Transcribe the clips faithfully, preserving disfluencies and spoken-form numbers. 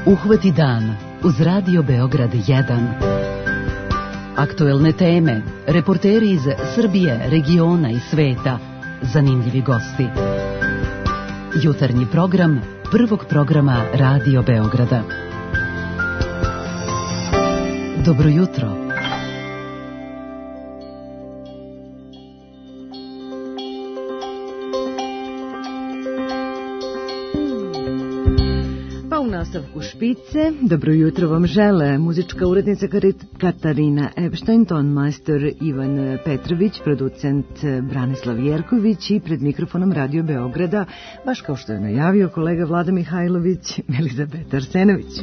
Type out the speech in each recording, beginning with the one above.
Uhvati dan uz Radio Beograd jedan. Aktuelne teme, reporteri iz Srbije, regiona i sveta, zanimljivi gosti. Jutarnji program prvog programa Radio Beograda. Dobro jutro. Nastavku špice, dobro jutro vam žele muzička urednica Katarina Epštajn, tonmajstor Ivan Petrović, producent Branislav Jerković i pred mikrofonom Radio Beograda, baš kao što je najavio kolega Vlada Mihajlović, Elizabeta Arsenović.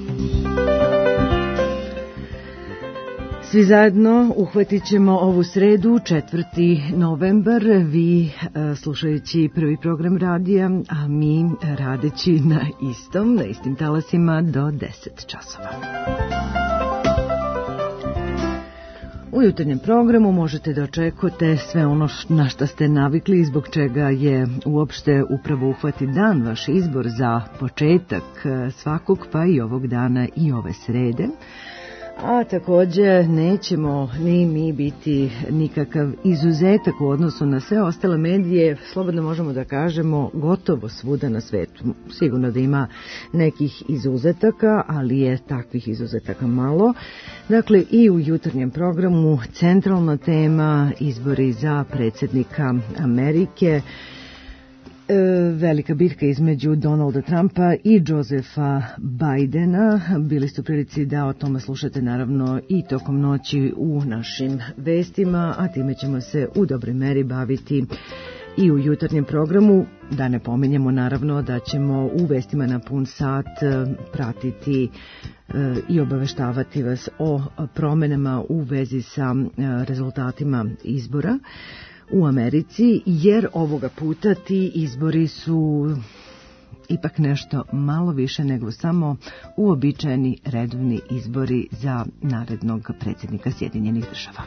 Svi zajedno uhvatit ćemo ovu sredu, četvrti novembar, vi slušajući prvi program radija, a mi radeći na istom, na istim talasima do deset časova. U jutarnjem programu možete da očekujete sve ono na što ste navikli i zbog čega je uopšte upravo Uhvati dan vaš izbor za početak svakog, pa i ovog dana i ove srede. A također nećemo ni mi biti nikakav izuzetak u odnosu na sve ostale medije, slobodno možemo da kažemo gotovo svuda na svetu. Sigurno da ima nekih izuzetaka, ali je takvih izuzetaka malo. Dakle, i u jutarnjem programu centralna tema izbori za predsjednika Amerike, velika bitka između Donalda Trumpa i Josefa Bidena. Bili ste u prilici da o tome slušate naravno i tokom noći u našim vestima, a time ćemo se u dobroj meri baviti i u jutarnjem programu. Da ne pominjemo naravno da ćemo u vestima na pun sat pratiti i obaveštavati vas o promenama u vezi sa rezultatima izbora u Americi, jer ovoga puta ti izbori su ipak nešto malo više nego samo uobičajeni redovni izbori za narednog predsjednika Sjedinjenih Država.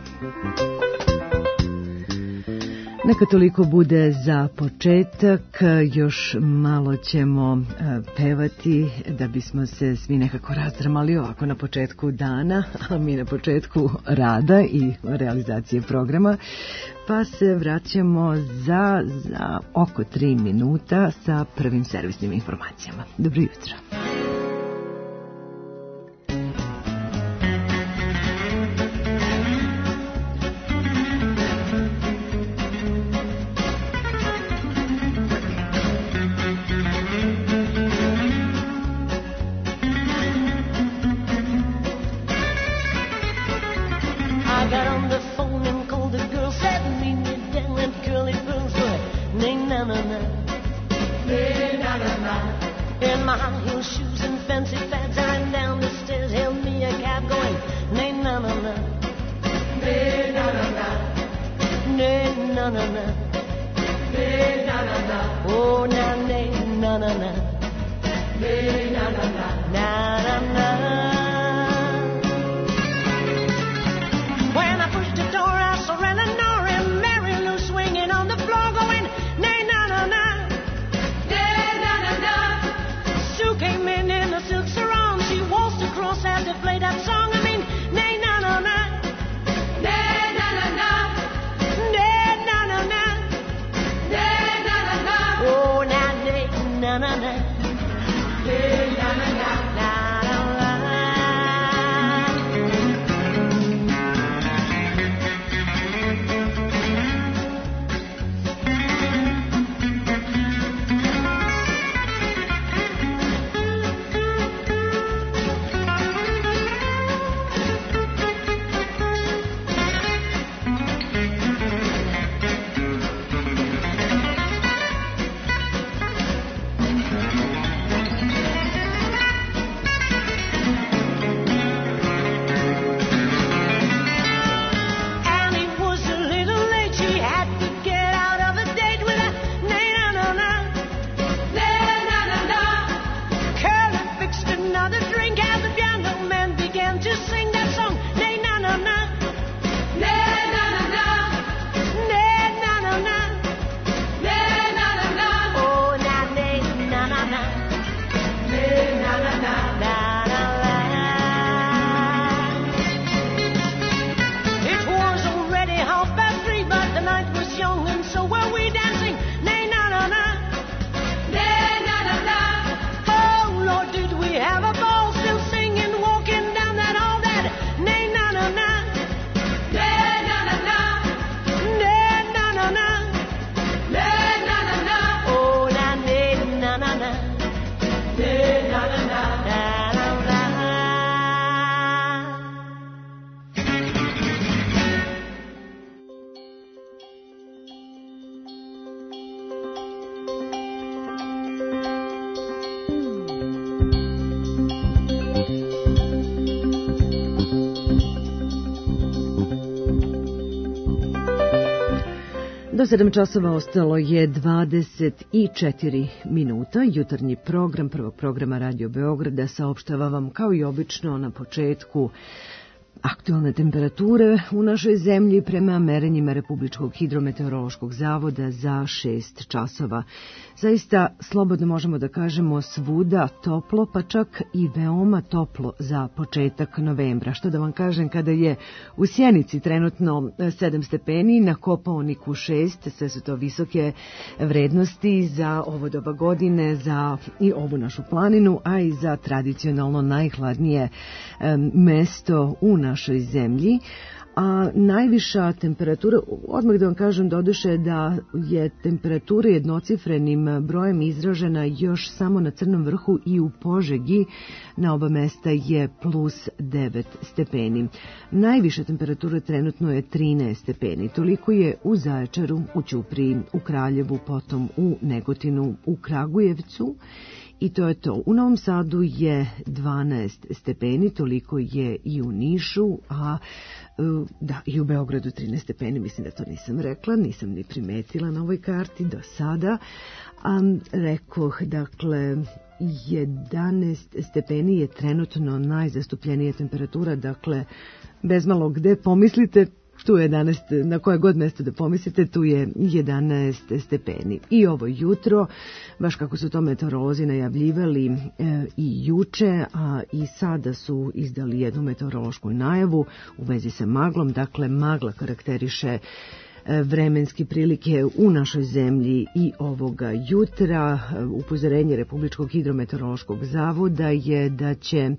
Neka toliko bude za početak, još malo ćemo pevati da bismo se svi nekako razdramali ovako na početku dana, a mi na početku rada i realizacije programa, pa se vraćamo za, za oko tri minuta sa prvim servisnim informacijama. Dobro jutro. Do sedam časova ostalo je dvadeset četiri minuta. Jutarnji program prvog programa Radio Beograda saopštava vam kao i obično na početku aktualne temperature u našoj zemlji prema merenjima Republičkog hidrometeorološkog zavoda za šest časova. Zaista slobodno možemo da kažemo svuda toplo, pa čak i veoma toplo za početak novembra. Što da vam kažem, kada je u Sjenici trenutno sedam stepeni, na Kopaoniku šest, sve su to visoke vrednosti za ovo doba godine, za i ovu našu planinu, a i za tradicionalno najhladnije um, mesto u našoj zemlji. A najviša temperatura, odmah da vam kažem doduše da je temperatura jednocifrenim brojem izražena još samo na Crnom vrhu i u Požegi, na oba mesta je plus devet stepeni. Najviša temperatura trenutno je trinaest stepeni, toliko je u Zaječaru, u Ćupriji, u Kraljevu, potom u Negotinu, u Kragujevcu. I to je to. U Novom Sadu je dvanaest stepeni, toliko je i u Nišu, a da, i u Beogradu trinaest stepeni, mislim da to nisam rekla, nisam ni primetila na ovoj karti do sada. A, rekoh, dakle, jedanaest stepeni je trenutno najzastupljenija temperatura, dakle, bez malo gde pomislite, tu je jedanaest, na koje god mjesto da pomislite, tu je jedanaest stepeni. I ovo jutro, baš kako su to meteorolozi najavljivali e, i juče, a i sada su izdali jednu meteorološku najavu u vezi sa maglom. Dakle, magla karakteriše vremenske prilike u našoj zemlji i ovoga jutra. Upozorenje Republičkog hidrometeorološkog zavoda je da će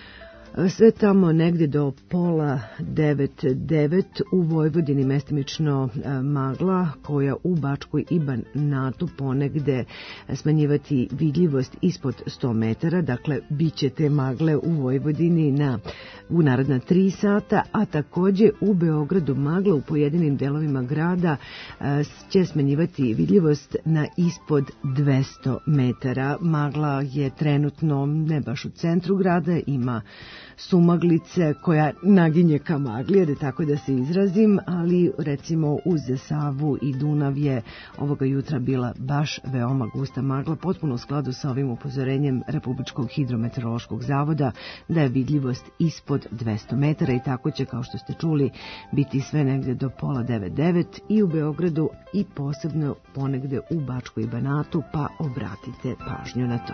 sve tamo negdje do pola devet, devet u Vojvodini mestimično magla koja u Bačkoj i Banatu ponegde smanjivati vidljivost ispod sto metara. Dakle, bit će te magle u Vojvodini na, u naredna tri sata, a također u Beogradu magla u pojedinim delovima grada će smanjivati vidljivost na ispod dvesta metara. Magla je trenutno ne baš u centru grada, ima sumaglice koja naginje ka magli, da tako da se izrazim, ali recimo uz Savu i Dunav je ovoga jutra bila baš veoma gusta magla, potpuno u skladu sa ovim upozorenjem Republičkog hidrometeorološkog zavoda da je vidljivost ispod dvesta metara i tako će, kao što ste čuli, biti sve negde do pola devet, devet i u Beogradu i posebno ponegde u Bačkoj i Banatu, pa obratite pažnju na to.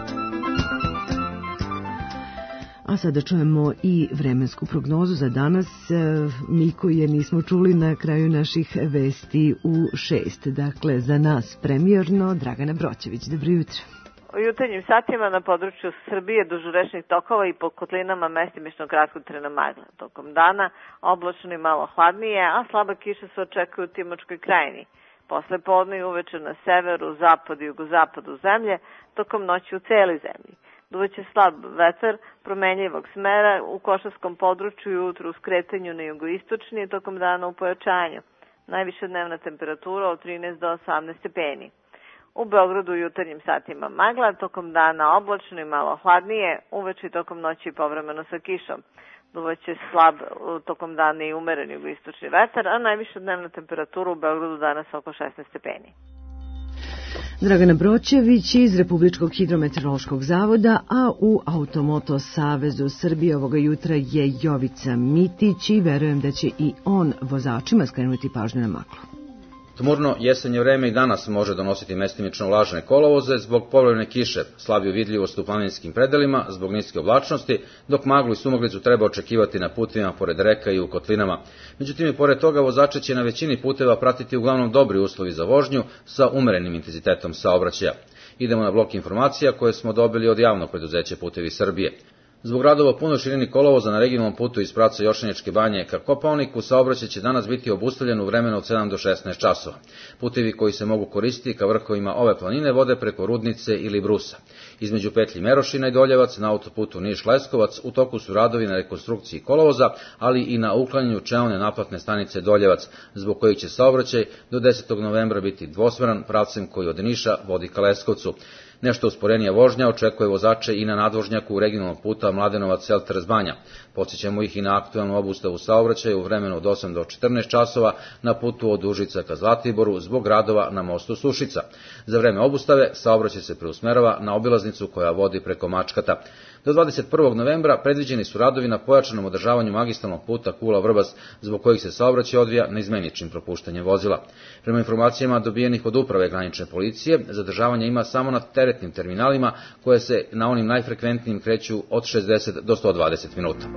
A sada čujemo i vremensku prognozu za danas. Mi koji je nismo čuli na kraju naših vesti u šest. Dakle, za nas premijerno Dragana Broćević. Dobro jutro. U jutarnjim satima na području Srbije duž rečnih tokova i po kotlinama mestimično kratkotrajna magla. Tokom dana oblačno i malo hladnije, a slaba kiša se očekuje u Timočkoj krajini. Posle podne i uveče na severu, zapadu i jugozapadu zemlje, tokom noći u celi zemlji. Duvaće slab vetar promenljivog smera u Košarskom području i ujutru u skretanju na jugoistočni i tokom dana u pojačanju. Najviša dnevna temperatura od trinaest do osamnaest stepeni. U Beogradu u jutarnjim satima magla, tokom dana oblačno i malo hladnije, uveče i tokom noći povremeno sa kišom. Duvaće slab tokom dana i umeren jugoistočni vetar, a najviša dnevna temperatura u Beogradu danas oko šesnaest stepeni. Dragana Broćević iz Republičkog hidrometeorološkog zavoda, a u Automoto Savezu Srbije ovoga jutra je Jovica Mitić i verujem da će i on vozačima skrenuti pažnju na maglu. Tmurno jesenje vreme i danas može donositi mestimično vlažne kolovoze zbog povremene kiše, slabiju vidljivost u planinskim predelima zbog niske oblačnosti, dok maglu i sumaglicu treba očekivati na putevima pored reka i u kotlinama. Međutim, i pored toga vozače će na većini puteva pratiti uglavnom dobri uslovi za vožnju sa umerenim intenzitetom saobraćaja. Idemo na blok informacija koje smo dobili od javnog preduzeća Putevi Srbije. Zbog radova u punoj širini kolovoza na regionalnom putu iz pravca Jošaničke banje ka Kopaoniku, saobraćaj će danas biti obustavljen u vremenu od sedam do šesnaest časova. Putevi koji se mogu koristiti ka vrhovima ove planine vode preko Rudnice ili Brusa. Između petlji Merošina i Doljevac na autoputu Niš-Leskovac u toku su radovi na rekonstrukciji kolovoza, ali i na uklanjanju čeone naplatne stanice Doljevac, zbog kojih će saobraćaj do desetog novembra biti dvosmeran pravcem koji od Niša vodi ka Leskovcu. Nešto usporenija vožnja očekuje vozače i na nadvožnjaku regionalnog puta Mladenovac-Selteres-Banja. Podsjećamo ih i na aktuelnu obustavu saobraćaja u vremenu od osam do četrnaest časova na putu od Užica ka Zlatiboru zbog radova na mostu Sušica. Za vreme obustave saobraćaj se preusmerava na obilaznicu koja vodi preko Mačkata. Do dvadeset prvog novembra predviđeni su radovi na pojačanom održavanju magistralnog puta Kula-Vrbas, zbog kojih se saobraćaj odvija neizmeničnim propuštanjem vozila. Prema informacijama dobijenih od uprave granične policije, zadržavanja ima samo na teretnim terminalima, koje se na onim najfrekventnijim kreću od šezdeset do sto dvadeset minuta.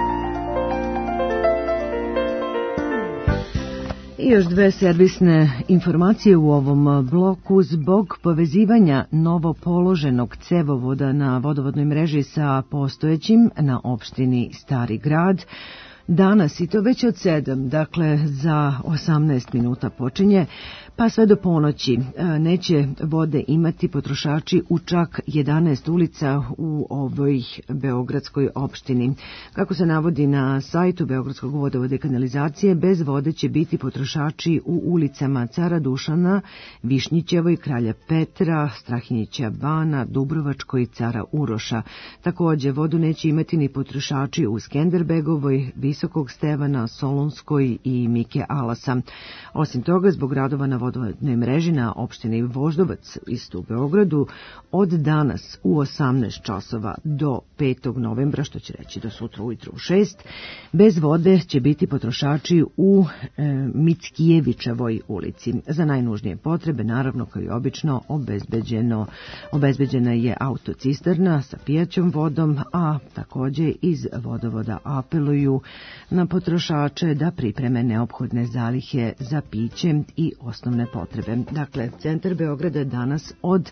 I još dve servisne informacije u ovom bloku. Zbog povezivanja novopoloženog cevovoda na vodovodnoj mreži sa postojećim na opštini Stari Grad, danas, i to već od sedam, dakle za osamnaest minuta počinje, pa sve do ponoći neće vode imati potrošači u čak jedanaest ulica u ovoj beogradskoj opštini. Kako se navodi na sajtu Beogradskog vodovoda i kanalizacije, bez vode će biti potrošači u ulicama Cara Dušana, Višnjićevoj, Kralja Petra, Strahinjića Bana, Dubrovačkoj i Cara Uroša. Takođe, vodu neće imati ni potrošači u Skenderbegovoj, Visokog Stevana, Solunskoj i Mike Alasa. Osim toga, zbog radova na vodovodnoj mreži na opštini Voždovac isto u Beogradu, od danas u osamnaest časova do petog novembra, što će reći do sutra ujutru u šest, bez vode će biti potrošači u e, Mickijevićevoj ulici. Za najnužnije potrebe, naravno kao i obično, obezbeđeno, obezbeđena je autocisterna sa pijaćom vodom, a takođe iz vodovoda apeluju na potrošače da pripreme neophodne zalihe za piće i osnovne potrebe. Dakle, centar Beograda je danas od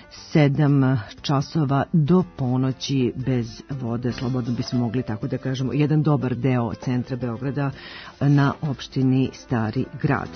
sedam časova do ponoći bez vode. Slobodno bismo mogli tako da kažemo jedan dobar deo centra Beograda na opštini Stari Grad.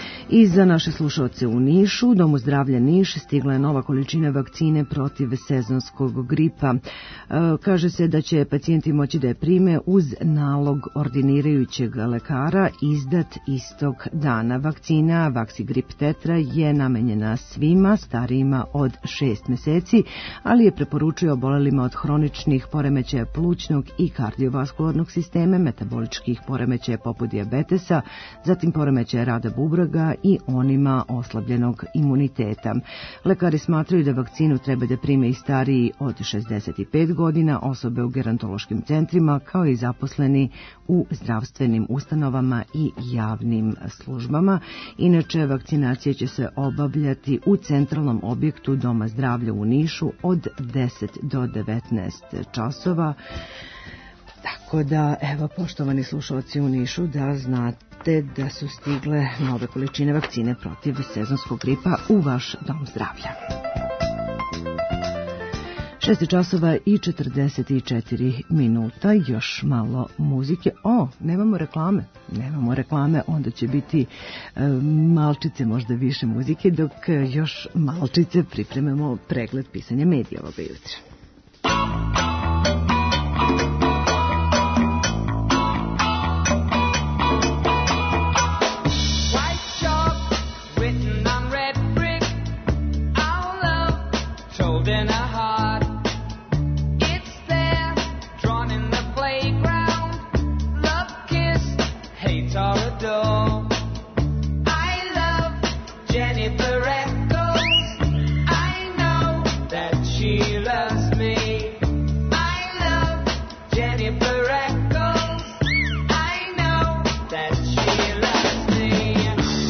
I za naše slušaoce u Nišu, Domu zdravlja Niš, stigla je nova količina vakcine protiv sezonskog gripa. E, kaže se da će pacijenti moći da je prime uz nalog ordinirajućeg lekara izdat istog dana. Vakcina Vaxigrip Tetra je namenjena svima starijima od šest meseci, ali je preporučio obolelima od hroničnih poremećaja plućnog i kardiovaskularnog sistema, metaboličkih poremećaja poput dijabetesa, zatim poremećaja rada bubrega i onima oslabljenog imuniteta. Lekari smatraju da vakcinu treba da prime i stariji od šezdeset pet godina, osobe u gerontološkim centrima, kao i zaposleni u zdravstvenim ustanovama i javnim službama. Inače, vakcinacija će se obavljati u centralnom objektu Doma zdravlja u Nišu od deset do devetnaest časova. Tako da, evo, poštovani slušalci u Nišu, da znate da su stigle nove količine vakcine protiv sezonskog gripa u vaš dom zdravlja. šest časova i četrdeset četiri minuta, još malo muzike. O, nemamo reklame, nemamo reklame, onda će biti e, malčice, možda više muzike, dok još malčice pripremamo pregled pisanja medija ovoga jutra.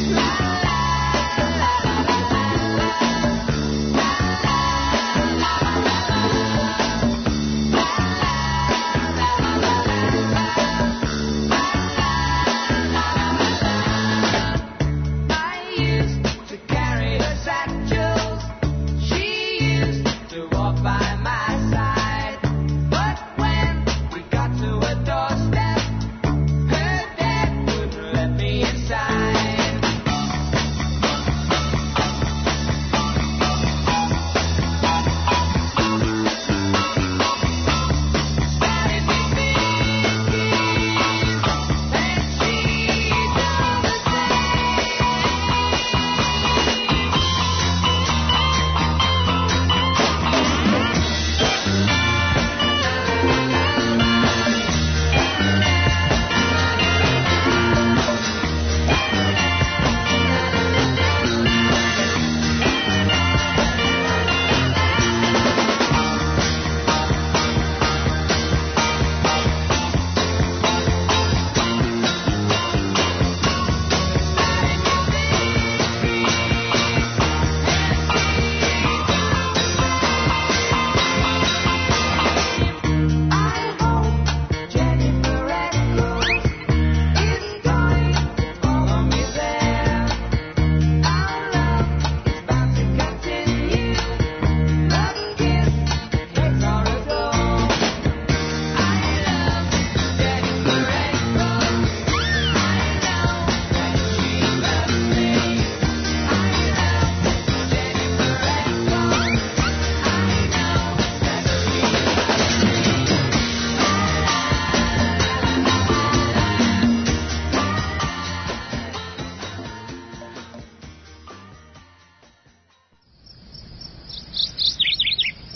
La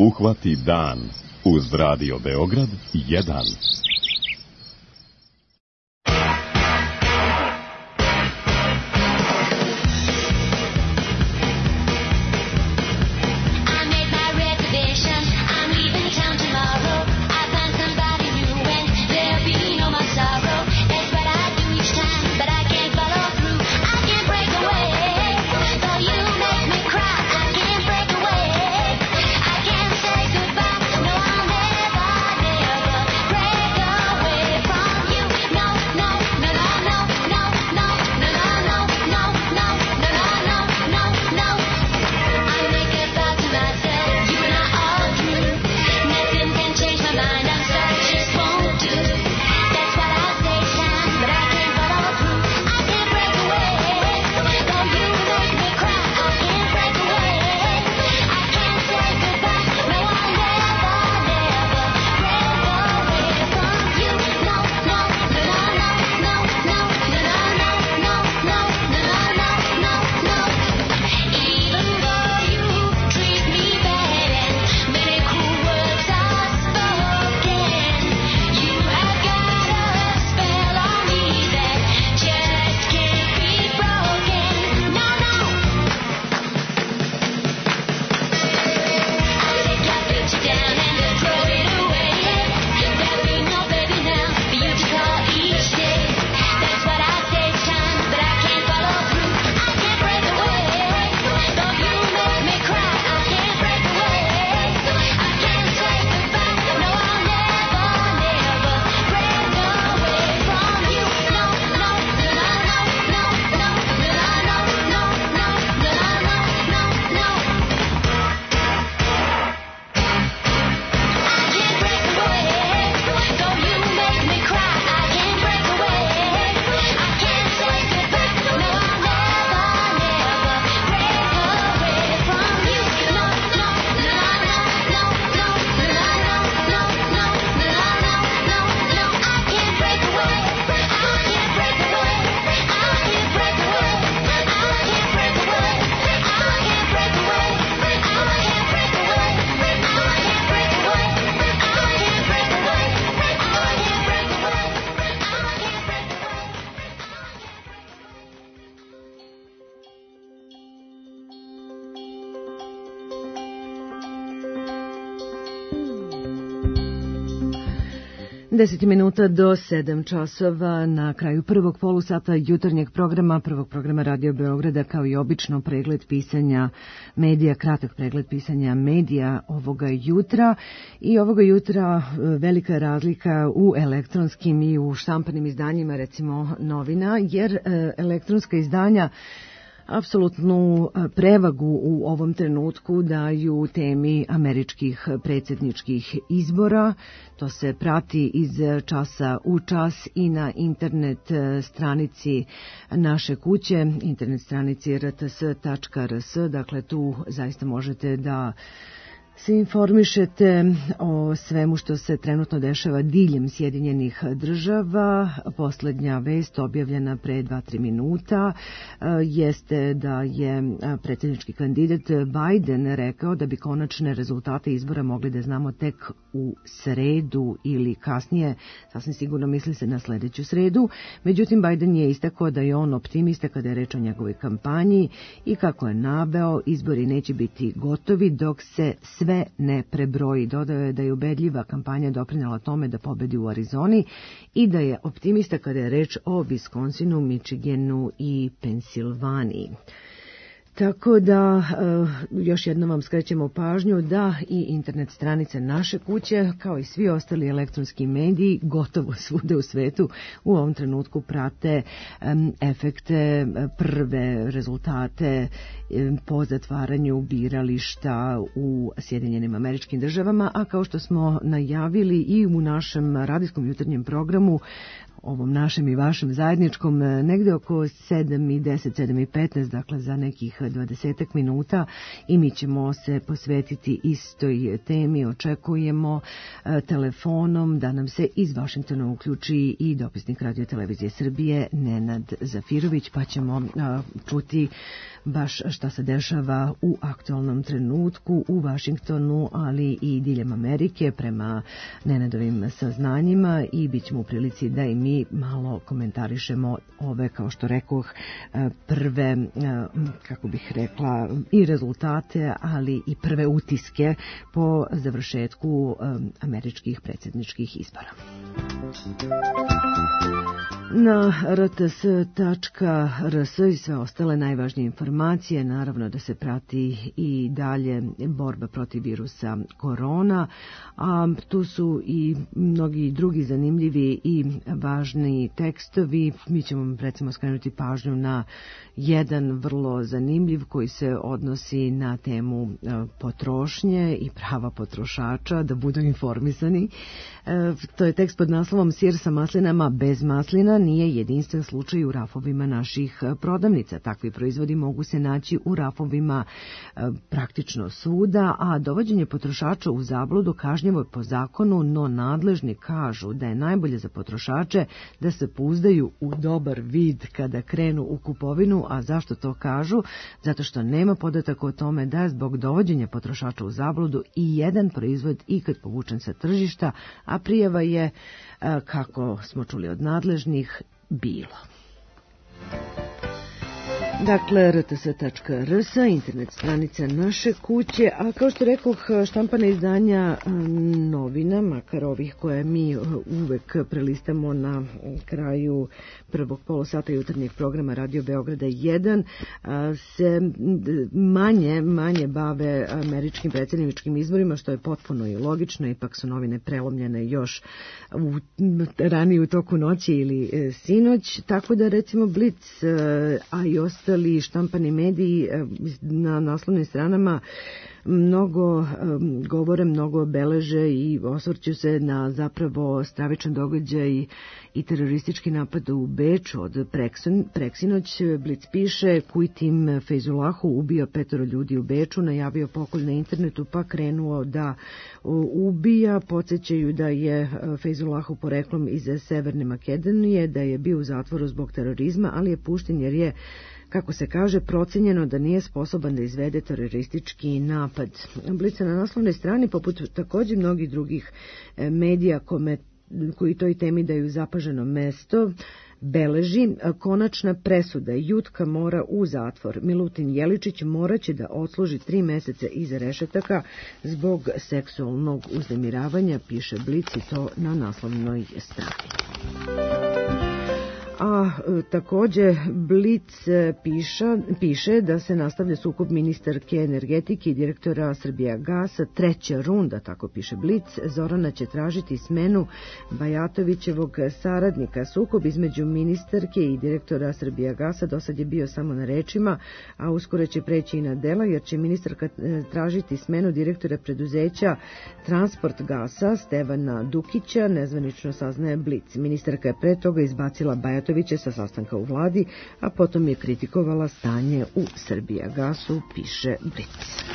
Uhvati dan uz Radio Beograd jedan. Deset minuta do sedam časova na kraju prvog polusata jutarnjeg programa, prvog programa Radio Beograda, kao i obično pregled pisanja medija, kratak pregled pisanja medija ovoga jutra. I ovoga jutra velika razlika u elektronskim i u štampanim izdanjima, recimo novina, jer elektronska izdanja apsolutnu prevagu u ovom trenutku daju temi američkih predsjedničkih izbora. To se prati iz časa u čas i na internet stranici naše kuće, internet stranici r t s tačka r s. Dakle, tu zaista možete da se informišete o svemu što se trenutno dešava diljem Sjedinjenih država. Poslednja vest objavljena pre dva tri minuta jeste da je predsjednički kandidat Biden rekao da bi konačne rezultate izbora mogli da znamo tek u sredu ili kasnije, sasvim sigurno misli se na sledeću sredu. Međutim, Biden je istakao da je on optimista kada je reč o njegovoj kampanji i kako je naveo, izbori neće biti gotovi dok se sve ne prebroji. Dodao je da je ubedljiva kampanja doprinela tome da pobedi u Arizoni i da je optimista kada je reč o Viskonsinu, Michiganu i Pensilvaniji. Tako da još jednom vam skrećemo pažnju da i internet stranice naše kuće, kao i svi ostali elektronski mediji, gotovo svude u svetu u ovom trenutku prate efekte, prve rezultate po zatvaranju birališta u Sjedinjenim Američkim Državama, a kao što smo najavili i u našem radijskom jutarnjem programu, ovom našem i vašem zajedničkom, negde oko sedam i deset, sedam i petnaest, dakle za nekih dvadesetak minuta i mi ćemo se posvetiti istoj temi. Očekujemo e, telefonom da nam se iz Vašingtona uključi i dopisnik Radio Televizije Srbije Nenad Zafirović, pa ćemo e, čuti baš šta se dešava u aktualnom trenutku u Vašingtonu, ali i diljem Amerike prema Nenadovim saznanjima i bit ćemo u prilici da i mi malo komentarišemo ove, kao što rekoh, prve, kako bih rekla, i rezultate, ali i prve utiske po završetku američkih predsjedničkih izbora. Na r t s tačka r s i sve ostale najvažnije informacije, naravno da se prati i dalje borba protiv virusa korona, a tu su i mnogi drugi zanimljivi i važni tekstovi. Mi ćemo recimo skrenuti pažnju na jedan vrlo zanimljiv koji se odnosi na temu potrošnje i prava potrošača da budu informisani. To je tekst pod naslovom Sir sa maslinama bez maslina nije jedinstven slučaj u rafovima naših prodavnica. Takvi proizvodi mogu se naći u rafovima praktično svuda, a dovođenje potrošača u zabludu kažnjivo je po zakonu, no nadležni kažu da je najbolje za potrošače da se pouzdaju u dobar vid kada krenu u kupovinu. A zašto to kažu? Zato što nema podataka o tome da je zbog dovođenja potrošača u zabludu i jedan proizvod ikad povučen sa tržišta, a prijava je, kako smo čuli od nadležnih, bilo. Dakle, r t s tačka r s, internet stranica naše kuće, a kao što rekoh, štampana izdanja novina, makar ovih koje mi uvek prelistamo na kraju prvog polosata jutarnjeg programa Radio Beograda jedan, se manje, manje bave američkim predsjedničkim izborima, što je potpuno i logično, ipak su novine prelomljene još u, ranije u toku noći ili sinoć, tako da recimo Blic, a i ostali štampani mediji na naslovnim stranama mnogo govore, mnogo beleže i osvrću se na zapravo stravičan događaj i teroristički napad u Beču od preksinoć. Blic piše: Kujtim Fejzulahu ubio petoro ljudi u Beču, najavio pokolj na internetu pa krenuo da ubija. Podsjećaju da je Fejzulahu poreklom iz Severne Makedonije, da je bio u zatvoru zbog terorizma, ali je pušten jer je, kako se kaže, procenjeno da nije sposoban da izvede teroristički napad. Blica na naslovnoj strani, poput također mnogih drugih medija kome, koji toj temi daju zapaženo mesto, beleži: konačna presuda, Jutka mora u zatvor. Milutin Jeličić moraće da odsluži tri meseca iza rešetaka zbog seksualnog uznemiravanja, piše Blic, i to na naslovnoj strani. A također Blic piša, piše da se nastavlja sukob ministarke energetike i direktora Srbijagasa, treća runda, tako piše Blic. Zorana će tražiti smenu Bajatovićevog saradnika. Sukob između ministarke i direktora Srbijagasa do sad je bio samo na rečima, a uskoro će preći i na dela, jer će ministarka tražiti smenu direktora preduzeća Transport gasa Stevana Dukića, nezvanično saznaje Blic. Ministarka je pre toga izbacila Bajatovića sa sastanka u vladi, a potom je kritikovala stanje u Srbijagasu, piše Blic.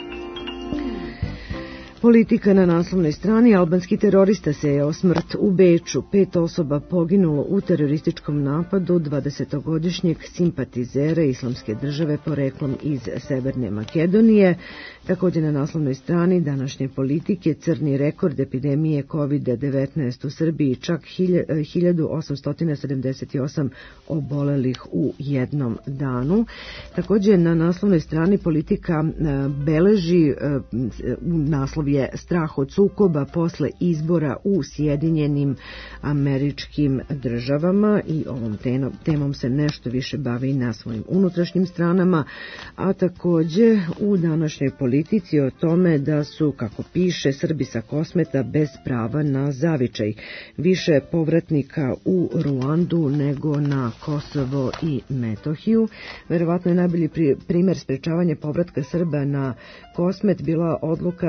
Politika na naslovnoj strani: albanski terorista sejao smrt u Beču, pet osoba poginulo u terorističkom napadu dvadesetogodišnjeg simpatizera Islamske države poreklom iz Severne Makedonije. Također na naslovnoj strani današnje Politike: crni rekord epidemije kovid devetnaest u Srbiji, čak hiljadu osamsto sedamdeset osam obolelih u jednom danu. Također na naslovnoj strani Politika beleži, naslov je strah od sukoba posle izbora u Sjedinjenim Američkim Državama, i ovom temom se nešto više bavi na svojim unutrašnjim stranama, a također u današnjoj Politici o tome da su, kako piše, Srbi sa Kosmeta bez prava na zavičaj. Više povratnika u Ruandu nego na Kosovo i Metohiju. Verovatno je najbolji primjer sprečavanja povratka Srba na Kosmet bila odluka da se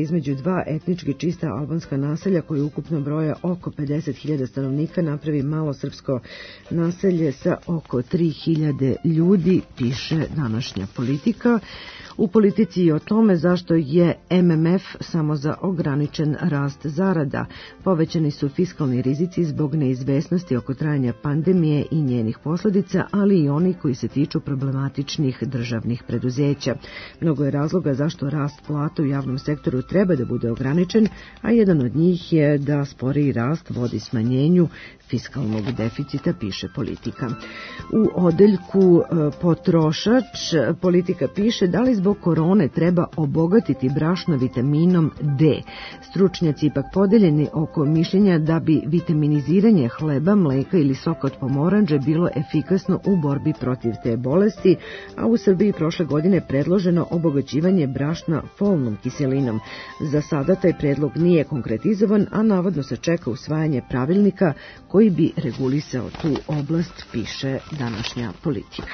između dva etnički čista albanska naselja koji ukupno broje oko pedeset hiljada stanovnika napravi malo srpsko naselje sa oko tri hiljade ljudi, piše današnja Politika. U Politici i o tome zašto je M M F samo za ograničen rast zarada. Povećani su fiskalni rizici zbog neizvesnosti oko trajanja pandemije i njenih posljedica, ali i oni koji se tiču problematičnih državnih preduzeća. Mnogo je razloga zašto rast plata u javnom sektoru treba da bude ograničen, a jedan od njih je da sporiji rast vodi smanjenju fiskalnog deficita, piše Politika. U odeljku potrošač Politika piše da li zbog korone treba obogatiti brašno vitaminom D. Stručnjaci ipak podeljeni oko mišljenja da bi vitaminiziranje hleba, mleka ili soka od pomoranđe bilo efikasno u borbi protiv te bolesti, a u Srbiji prošle godine predloženo obogaćivanje brašna folnom kiselinom. Za sada taj predlog nije konkretizovan, a navodno se čeka usvajanje pravilnika koji bi regulisao tu oblast, piše današnja Politika.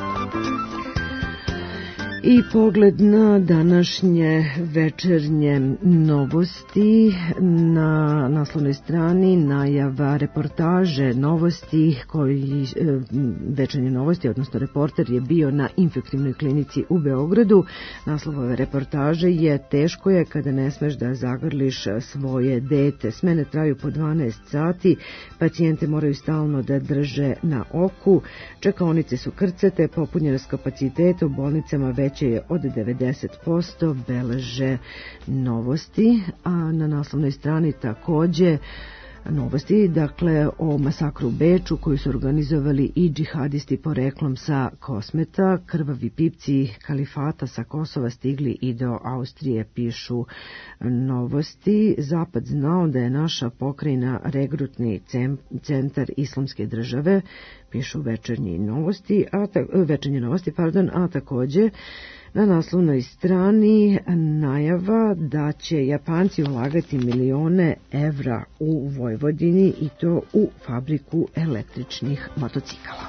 I pogled na današnje večernje novosti. Na naslovnoj strani najava reportaže novosti koji večernje novosti, odnosno reporter je bio na infektivnoj klinici u Beogradu. Naslov ove reportaže je teško je kada ne smeš da zagrliš svoje dete. Smene traju po dvanaest sati, pacijente moraju stalno da drže na oku, čekaonice su krcate, popunjenost kapaciteta u bolnicama već je od devedeset posto, beleže novosti, a na naslovnoj strani takođe novosti, dakle o masakru u Beču koji su organizovali i džihadisti poreklom sa Kosmeta. Krvavi pipci kalifata sa Kosova stigli i do Austrije, pišu novosti. Zapad znao da je naša pokrajina regrutni centar islamske države, pišu večernje novosti, a ta, večernje novosti, pardon, a takođe na naslovnoj strani najava da će Japanci ulagati milione evra u Vojvodini i to u fabriku električnih motocikala.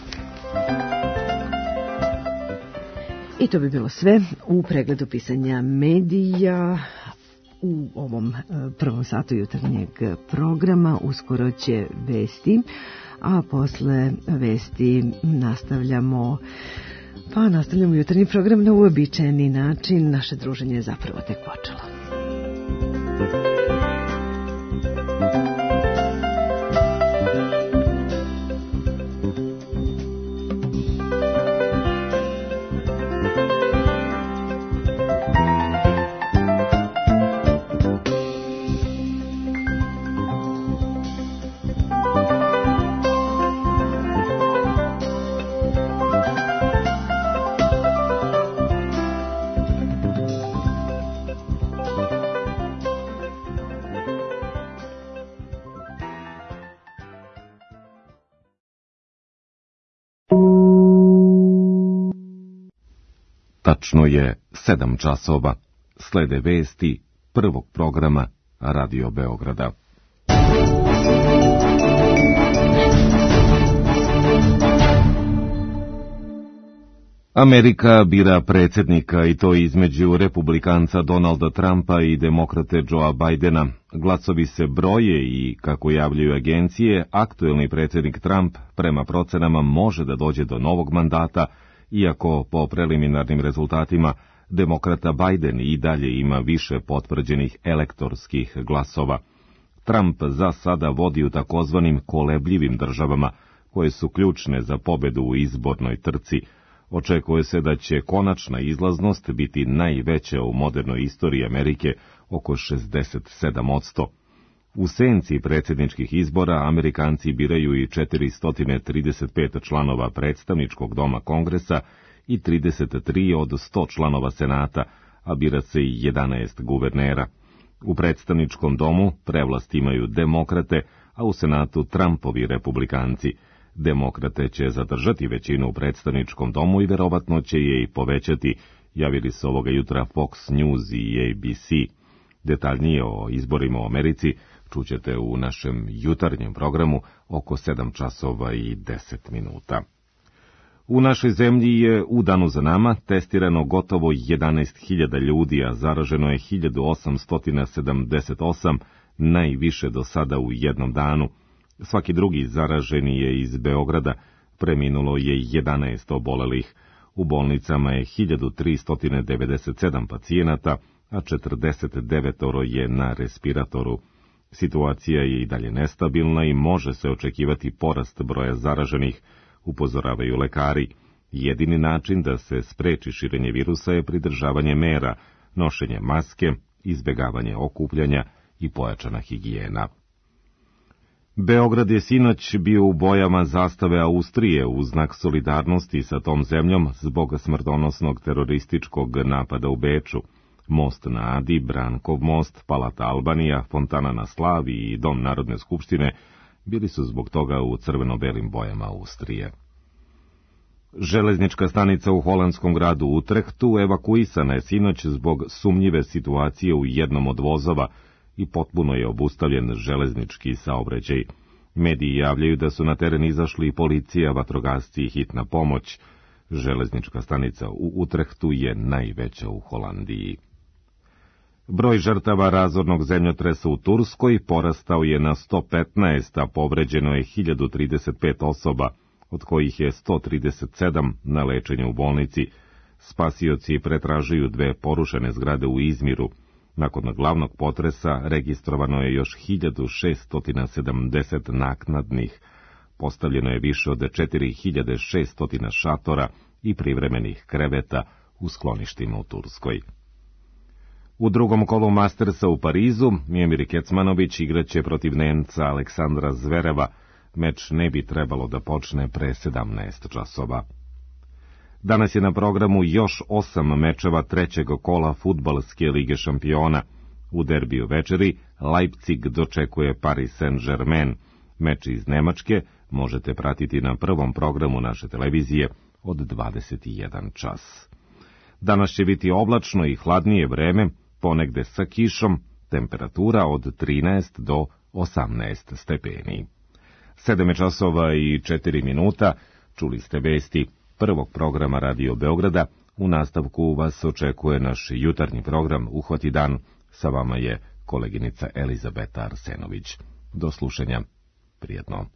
I to bi bilo sve u pregledu pisanja medija u ovom prvom satu jutarnjeg programa. Uskoro će vesti, a posle vesti nastavljamo Pa nastavljamo jutarnji program na uobičajeni način. Naše druženje je zapravo tek počelo. Tačno je sedam časova. Slede vesti prvog programa Radio Beograda. Amerika bira predsjednika i to između republikanca Donalda Trumpa i demokrate Joea Bidena. Glasovi se broje i, kako javljaju agencije, aktuelni predsjednik Trump prema procenama može da dođe do novog mandata, iako po preliminarnim rezultatima demokrata Biden i dalje ima više potvrđenih elektorskih glasova. Trump za sada vodi u takozvanim kolebljivim državama, koje su ključne za pobedu u izbornoj trci. Očekuje se da će konačna izlaznost biti najveća u modernoj istoriji Amerike, oko šezdeset sedam posto. U senci predsjedničkih izbora Amerikanci biraju i četiristo trideset pet članova predstavničkog doma Kongresa i trideset tri od sto članova Senata, a bira se i jedanaest guvernera. U predstavničkom domu prevlast imaju demokrate, a u Senatu Trumpovi republikanci. Demokrate će zadržati većinu u predstavničkom domu i verovatno će je i povećati, javili su ovoga jutra Fox News i A B C. Detaljnije o izborima u Americi čućete u našem jutarnjem programu oko sedam časova i deset minuta. U našoj zemlji je u danu za nama testirano gotovo jedanaest hiljada ljudi, a zaraženo je hiljadu osamsto sedamdeset osam, najviše do sada u jednom danu. Svaki drugi zaraženi je iz Beograda, preminulo je jedanaest obolelih. U bolnicama je hiljadu tristo devedeset sedam pacijenata, a četrdeset devet je na respiratoru. Situacija je i dalje nestabilna i može se očekivati porast broja zaraženih, upozoravaju lekari. Jedini način da se spreči širenje virusa je pridržavanje mera, nošenje maske, izbjegavanje okupljanja i pojačana higijena. Beograd je sinoć bio u bojama zastave Austrije u znak solidarnosti sa tom zemljom zbog smrtonosnog terorističkog napada u Beču. Most na Adi, Brankov most, Palata Albanija, Fontana na Slavi i Dom Narodne skupštine bili su zbog toga u crveno-belim bojama Austrije. Železnička stanica u holandskom gradu Utrehtu evakuisana je sinoć zbog sumnjive situacije u jednom od vozova i potpuno je obustavljen železnički saobraćaj. Mediji javljaju da su na teren izašli policija, vatrogasci i hitna pomoć. Železnička stanica u Utrehtu je najveća u Holandiji. Broj žrtava razornog zemljotresa u Turskoj porastao je na sto petnaest, a povređeno je hiljadu trideset pet osoba, od kojih je sto trideset sedam na lečenju u bolnici. Spasioci pretražuju dve porušene zgrade u Izmiru. Nakon glavnog potresa registrovano je još hiljadu šeststo sedamdeset naknadnih. Postavljeno je više od četiri hiljade šeststo šatora i privremenih kreveta u skloništima u Turskoj. U drugom kolu Mastersa u Parizu Miomir Kecmanović igraće protiv Nemca Aleksandra Zvereva. Meč ne bi trebalo da počne pre sedamnaest časova. Danas je na programu još osam mečeva trećeg kola fudbalske lige šampiona. U derbiju večeri Leipzig dočekuje Paris Saint-Germain. Meč iz Nemačke možete pratiti na prvom programu naše televizije od dvadeset jedan čas. Danas će biti oblačno i hladnije vreme, ponegde sa kišom, temperatura od trinaest do osamnaest stepeni. Sedam časova i četiri minuta, čuli ste vesti prvog programa Radio Beograda. U nastavku vas očekuje naš jutarnji program Uhvati dan. Sa vama je koleginica Elizabeta Arsenović. Do slušanja. Prijetno.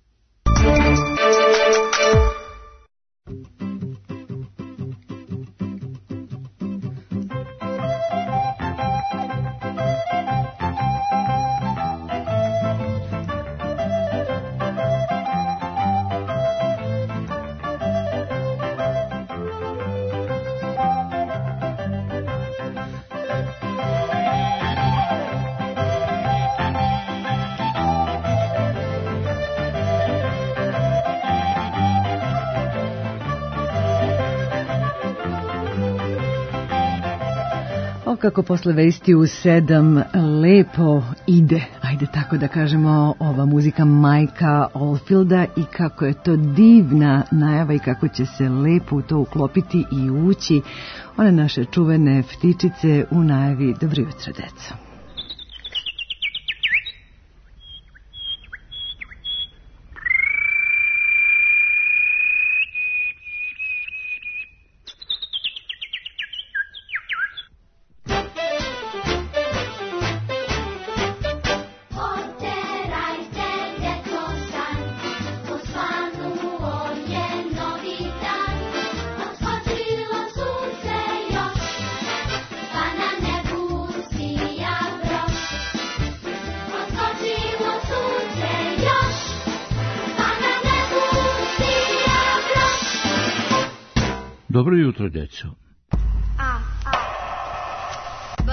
Kako posle vesti u sedam lepo ide, ajde tako da kažemo, ova muzika Majka Oldfielda i kako je to divna najava i kako će se lepo u to uklopiti i ući one naše čuvene ptičice u najavi. Dobro jutro, deco. Dobro jutro, djeco. A, A, B,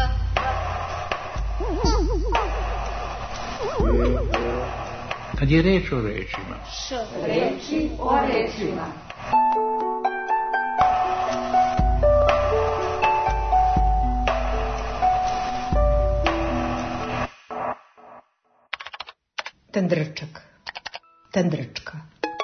B. Kad je reč o rečima. Š. Reči o rečima. Tandrčak, tandrčka.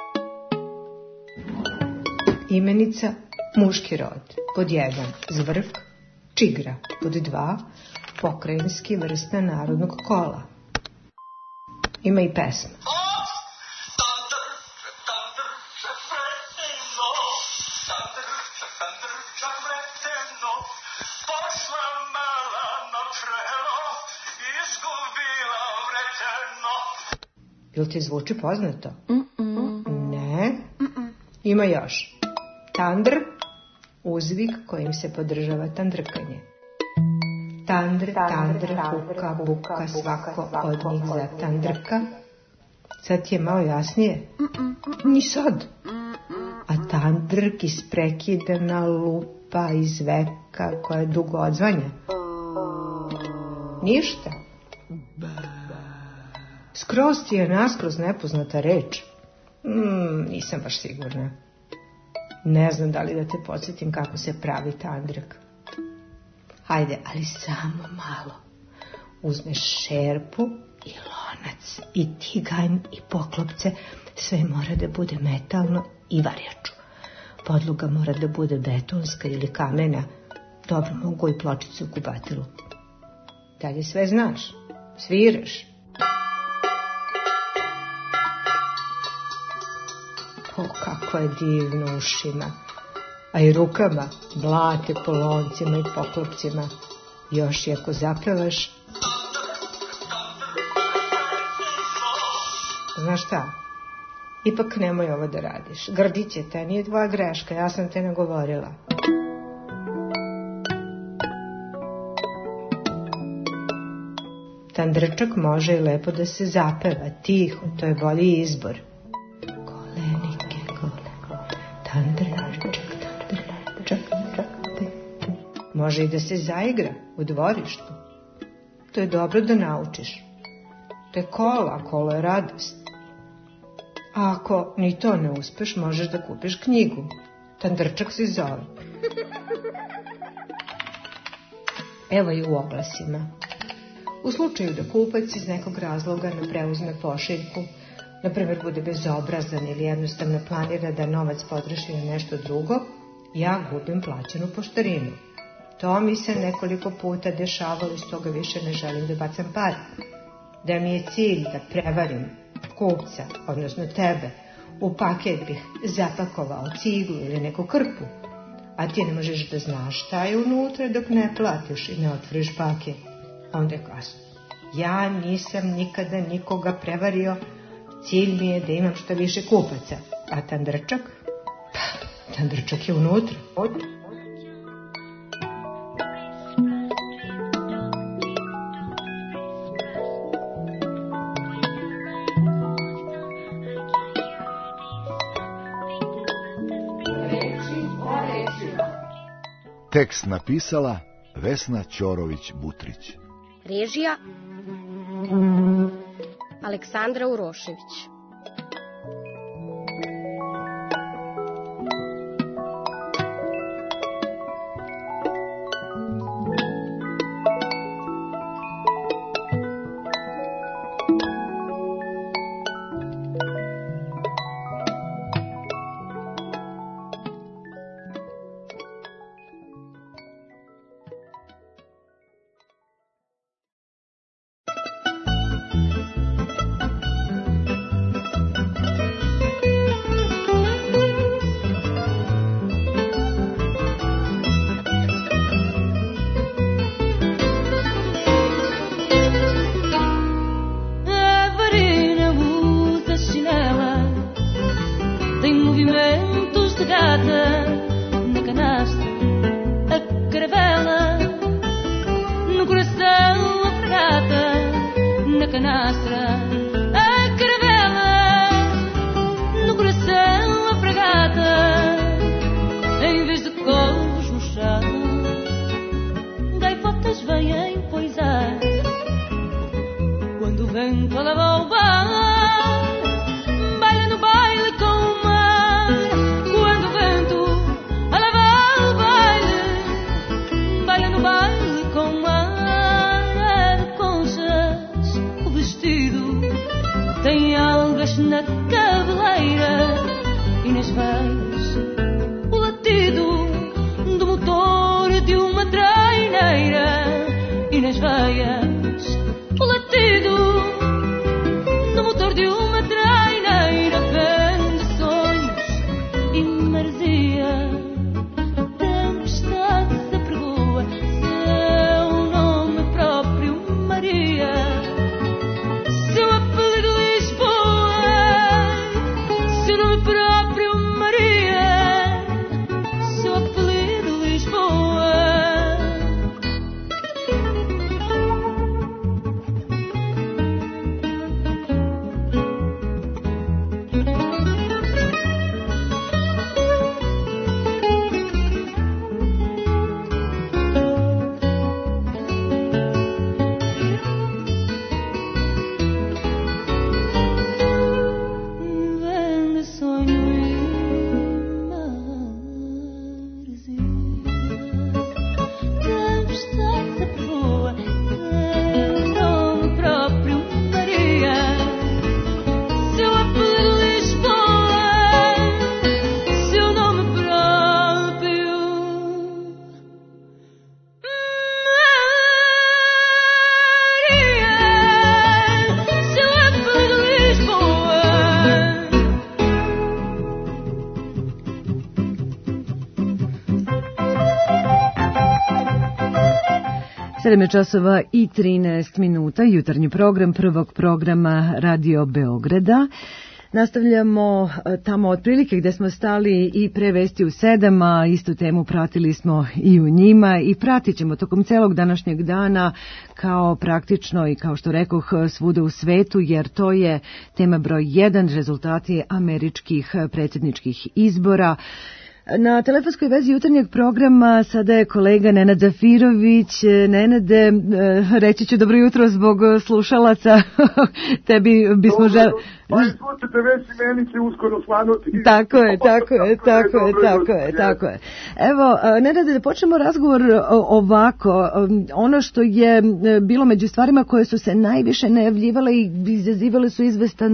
Imenica, muški rod, pod jedan, zvrk, čigra, pod dva, pokrajinski vrsta narodnog kola. Ima i pesma. Jel ti zvuči poznato? Mm-mm. Ne. Mm-mm. Ima još. Tandr, uzvik kojim se podržava tandrkanje. Tandr, tandr, buka, buka, svako od njih za tandrka. Sad ti je malo jasnije? Ni sad. A tandrk isprekidana lupa iz veka koja dugo odzvanja. Ništa. Skroz ti je naskroz nepoznata reč. Mm, nisam baš sigurna. Ne znam da li da te podsjetim kako se pravi tandrk. Hajde, ali samo malo. Uzmeš šerpu i lonac i tiganj i poklopce. Sve mora da bude metalno i varjaču. Podloga mora da bude betonska ili kamena. Dobro, mogu i pločicu u kubatilu. Dalje sve znaš. Sviraš. O, kako je divno ušima. A i rukama blate po loncima i poklopcima. Još i ako zapevaš. Znaš šta? Ipak nemoj ovo da radiš. Grdić je te, nije tvoja greška, ja sam te nagovorila. Tandrčak može i lepo da se zapeva, tiho, to je bolji izbor. Golenike, gole, tandrčak, tandrčak, može i da se zaigra u dvorištu. To je dobro da naučiš. To je kola, kolo je radost. A ako ni to ne uspeš, možeš da kupiš knjigu. Tandrčak se zove. Evo i u oglasima. U slučaju da kupac iz nekog razloga ne preuzme pošiljku, na primjer bude bezobrazan ili jednostavno planira da novac potroši na nešto drugo, ja gubim plaćenu poštarinu. To mi se nekoliko puta dešavalo i stoga više ne želim da bacam pare. Da mi je cilj da prevarim kupca, odnosno tebe, u paket bih zapakovao ciglu ili neku krpu, a ti ne možeš da znaš šta je unutra dok ne platiš i ne otvoriš paket. Onda je kasno. Ja nisam nikada nikoga prevario, cilj mi je da imam što više kupaca. A tandrčak? Pa, tandrčak je unutra. Tekst napisala Vesna Ćorović-Butrić. Režija Aleksandra Urošević. sedam časova i trinaest minuta, jutarnji program prvog programa Radio Beograda. Nastavljamo tamo otprilike gde smo stali i pre vesti u sedam, a istu temu pratili smo i u njima i pratit ćemo tokom celog današnjeg dana kao praktično i kao što rekoh svuda u svetu, jer to je tema broj jedan, rezultati američkih predsjedničkih izbora. Na telefonskoj vezi jutarnjeg programa sada je kolega Nenad Zafirović. Nenade, reći ću dobro jutro zbog slušalaca. Tebi bismo želi... Pa i slučajte već i meni će uskoro slanuti. Tako je, tako je, tako je, tako je, tako je. Evo, Nenade, da počnemo razgovor ovako. Ono što je bilo među stvarima koje su se najviše najavljivale i izazivale su izvestan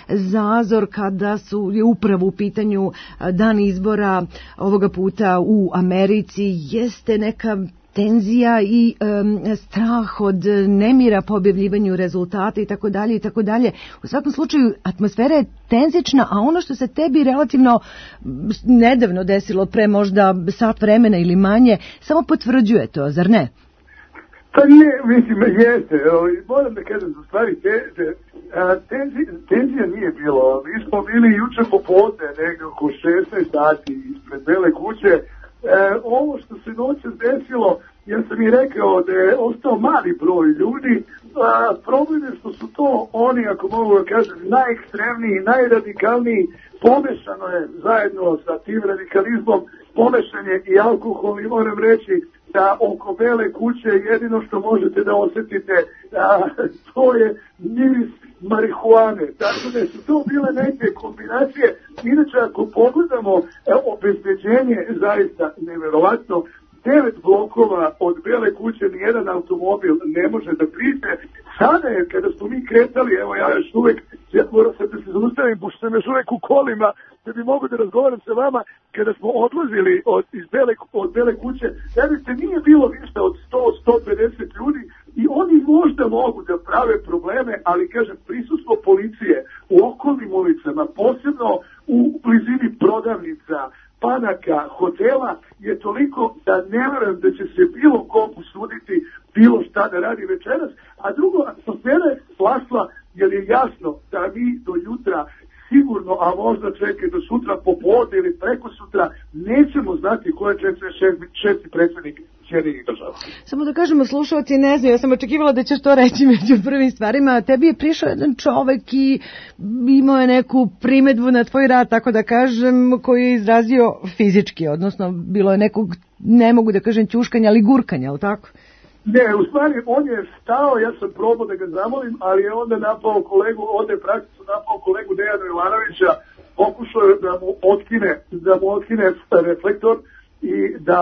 zazor kada su je upravo u pitanju dan izbora ovoga puta u Americi, jeste neka tenzija i um, strah od nemira po objavljivanju rezultata i tako dalje i tako dalje. U svakom slučaju atmosfera je tenzična, a ono što se tebi relativno nedavno desilo, pre možda sat vremena ili manje, samo potvrđuje to, zar ne? Pa nije, mislim, jeste. Moram da kažem, u stvari, te, te, tenzija, tenzija nije bilo. Mi smo bili juče popodne, negdje oko šesnaest sati ispred Bele kuće. E, ovo što se noćas desilo, ja sam i rekao da je ostao mali broj ljudi, a, problem je što su to oni, ako mogu da kažem, najekstremniji, najradikalniji, pomešano je zajedno sa tim radikalizmom, pomešan je i alkohol i moram reći da oko Bele kuće jedino što možete da osjetite, a, to je miris marihuane. Tako da su to bile neke kombinacije. Inače, ako pogledamo e, obezbeđenje, zaista neverovatno, devet blokova od Bele kuće nijedan automobil ne može da priđe. Sada je, kada smo mi kretali, evo ja još uvek, ja moram sad da se zaustavim, pošto sam još uvek u kolima, da bi mogu da razgovaram sa vama, kada smo odlazili od, iz Bele, od Bele kuće, da se nije bilo ništa od sto do sto pedeset ljudi i oni možda mogu da prave probleme, ali kažem, prisustvo policije u okolnim ulicama, posebno u blizini prodavnica, panaka, hotela, je toliko da ne verujem da će se bilo komu suditi bilo šta da radi večeras, a drugo, atmosfera je plašla, jer je jasno da mi do jutra sigurno, a možda čekaj do sutra popodne ili preko sutra, nećemo znati ko je šesti predsjednik Sjedinjenih država. Samo da kažemo, slušalci ne znaju, ja sam očekivala da ćeš to reći među prvim stvarima. Tebi je prišao jedan čovek i imao je neku primedbu na tvoj rad, tako da kažem, koji je izrazio fizički, odnosno bilo je nekog, ne mogu da kažem ćuškanja, ali gurkanja, ali tako? Ne, u stvari, on je stao, ja sam probao da ga zamolim, ali je onda napao kolegu, onda je praktično napao kolegu Dejana Jovanovića, pokušao je da mu otkine, da mu otkine reflektor i da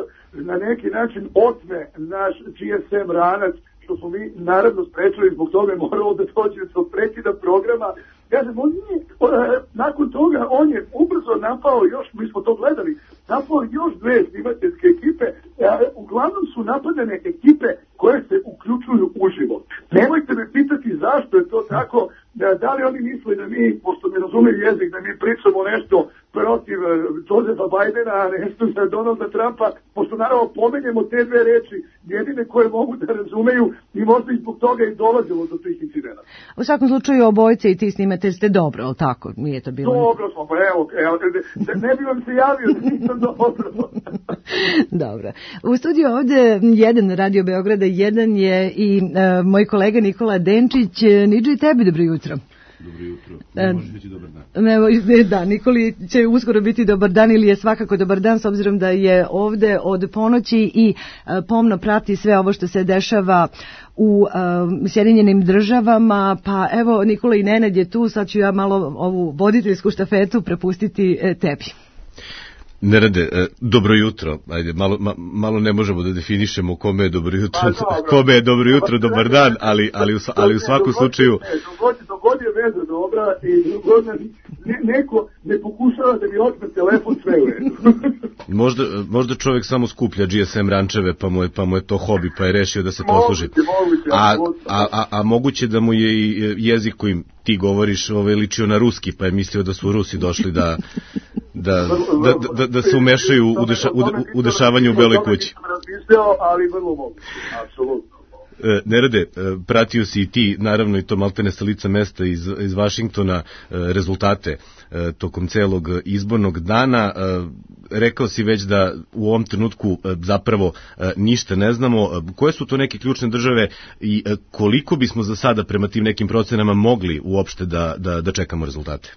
na neki način otme naš G S M ranac, što smo mi naravno sprečili, zbog toga je moralo da dođe do prekida programa. Kažem, on nije, nakon toga on je ubrzo napao još, mi smo to gledali, napao još dve snimateljske ekipe, uglavnom su napadane ekipe koje se uključuju uživo. Nemojte me pitati zašto je to tako, da li oni misle da mi, pošto ne razumiju jezik, da mi pričamo nešto protiv Josefa Bidena, a nešto za Donalda Trumpa, pošto naravno pomenjemo te dve reči, jedine koje mogu da razumeju i možda i zbog toga i dolazilo do tih incidenata. U svakom slučaju obojice i ti snimatelj ste dobro, ali tako? Nije to bilo... Dobro smo, pa evo, evo ne bi vam se javio da nisam dobro. Dobro. U studiju ovde jedan Radio Beograda, jedan je i uh, moj kolega Nikola Denčić. Niđe i tebi dobro jutro. Dobro jutro. Ne može biti dobar dan. Ne, da, Nikoli će uskoro biti dobar dan ili je svakako dobar dan s obzirom da je ovde od ponoći i uh, pomno prati sve ovo što se dešava u uh, Sjedinjenim državama. Pa evo, Nikola i Nenad je tu, sad ću ja malo ovu voditeljsku štafetu prepustiti uh, tebi. Nerade, dobro jutro. Ajde, malo, ma, malo ne možemo da definišemo kome je dobro jutro, kome je dobro jutro, dobar dan, ali, ali, u, ali u svakom slučaju... Dogod je veza dobra i dogod neko ne pokušava da mi otme telefon, sve u redu. Možda, možda čovjek samo skuplja G S M rančeve, pa mu je, pa mu je to hobi, pa je rešio da se posluži. A, a, a, a moguće da mu je i jezik kojim ti govoriš ovaj, ličio na ruski, pa je mislio da su Rusi došli da... Da, da, da, da se umešaju u, deša, u, u dešavanju u Beloj kući. mislio, ali vrlo moguće, apsolutno. Nerade, pratio si i ti, naravno i to maltene sa lica mesta iz, iz Vašingtona, rezultate tokom celog izbornog dana. Rekao si već da u ovom trenutku zapravo ništa ne znamo. Koje su to neke ključne države i koliko bismo za sada prema tim nekim procenama mogli uopšte da, da, da čekamo rezultate?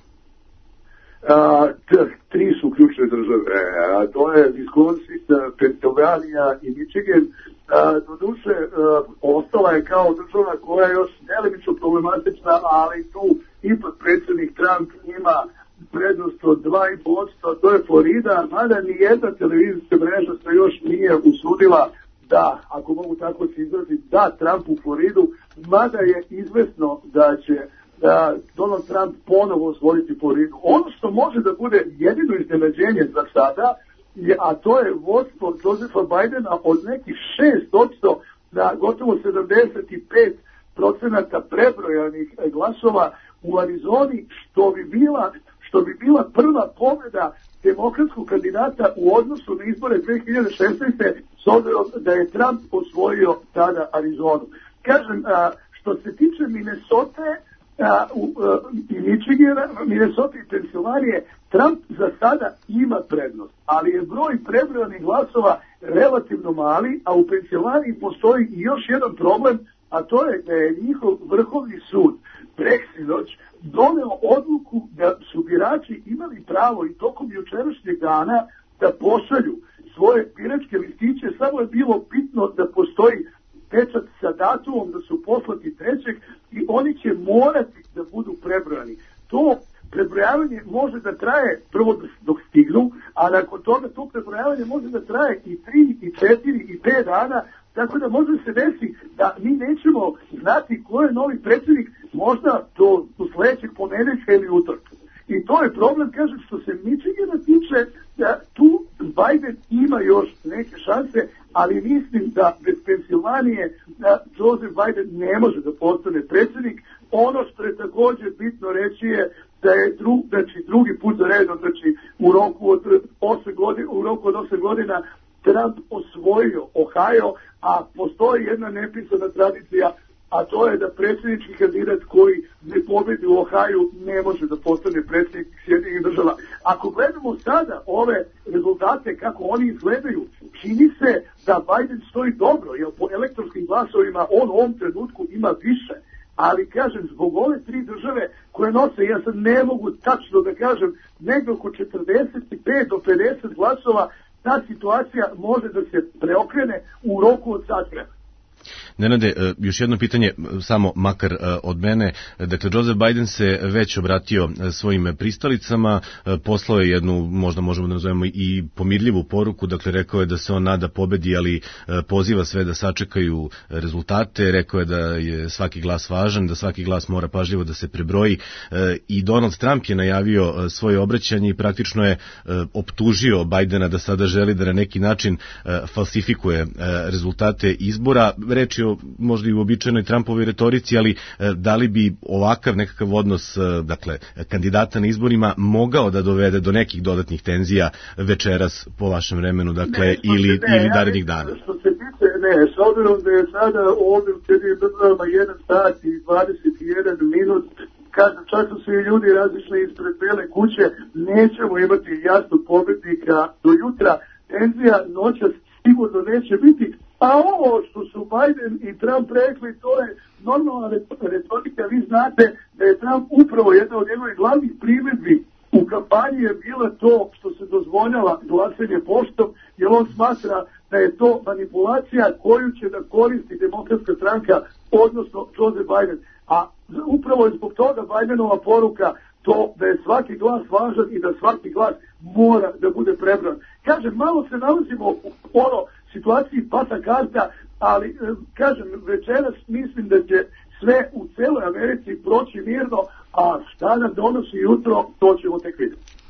A, tri su ključne države, a to je Wisconsin, Pennsylvania i Michigan. Doduše, ostala je kao država koja je još delimično problematična, ali tu ipak predsjednik Trump ima prednost od dva i po posto, to je Florida, mada ni jedna televizijska mreža se još nije usudila da, ako mogu tako se izraziti, da Trump u Floridu, mada je izvesno da će da Donald Trump ponovo osvojiti Floridu. Ono što može da bude jedino iznenađenje za sada, je, a to je vodstvo Josepha Bidena od nekih šest posto na gotovo sedamdeset pet procenata prebrojanih glasova u Arizoni, što bi bila što bi bila prva pobjeda demokratskog kandidata u odnosu na izbore dve hiljade šesnaeste. s obzirom da je Trump osvojio tada Arizonu. Kažem, a, što se tiče Minnesota a, u, a, i Michigana, Minnesota i Pensilvanije, Trump za sada ima prednost, ali je broj prebrojanih glasova relativno mali, a u Pensilvaniji postoji i još jedan problem, a to je da je njihov vrhovni sud preksinoć doneo odluku da su birači imali pravo i tokom jučerašnjeg dana da pošalju svoje biračke listiće, samo je bilo bitno da postoji pečat sa datumom da su poslati trećeg i oni će morati da budu prebrojani. To prebrojavanje može da traje prvo dok stignu, a nakon toga to prebrojavanje može da traje i tri, i četiri, i pet dana, tako da može se desi da mi nećemo znati ko je novi predsjednik možda do, do sledećeg ponedeljka ili utorka. I to je problem, kažem, što se Michigana tiče, da tu Biden ima još neke šanse, ali mislim da bez Pensilvanije da Joseph Biden ne može da postane predsjednik. Ono što je također bitno reći je da je dru, znači, drugi put za redom, znači u roku od osam godina, u roku od osam godina Trump osvojio Ohio, a postoji jedna nepisana tradicija, a to je da predsjednički kandidat koji ne pobedi u Ohio ne može da postane predsjednik Sjedinjenih država. Ako gledamo sada ove rezultate kako oni izgledaju, čini se da Biden stoji dobro, jer po elektronskim glasovima on u ovom trenutku ima više. Ali kažem, zbog ove tri države koje nose, ja sad ne mogu tačno da kažem, negdje oko četrdeset pet do pedeset glasova, ta situacija može da se preokrene u roku od sat vremena. Nenade, još jedno pitanje, samo makar od mene. Dakle, Joseph Biden se već obratio svojim pristalicama, poslao je jednu, možda možemo da nazovemo i pomirljivu poruku, dakle, rekao je da se on nada pobedi, ali poziva sve da sačekaju rezultate, rekao je da je svaki glas važan, da svaki glas mora pažljivo da se prebroji i Donald Trump je najavio svoje obraćanje i praktično je optužio Bidena da sada želi da na neki način falsifikuje rezultate izbora. Reč je o možda i u običajnoj Trumpovoj retorici, ali da li bi ovakav nekakav odnos, dakle, kandidata na izborima mogao da dovede do nekih dodatnih tenzija večeras po vašem vremenu, dakle, ne, ili, ne, ili narednih dana? Što se tiče, ne, s obzirom da je sada ovdje u Sjedinjenim državama jedan sat i dvadeset jedan minut, kažem, čak su svi ljudi razišli ispred Bele kuće, nećemo imati jasnog pobednika do jutra, tenzija noćas sigurno neće biti. A ovo što su Biden i Trump rekli, to je normalna retorika. Vi znate da je Trump upravo jedna od njegovih glavnih primjedbi u kampanji je bila to što se dozvoljava glasanje poštom, jer on smatra da je to manipulacija koju će da koristi demokratska stranka, odnosno Joseph Biden. A upravo je zbog toga Bidenova poruka to da je svaki glas važan i da svaki glas mora da bude prebran. Kažem, malo se nalazimo u ono situaciji pata karta, ali kažem, večeras mislim da će sve u celoj Americi proći mirno, a šta nam donosi jutro, to ćemo tek vidjeti.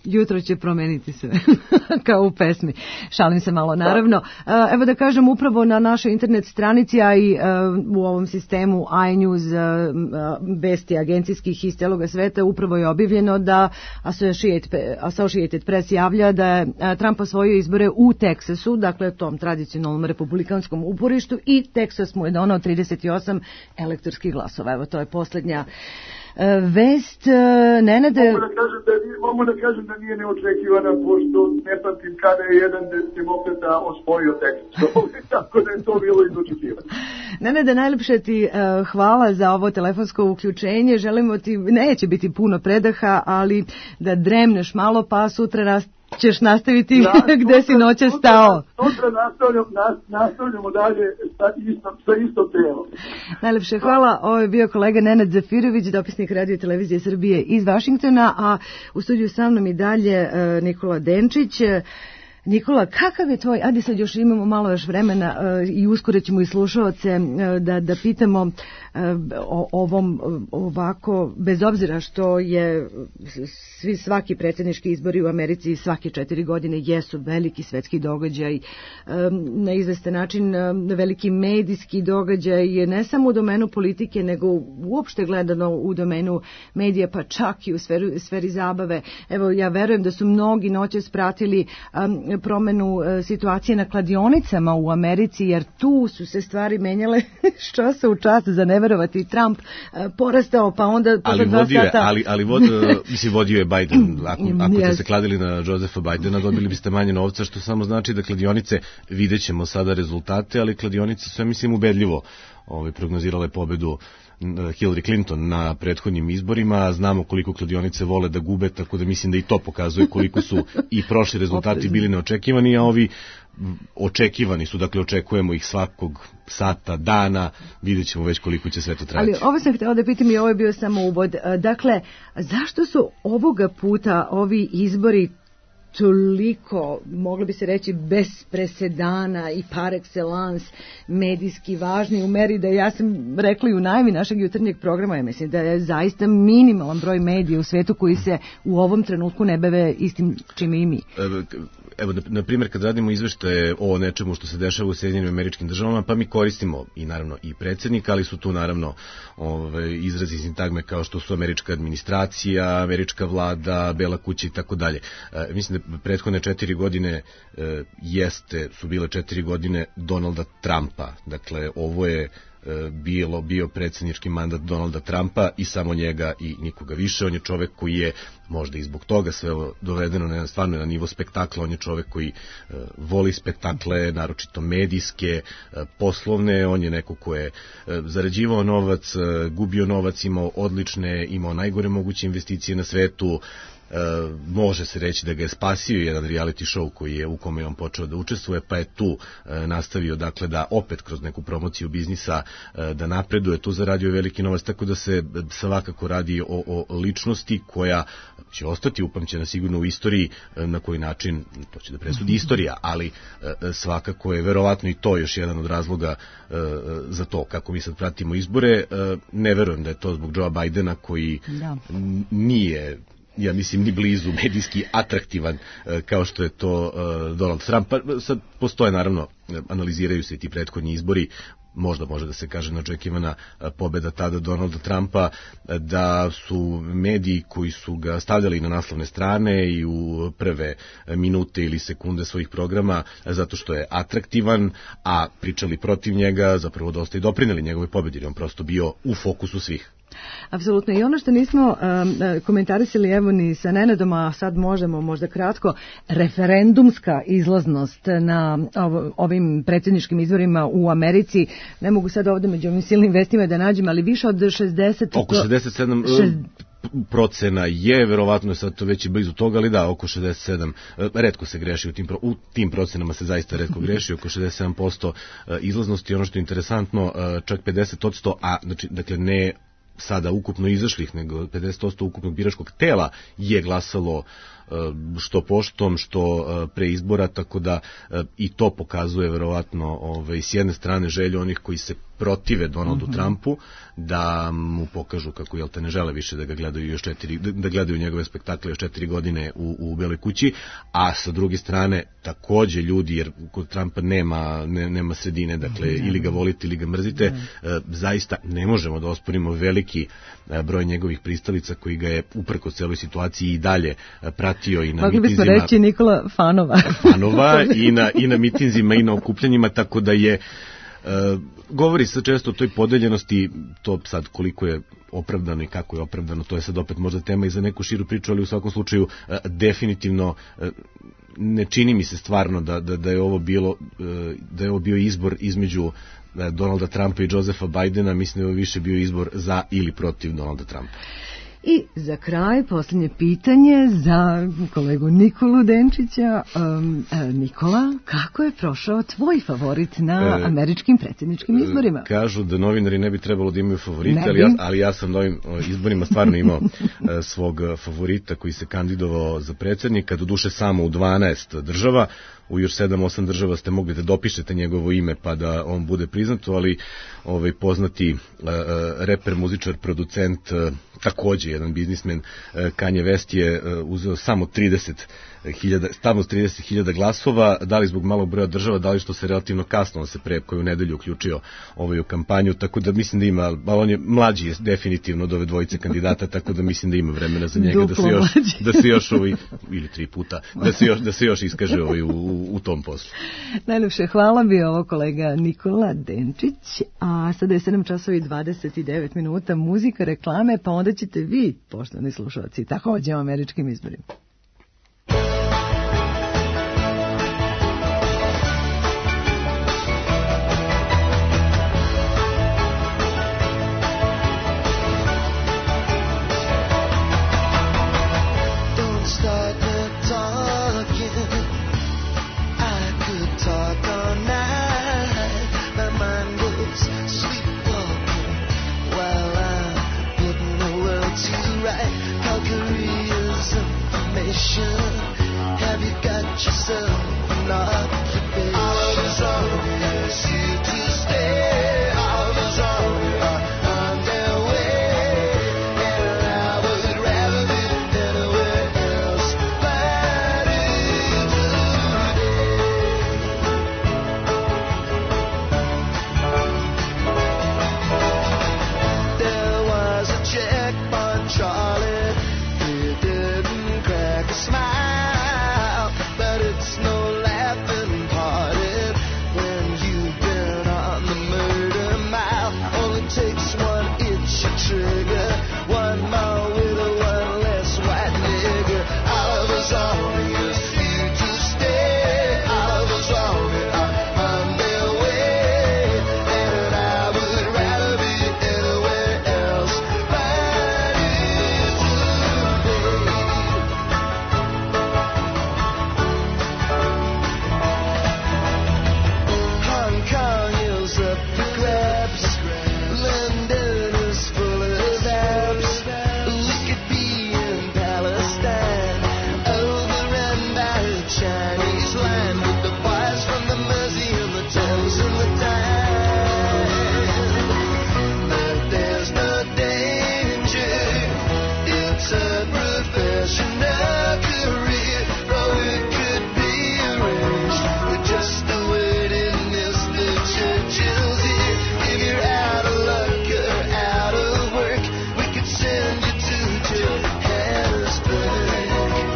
jutro će promeniti sve, kao u pesmi. Šalim se malo, naravno. Evo da kažem, upravo na našoj internet stranici, a i u ovom sistemu iNews, vesti agencijskih iz celoga sveta, upravo je objavljeno da Associated Press javlja da je Trump osvojio izbore u Teksasu, dakle tom tradicionalnom republikanskom uporištu, i Teksas mu je donao trideset osam elektorskih glasova. Evo, to je posljednja vest. Nenade... Mogu da kažem da, mogu da kažem da nije neočekivana, pošto ne pamtim kada je jedan demokrata osvojio Teksas. Tako da je to bilo izočekivano. Nenade, najlepše ti uh, hvala za ovo telefonsko uključenje. Želimo ti, neće biti puno predaha, ali da dremneš malo, pa sutra rast ćeš nastaviti da, gde si noće stao. Sutra nastavljamo, nastavljamo dalje sa istom, sa istom temom. Najlepše hvala. Ovo je bio kolega Nenad Zafirović, dopisnik Radio Televizije Srbije iz Vašingtona, a u studiju sa mnom i dalje Nikola Denčić. Nikola, kakav je tvoj, ajde sad još imamo malo još vremena uh, i uskoro ćemo i slušaoce uh, da, da pitamo uh, o ovom uh, ovako, bez obzira što je svi svaki predsjednički izbori u Americi svake četiri godine jesu veliki svetski događaj, um, na izvestan način um, veliki medijski događaj, ne samo u domenu politike, nego uopšte gledano u domenu medija, pa čak i u sferi, sferi zabave. Evo, ja verujem da su mnogi noćas pratili um, promenu e, situacije na kladionicama u Americi, jer tu su se stvari menjale s časa u čas, za ne verovati. Trump e, porastao, pa onda ali vodio je, ali, ali vod, mislim, vodio je Biden. Ako, ako ste se kladili na Josepha Bidena, dobili biste manje novca, što samo znači da kladionice, vidjet ćemo sada rezultate, ali kladionice su, ja mislim, ubedljivo ove, prognozirale pobedu Hillary Clinton na prethodnim izborima. Znamo koliko kladionice vole da gube, tako da mislim da i to pokazuje koliko su i prošli rezultati bili neočekivani, a ovi očekivani su, dakle očekujemo ih svakog sata, dana, vidjet ćemo već koliko će sve to trajati. Ali ovo sam htjela da pitam i ovo je bio samo uvod. Dakle, zašto su ovoga puta ovi izbori toliko, moglo bi se reći, bez presedana i par excellence medijski važni u meri da, ja sam rekla i u najavi našeg jutarnjeg programa, ja mislim da je zaista minimalan broj medija u svetu koji se u ovom trenutku ne bave istim čime i mi. Evo, na primjer, kad radimo izveštaje o nečemu što se dešava u Sjedinjenim Američkim Državama, pa mi koristimo i naravno i predsjednika, ali su tu naravno ove, izrazi sintagme kao što su američka administracija, američka vlada, Bela kuća i tako dalje. Mislim da prethodne četiri godine e, jeste, su bile četiri godine Donalda Trumpa. Dakle, ovo je bilo, bio predsjednički mandat Donalda Trumpa i samo njega i nikoga više. On je čovek koji je, možda i zbog toga sve ovo dovedeno na, stvarno na nivo spektakla, on je čovek koji uh, voli spektakle, naročito medijske, uh, poslovne, on je neko ko je uh, zarađivao novac, uh, gubio novac, imao odlične, imao najgore moguće investicije na svetu. E, može se reći da ga je spasio jedan reality show koji je u kome je on počeo da učestvuje, pa je tu e, nastavio, dakle, da opet kroz neku promociju biznisa e, da napreduje, tu zaradio veliki novac, tako da se svakako radi o, o ličnosti koja će ostati upamćena sigurno u istoriji, e, na koji način, to će da presudi istorija, ali e, svakako je verovatno i to još jedan od razloga e, za to kako mi sad pratimo izbore. E, ne verujem da je to zbog Joea Bidena koji da. nije, ja mislim, ni blizu medijski atraktivan kao što je to Donald Trump. Pa sad postoje, naravno, analiziraju se i ti prethodni izbori, možda može da se kaže neočekivana pobeda tada Donalda Trumpa, da su mediji koji su ga stavljali na naslovne strane i u prve minute ili sekunde svojih programa zato što je atraktivan, a pričali protiv njega, zapravo dosta i doprineli njegove pobedi, jer on prosto bio u fokusu svih. Apsolutno. I ono što nismo um, komentarisali, evo, ni sa Nenadom, a sad možemo možda kratko, referendumska izlaznost na ov, ovim predsjedničkim izborima u Americi, ne mogu sad ovdje među ovim silnim vestima da nađem, ali više od šezdeset... Oko šezdeset sedam... Šest... procena je, verovatno je sad to već i blizu toga, ali da, oko šezdeset sedam, retko se greši u tim, u tim procenama se zaista retko greši, oko šezdeset sedam posto izlaznosti. Ono što je interesantno, čak pedeset posto, a znači, dakle ne sada ukupno izašlih, nego pedeset posto ukupnog biračkog tela je glasalo što poštom, što pre izbora, tako da i to pokazuje verovatno, ovaj, s jedne strane želju onih koji se protive Donaldu uh-huh. Trumpu, da mu pokažu kako, jel te, ne žele više da ga gledaju još četiri, da gledaju njegove spektakle još četiri godine u, u Beloj kući, a sa druge strane takođe ljudi, jer kod Trumpa nema, ne, nema sredine, dakle uh-huh. ili ga volite ili ga mrzite, uh-huh. zaista ne možemo da osporimo veliki broj njegovih pristalica koji ga je uprko celoj situaciji i dalje pratio i na Mogli mitinzima. Mogli bismo reći Nikola fanova. Fanova i na, i na mitinzima i na okupljanjima, tako da je Uh, govori se često o toj podeljenosti, to sad koliko je opravdano i kako je opravdano, to je sad opet možda tema i za neku širu priču, ali u svakom slučaju uh, definitivno uh, ne čini mi se stvarno da, da, da je ovo bilo uh, da je ovo bio izbor između uh, Donalda Trumpa i Josepha Bidena. Mislim da je ovo više bio izbor za ili protiv Donalda Trumpa. I za kraj, posljednje pitanje za kolegu Nikolu Denčića. Um, Nikola, kako je prošao tvoj favorit na američkim predsjedničkim izborima? Kažu da novinari ne bi trebalo da imaju favorite, ali ja, ali ja sam na ovim izborima stvarno imao svog favorita koji se kandidovao za predsjednika, doduše samo u dvanaest država. U još sedam osam država ste mogli da dopišete njegovo ime pa da on bude priznato, ali ovaj poznati uh, reper, muzičar, producent, uh, takođe jedan biznismen, uh, Kanye West je uh, uzeo samo trideset hiljada, stavno trideset hiljada glasova, da li zbog malog broja država, da li što se relativno kasno, on se pre koju nedelju uključio ovaj u kampanju, tako da mislim da ima, ali on je mlađi je definitivno od ove dvojice kandidata, tako da mislim da ima vremena za njega da se još, da se još ovaj, ili tri puta, da se još, da se još iskaže ovaj u, u, u tom poslu. Najljepše hvala, bio ovo kolega Nikola Denčić, a sada je sedam časova i dvadeset devet minuta, muzika, reklame, pa onda ćete vi, poštovani slušalci, takođe o američkim izborima. Have you got yourself an occupation? All of us always here to stay. All of us are on their way. And I would rather be anywhere else but in today. There was a check on Charlie. He didn't crack a smile, but it's no laughing party when you've been on the murder mile. Only takes one itchy trigger, one more with a one less white nigger. All of us always here to stay. All of us always are on their way, and I would rather be anywhere else but in today. Hong Kong is up for grabs. London is full of abs. We could be in Palestine, overrun by the Chinese line, with the boys from the Mersey and the Thames and the Tyne. But there's no danger. It's a professional career, or it could be arranged with just a word in Mister Churchill's ear. If you're out of luck or out of work, we could send you to Johannesburg.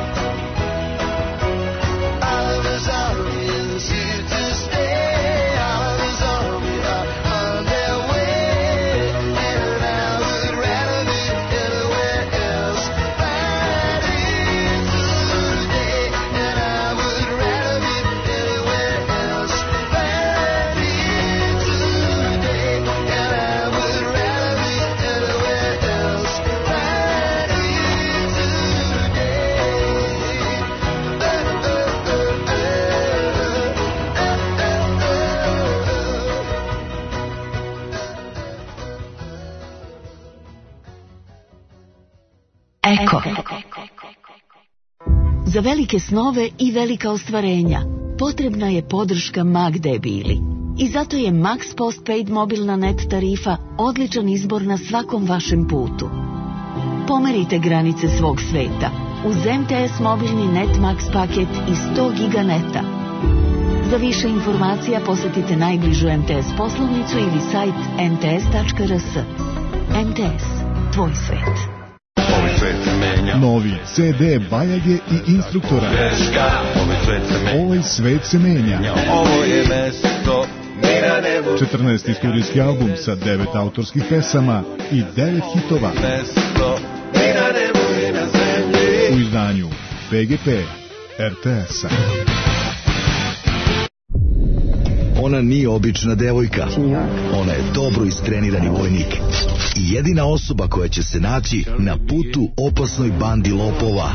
All of us always here to stay. All of us always are on their way, and I would rather be anywhere else but in today. And I would rather be anywhere else but in today. And I would rather be anywhere else but Eko. Za velike snove i velika ostvarenja potrebna je podrška ma gde bili. I zato je Max Postpaid mobilna net tarifa odličan izbor na svakom vašem putu. Pomerite granice svog sveta uz M T S mobilni Net Max paket i sto giga neta. Za više informacija posjetite najbližu M T S poslovnicu ili sajt em te es tačka er es. M T S, tvoj svet. Novi C D Bajage i instruktora. Ovaj svet se menja. Ovo je mesto mira nebu. četrnaesti studijski album sa devet autorskih pesama i devet hitova. Mesto mira nebu i na zemlji. U izdanju P G P R T S-a. Ona nije obična devojka. Ona je dobro istrenirani vojnik. I jedina osoba koja će se naći na putu opasnoj bandi lopova.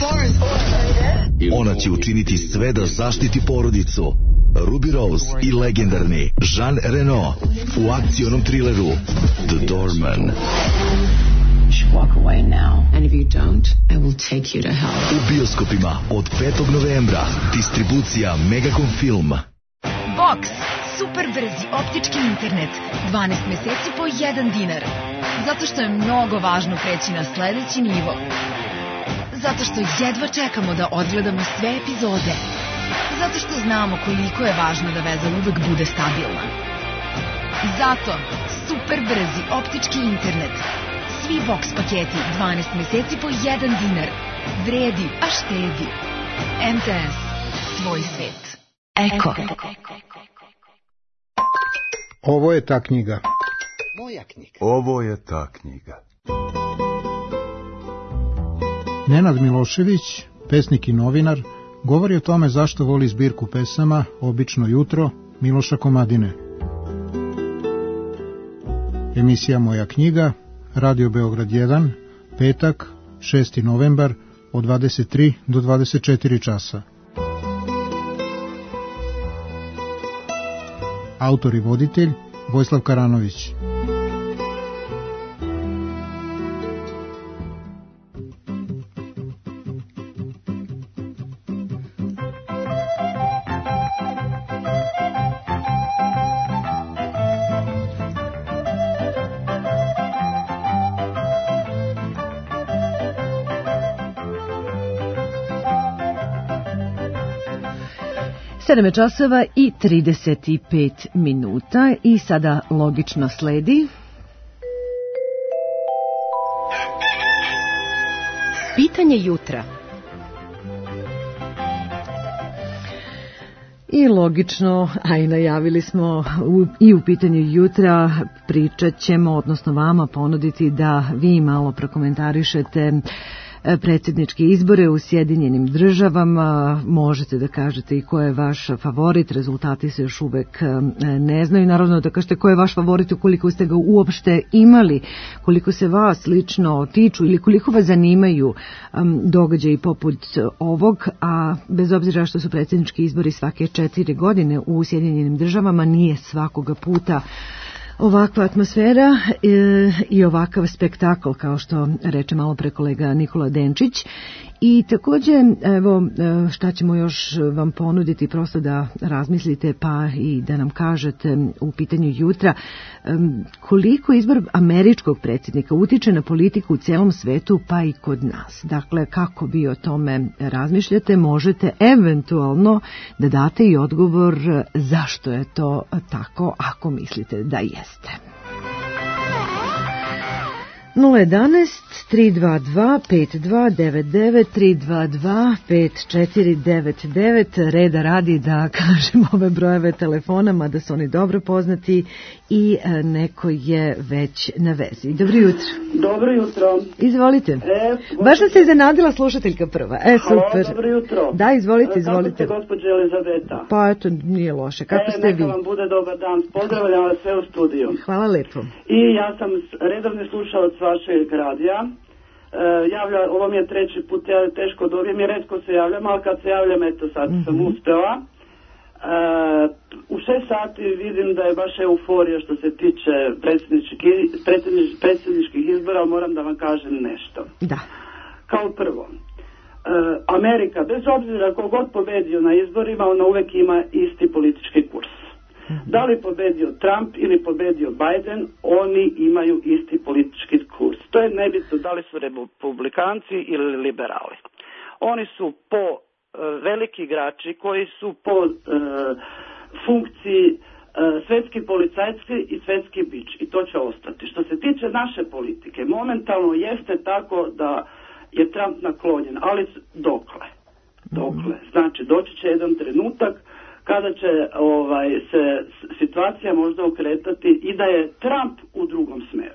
Ona će učiniti sve da zaštiti porodicu. Ruby Rose i legendarni Jean Reno u akcionom trileru The Doorman. Walk away now. And if you don't, I will take you to hell. U bioskopima od petog novembra. Distribucija Megacom Film. Box. Super brzi optički internet. dvanaest meseci po jedan dinar. Zato što je mnogo važno preći na sledeći nivo. Zato što jedva čekamo da odgledamo sve epizode. Zato što znamo koliko je važno da veza uvek bude stabilna. Zato super brzi optički internet. Svi box paketi dvanaest meseci po jedan dinar. Vredi, a štedi. M T S. Tvoj svet. Eko. Ovo je ta knjiga. Moja knjiga. Ovo je ta knjiga. Nenad Milošević, pesnik i novinar, govori o tome zašto voli zbirku pesama Obično jutro Miloša Komadine. Emisija Moja knjiga, Radio Beograd jedan, petak, šesti novembar, od dvadeset tri do dvadeset četiri časa. Autor i voditelj Vojislav Karanović. sedam časova i trideset pet minuta i sada logično sledi Pitanje jutra. I logično, a i najavili smo u, i u pitanju jutra, pričat ćemo, odnosno vama ponuditi da vi malo prokomentarišete predsjedničke izbore u Sjedinjenim državama. Možete da kažete i ko je vaš favorit, rezultati se još uvek ne znaju. Naravno da kažete ko je vaš favorit ukoliko ste ga uopšte imali, koliko se vas lično tiču ili koliko vas zanimaju događaji poput ovog, a bez obzira što su predsjednički izbori svake četiri godine u Sjedinjenim državama, nije svakoga puta ovakva atmosfera e, i ovakav spektakl, kao što reče malo pre kolega Nikola Denčić. I takođe, evo, šta ćemo još vam ponuditi, prosto da razmislite pa i da nam kažete u pitanju jutra koliko izbor američkog predsjednika utiče na politiku u celom svetu pa i kod nas. Dakle, kako vi o tome razmišljate, možete eventualno da date i odgovor zašto je to tako, ako mislite da jeste. nula jedanaest tri dva dva pet dva devet devet tri dva dva pet četiri devet devet. Reda radi da kažem ove brojeve telefona, mada su oni dobro poznati i neko je već na vezi. Dobro jutro. Dobro jutro. Izvolite. E, Baš sam se iznenadila slušateljka prva. E, super. Halo, dobro jutro. Da, izvolite, izvolite. Kako ste, gospođa Elizabeta? Pa eto, nije loše. Kako e, ste vi? Neka vam bude dobar dan. Pozdravljam vas sve u studiju. Hvala lepo. I ja sam redovni slušalac vašeg radija. E, javlja, ovo mi je treći put, ja teško dobijem i retko se javljam, ali kad se javljam, eto sad mm-hmm. sam uspela. E, u šest sati vidim da je baš euforija što se tiče predsjedničkih, predsjedničkih izbora, moram da vam kažem nešto. Da. Kao prvo, e, Amerika, bez obzira kogod pobedio na izborima, ona uvek ima isti politički kurs. Da li pobedio Trump ili pobedio Biden, oni imaju isti politički kurs. To je nebitno da li su republikanci ili liberali. Oni su po e, veliki igrači koji su po e, funkciji e, svetski policajci i svetski bič. I to će ostati. Što se tiče naše politike, momentalno jeste tako da je Trump naklonjen, ali dokle? Dokle. Znači, doći će jedan trenutak kada će ovaj, se situacija možda okretati i da je Trump u drugom smeru.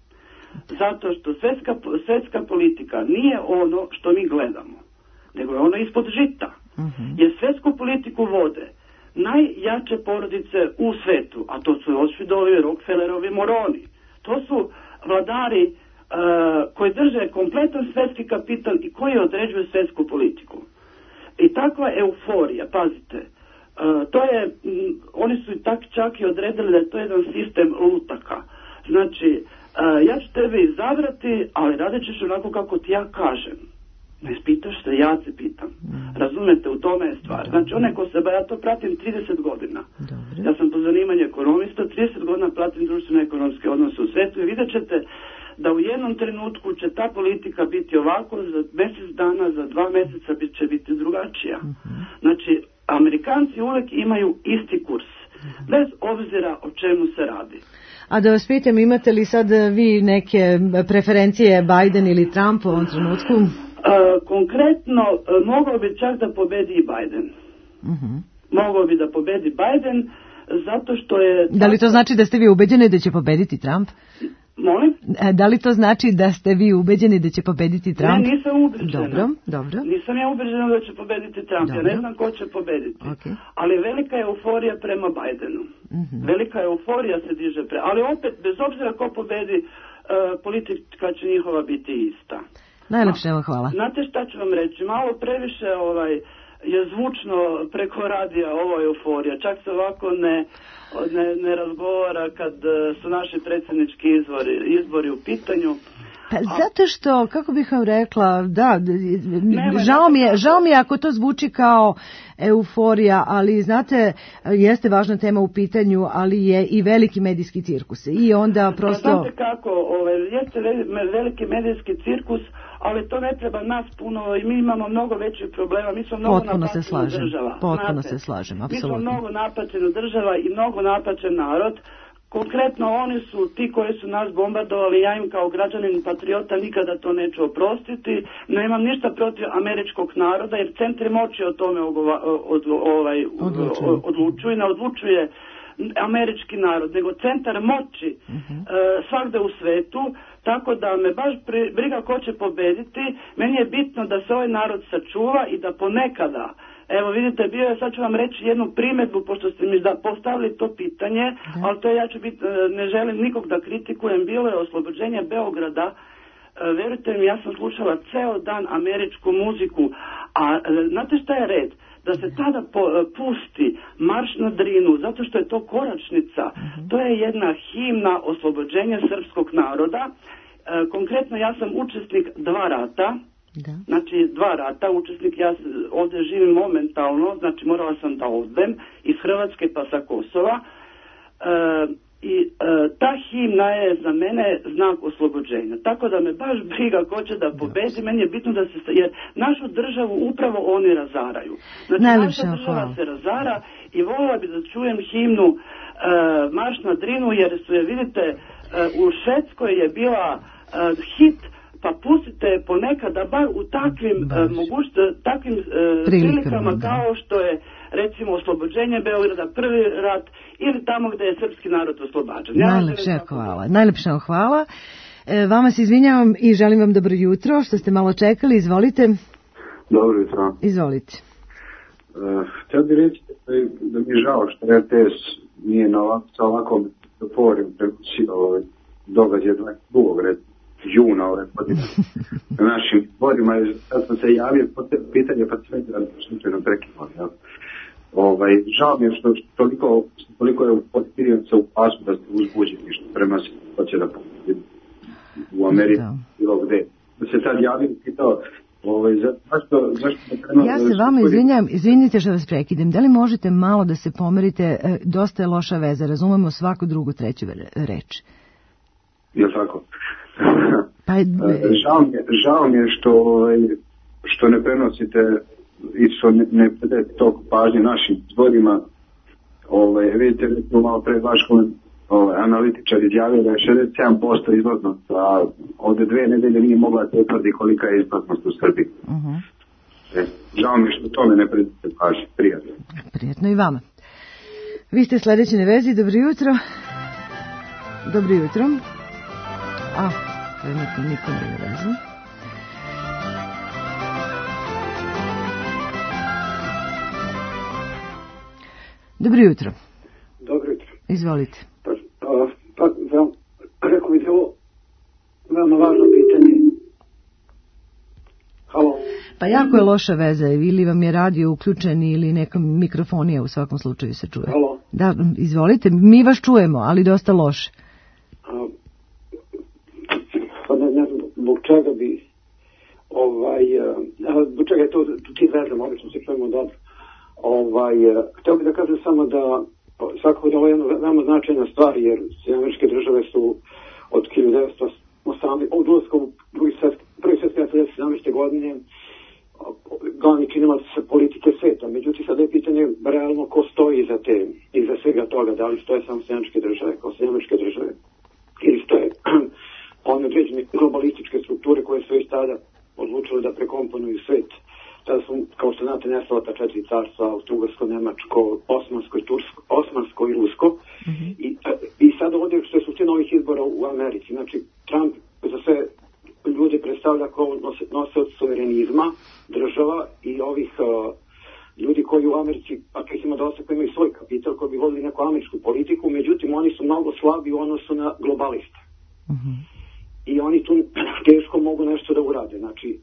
Zato što svjetska, svjetska politika nije ono što mi gledamo, nego je ono ispod žita. Uh-huh. Jer svjetsku politiku vode najjače porodice u svetu, a to su Rothschildovi, Rockefellerovi, Moroni. To su vladari uh, koji drže kompletan svjetski kapital i koji određuju svjetsku politiku. I takva euforija, pazite, uh, to je, m, oni su tak čak i odredili da je to jedan sistem lutaka. Znači, uh, ja ću tebe izabrati, ali radit ćeš onako kako ti ja kažem. Ne pitaš se, ja se pitam. Mm. Razumete, u tome je stvar. Znači, onaj ko se, ba, ja to pratim trideset godina. Dobre. Ja sam po zanimanju ekonomista, trideset godina pratim društveno-ekonomske odnose u svetu i vidjet ćete da u jednom trenutku će ta politika biti ovako, za mjesec dana, za dva mjeseca bit će biti drugačija. Mm-hmm. Znači, Amerikanci uvijek imaju isti kurs, mm-hmm. bez obzira o čemu se radi. A da vas pitam, imate li sad vi neke preferencije Biden ili Trump u ovom trenutku? Uh, konkretno, uh, mogao bi čak da pobedi i Biden. Mm-hmm. Mogao bi da pobedi Biden, zato što je... Da li to znači da ste vi ubeđeni da će pobediti Trump? Molim? Da li to znači da ste vi ubeđeni da će pobediti Trump? Ne, nisam ubeđena. Dobro, dobro. Nisam ja ubeđena da će pobediti Trump. Dobro. Ja ne znam ko će pobediti. Okay. Ali velika je euforija prema Bidenu. Mm-hmm. Velika euforija se diže pre... Ali opet, bez obzira ko pobedi, uh, politika će njihova biti ista. Najlepše vam hvala. Znate šta ću vam reći? Malo previše ovaj, je zvučno preko radija ovo euforija. Čak se ovako ne... Ne, ne razgovara kad su naši predsjednički izbori, izbori u pitanju. Pa zato što, kako bih vam rekla, da, žao mi je, žao mi je ako to zvuči kao euforija, ali znate, jeste važna tema u pitanju, ali je i veliki medijski cirkus. I onda prosto... Pa znate kako, ovaj, jeste veliki medijski cirkus, ali to ne treba nas puno i mi imamo mnogo većih problema. Mi smo mnogo napačena država. Potpuno se slažem, apsolutno. Mi smo mnogo napačena država i mnogo napačen narod. Konkretno oni su ti koji su nas bombardovali, ja im kao građanin patriota nikada to neću oprostiti. Nemam ništa protiv američkog naroda jer centri moći o tome ogova, od, ovaj, odlučuju. odlučuju. Ne odlučuje američki narod, nego centar moći uh-huh. e, svakde u svetu, tako da me baš pri, briga ko će pobediti. Meni je bitno da se ovaj narod sačuva i da ponekada, evo vidite, bio je, sad ću vam reći jednu primjedbu, pošto ste mi da postavili to pitanje, uh-huh. ali to ja ću biti, ne želim nikog da kritikujem, bilo je oslobođenje Beograda. E, verujte mi, ja sam slušala ceo dan američku muziku, a e, znate šta je red? Da se tada po, pusti Marš na Drinu, zato što je to koračnica, uh-huh. to je jedna himna oslobođenja srpskog naroda. E, konkretno ja sam učesnik dva rata, da. Znači dva rata, učesnik, ja ovdje živim momentalno, znači morala sam da odem iz Hrvatske pa sa Kosova. E, I e, ta himna je za mene znak oslobođenja. Tako da me baš briga ko će da pobedi, meni je bitno da se... Jer našu državu upravo oni razaraju. Znači Najlepša, naša država hvala. se razara i voljela bi da čujem himnu e, Marš na Drinu, jer su je, vidite, e, u Švedskoj je bila e, hit, pa pustite ponekada bar u takvim, e, moguć, takvim e, prilikama da. Kao što je recimo oslobođenje Beograda, prvi rat ili tamo gdje je srpski narod oslobađan. Ja Najlepša hvala. Najlepša hvala. E, vama se izvinjavam i želim vam dobro jutro, što ste malo čekali. Izvolite. Dobro jutro. Izvolite. Uh, htio bih reći da mi je žao što R T S nije na ovako, sa ovakvom euforijom prenosio ovaj događaj drugog juna ove godine. Na našim bodima, sad sam se javio pitanje pa sve da slučajno prekinuo. Ja. Ovaj, žao mi je što, što toliko, što toliko je potpirivaca u pasu da ste uzbuđeni što prema se hoće da pobedi u Americi bilo gde. Da se sad javio i pitao Ovaj, zašto, zašto ne prema... Ja se vama izvinjam, izvinite što vas prekidem. Da li možete malo da se pomerite? E, dosta je loša veza, razumemo svaku drugu, treću reč. Je tako? Pa je... žao, mi je, žao mi je što, što ne prenosite i što ne, ne predete toliko pažnje našim izborima. Ovaj, vidite, recimo malo pred vaškom ovaj, analitičar izjavio da je šezdeset sedam posto izlaznost, a od dve nedelje nije mogla da utvrdi kolika je izlaznost u Srbiji. Uh-huh. E, žao mi je što tome ne predete pažnje. Prijatno. Prijatno i vama. Vi ste sledeći na vezi, dobro jutro. Dobro jutro. A, trenutno niko ne je vezu. Dobro jutro. Dobro jutro. Izvolite. Pa, pa, pa za, rekao mi da ovo veoma važno pitanje. Halo? Pa jako je loša veza, ili vam je radio uključen ili neka mikrofonija u svakom slučaju se čuje. Halo? Da, izvolite, mi vas čujemo, ali dosta loše. A, pa ne, ne znam, zbog čega bi ovaj, a, zbog čega je to, ti vezam, obično se čujemo dobro. Ovaj, htio bih da kažem samo da svakako da ovo je jedna veoma značajna stvar, jer Američke države su od hiljadu devetsto osamnaeste. od ulaska u prvi svjetski rat hiljadu devetsto sedamnaeste. godine glavni činilac politike sveta. Međutim, sada je pitanje realno ko stoji iza te, iza svega toga, da li stoje samo Američke države, kao Američke države, ili stoje one određene globalističke strukture koje su već tada odlučile da prekomponuju svet. Tada su, kao što znate, nestala ta četiri carstva, Austro-Ugarsko, Nemačko, Osmansko i Tursko, Osmansko i Rusko. Mm-hmm. I, I sada ovdje što je suština ovih izbora u Americi. Znači, Trump za sve ljude predstavlja kao nosilac suverenizma država i ovih uh, ljudi koji u Americi, a kih ima dosta koji imaju svoj kapital, koji bi vodili neku američku politiku, međutim oni su mnogo slabi u odnosu na globaliste. Mm-hmm. I oni tu teško mogu nešto da urade. Znači,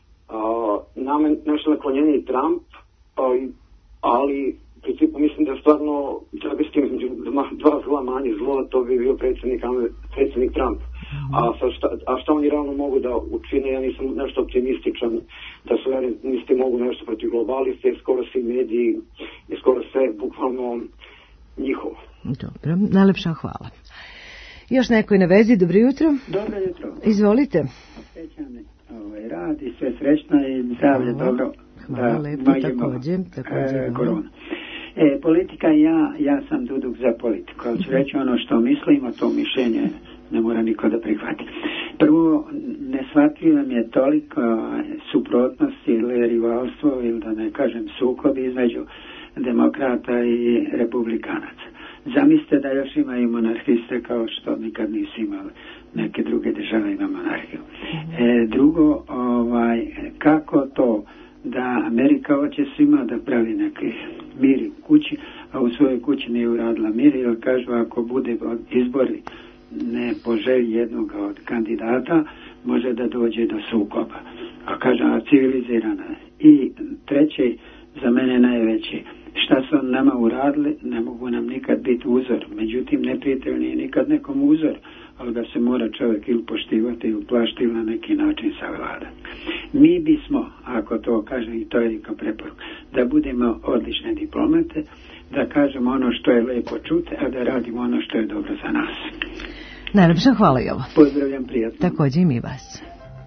Uh, nama je nešto naklonjenje i Trump, uh, ali u principu mislim da stvarno treba bi s tim dva zla manje zlo, to bi bio predsjednik, predsjednik Trump. Mm-hmm. A, šta, a šta oni realno mogu da učine, ja nisam nešto optimističan da su suverenisti mogu nešto protiv globaliste, skoro svi mediji i skoro sve bukvalno njihovo. Dobro, najlepša hvala. Još neko je na vezi, dobro jutro. Dobro jutro. Izvolite. Osjećam ovaj, radi, sve srećno i zdravlje hvala. Dobro. Hvala da lepo, također. također e, korona. E, politika, ja, ja sam duduk za politiku, ali ću reći ono što mislim, a to mišljenje ne mora niko da prihvati. Prvo, neshvatljivo mi je toliko suprotnosti ili rivalstvo, ili da ne kažem sukobi između demokrata i republikanaca. Zamislite da još imaju monarhiste kao što nikad nisu imali neke druge države ima monarhiju. E, drugo, ovaj, kako to da Amerika hoće svima da pravi neki mir u kući, a u svojoj kući nije uradila mir, jer kažu ako bude izbori ne po želji jednog od kandidata, može da dođe do sukoba. A kaže, a civilizirana. I treće, za mene najveći, šta su nama uradili, ne mogu nam nikad biti uzor. Međutim, neprijatelj nije nikad nekom uzor, ali ga se mora čovjek ili poštivati ili plašti ili na neki način savladati. Mi bismo, ako to kažem, i to je kao preporuk, da budemo odlične diplomate, da kažemo ono što je lepo čuti, a da radimo ono što je dobro za nas. Najlepša hvala, Jovo. Pozdravljam, prijatno. Također i mi vas.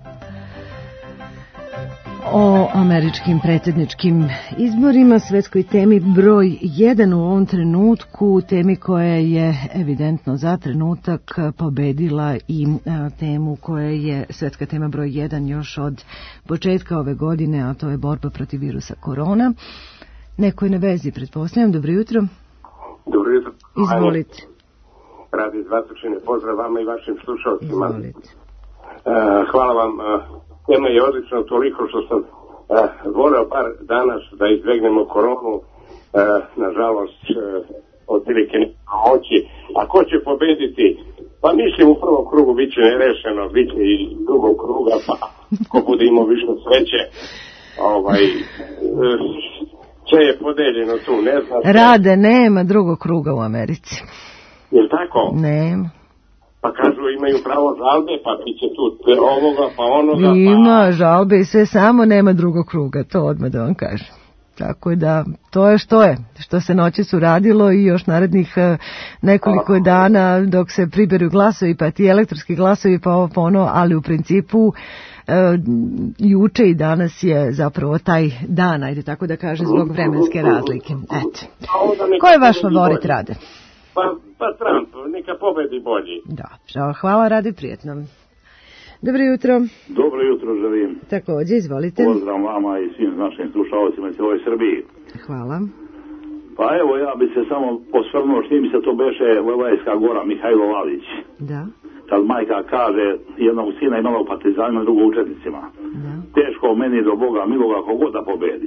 O američkim predsjedničkim izborima, svetskoj temi broj jedan u ovom trenutku, temi koja je evidentno za trenutak pobedila i a, temu koja je svetska tema broj jedan još od početka ove godine, a to je borba protiv virusa korona. Neko je na vezi, pretpostavljam. Dobro jutro. Dobro jutro. Izvolite. Radi iz Vatočine. Pozdrav vama i vašim slušalcima. Izvolite. Uh, hvala vam. Uh, tema je odlična toliko što sam uh, voleo par danas da izbegnemo koronu. Uh, nažalost, uh, otprilike nema moći. A ko će pobediti? Pa mislim u prvom krugu bit će nerešeno, bit će i drugog kruga, pa ko bude imao više sreće. Ovaj, uh, sve je podeljeno tu, ne znam. Rade, nema drugog kruga u Americi. Je li tako? Nema. Pa kažu imaju pravo žalbe, pa ti će tu ovoga, pa onoga, pa... Ima žalbe i sve, samo nema drugog kruga, to odmah da vam kažem. Tako da, to je što je, što se noćas uradilo i još narednih uh, nekoliko dana dok se priberu glasovi, pa ti elektronski glasovi, pa ovo, pa ono, ali u principu uh, juče i danas je zapravo taj dan, ajde tako da kaže, zbog vremenske razlike. Eto. Ko je vaš favorit, Rade? Pa, pa Trump, neka pobedi bolji. Da, hvala, Rade, prijetno. Dobro jutro. Dobro jutro želim. Također, izvolite. Pozdrav vama i svim našim slušalcima u cijeloj Srbiji. Hvala. Pa evo, ja bi se samo osvrnuo, što mi se to beše Lelajska gora, Mihajlo Lalić. Da. Kad majka kaže jednog sina imala u partizanima, drugo u četnicima. Da. Teško meni do Boga miloga kogod da pobedi.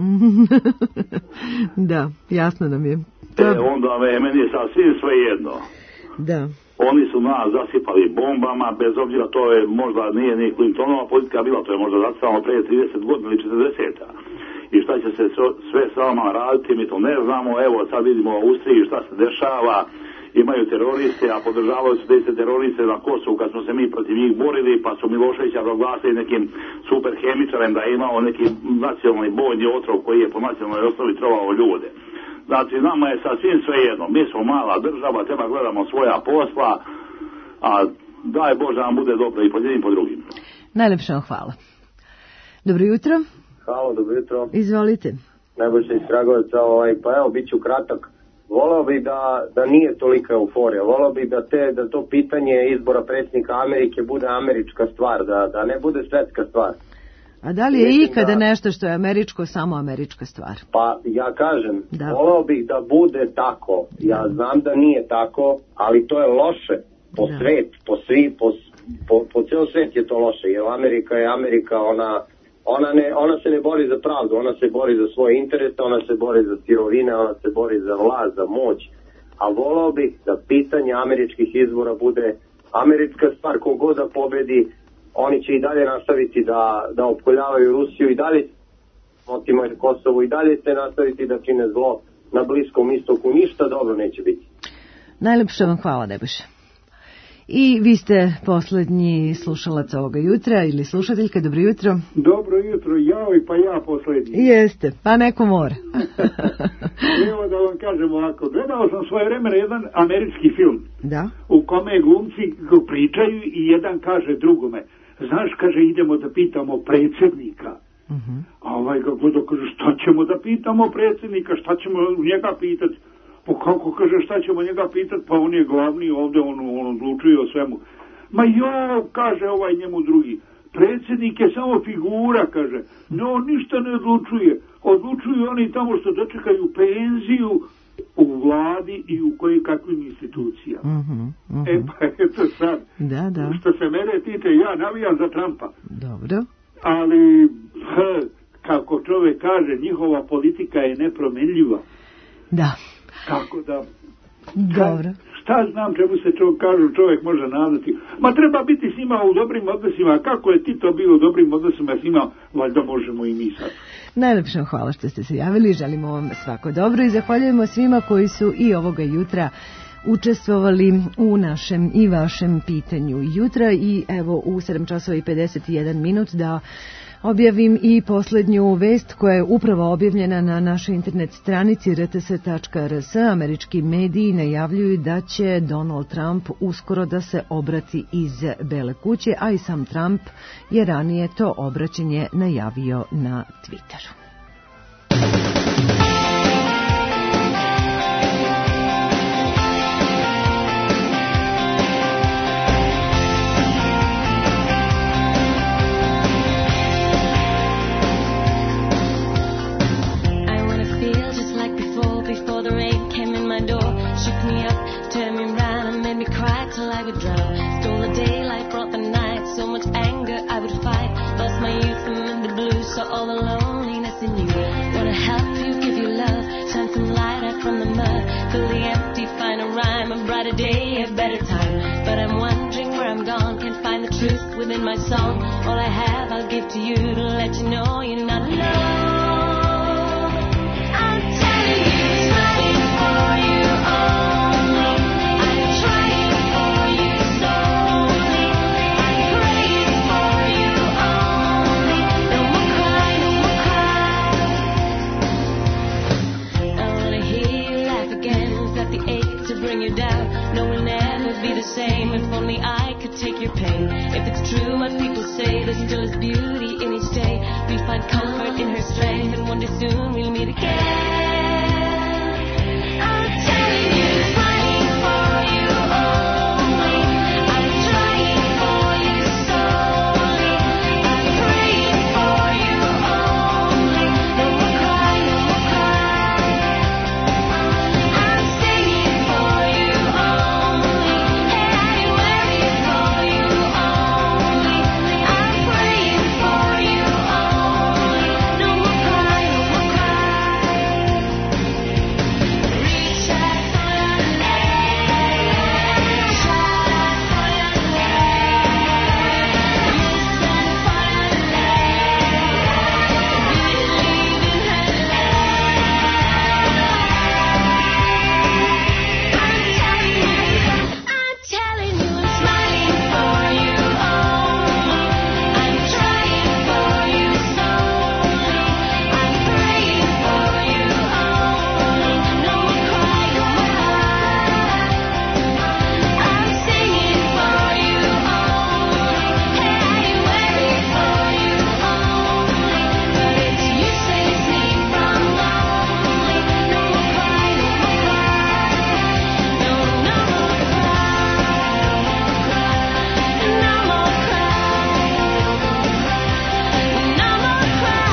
Da, jasno nam je. E, onda me, meni je sasvim sve jedno. Da. Oni su nas zasipali bombama, bez obzira to je možda nije ni Clintonova politika bila, to je možda zacitano prije trideset godina ili četrdeset. I šta će se sve s vama raditi, mi to ne znamo. Evo sad vidimo u Austriji šta se dešava, imaju teroriste, a podržavaju su te teroriste na Kosovu kad smo se mi protiv njih borili, pa su Miloševića proglasili nekim super hemičarem da je imao neki nacionalni bojni otrov koji je po nacionalnoj osnovi trovao ljude. Znači, nama je sasvim sve jedno. Mi smo mala država, treba gledamo svoja posla, a daj Bože nam bude dobro i po jednim po drugim. Najlepše vam hvala. Dobro jutro. Halo, dobro jutro. Izvolite. Najbolje iz Kragovica, ovaj, pa evo, bit ću kratak. Volao bih da, da nije tolika euforija. Volao bih da, te, da to pitanje izbora predsjednika Amerike bude američka stvar, da, da ne bude svetska stvar. A da li je ikada da, nešto što je američko samo američka stvar? Pa ja kažem, da. volao bih da bude tako. Ja da. znam da nije tako, ali to je loše. Po da. svet, po svi, po, po, po cijel svet je to loše. Jer Amerika je Amerika, ona, ona, ne, ona se ne bori za pravdu, ona se bori za svoje interese, ona se bori za sirovine, ona se bori za vlast, za moć. A volao bih da pitanje američkih izbora bude američka stvar, kogod da pobedi. Oni će i dalje nastaviti da, da opkoljavaju Rusiju i dalje otimaju Kosovo i dalje će nastaviti da čine zlo na Bliskom istoku. Ništa dobro neće biti. Najlepše vam hvala, Nebojša. I vi ste poslednji slušalac ovoga jutra ili slušateljka. Dobro jutro. Dobro jutro, ja i pa ja poslednji. Jeste, pa neko mora. Evo da vam kažem ovako, gledao sam svoje vremena jedan američki film. Da. U kome glumci pričaju i jedan kaže drugome, znaš, kaže, idemo da pitamo predsjednika. Uh-huh. A ovaj ga gleda, kaže, šta ćemo da pitamo predsjednika, šta ćemo njega pitati? Pa kako, kaže, šta ćemo njega pitati, pa on je glavni ovdje, on, on odlučuje o svemu. Ma jo, kaže ovaj njemu drugi, predsjednik je samo figura, kaže, no, ništa ne odlučuje, odlučuju oni tamo što dočekaju penziju u vladi i u koji kakvim institucijama. Uh-huh, uh-huh. E pa eto sad, da, da. Što se mene tiče, ja navijam za Trumpa. Dobro. Ali, h, kako čovjek kaže, njihova politika je nepromenljiva. Da. Kako da... Dobro. Šta znam čemu se čovjek kažu, čovjek može nadati. Ma treba biti s njima u dobrim odnosima. Kako je Tito bio u dobrim odnosima s njima, valjda možemo i mi sad. Najlepše hvala što ste se javili. Želimo vam svako dobro i zahvaljujemo svima koji su i ovoga jutra učestvovali u našem i vašem pitanju jutra. I evo u sedam časova i pedeset jedan minut da objavim i posljednju vest koja je upravo objavljena na našoj internet stranici r t s tačka r s. Američki mediji najavljuju da će Donald Trump uskoro da se obrati iz Bele kuće, a i sam Trump je ranije to obraćanje najavio na Twitteru. Within my song, all I have I'll give to you to let you know you're not alone. I'm telling you, trying for you only. I'm trying for you so pain. If it's true what people say, there still is beauty in each day. We find comfort in her strength, and one day soon we'll meet again. I'm telling you, smiling for you only. I'm trying for you solely. I'm praying for you only. No more cry, no more cry. I'm singing for you only. Hey, waiting for you only. I'm praying for you only. No more cry, no more cry. Reach out for your leg, shout out for your leg, listen for your leg, believe in her leg. I'm telling you, I'm telling you, I'm smiling for you only. I'm trying for you solely. I'm praying for you only. No more cry, no more cry. I'm singing for you only. Hey, waiting for you only. But it's you saves me from lonely. No more cry, no more cry. No, no more cry. No more cry. No more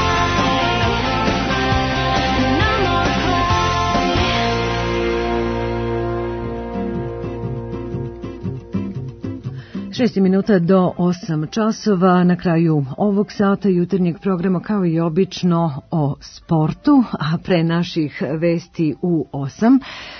Šest minuta do osam časova, na kraju ovog sata jutarnjeg programa kao i obično o sportu, a pre naših vesti u osam.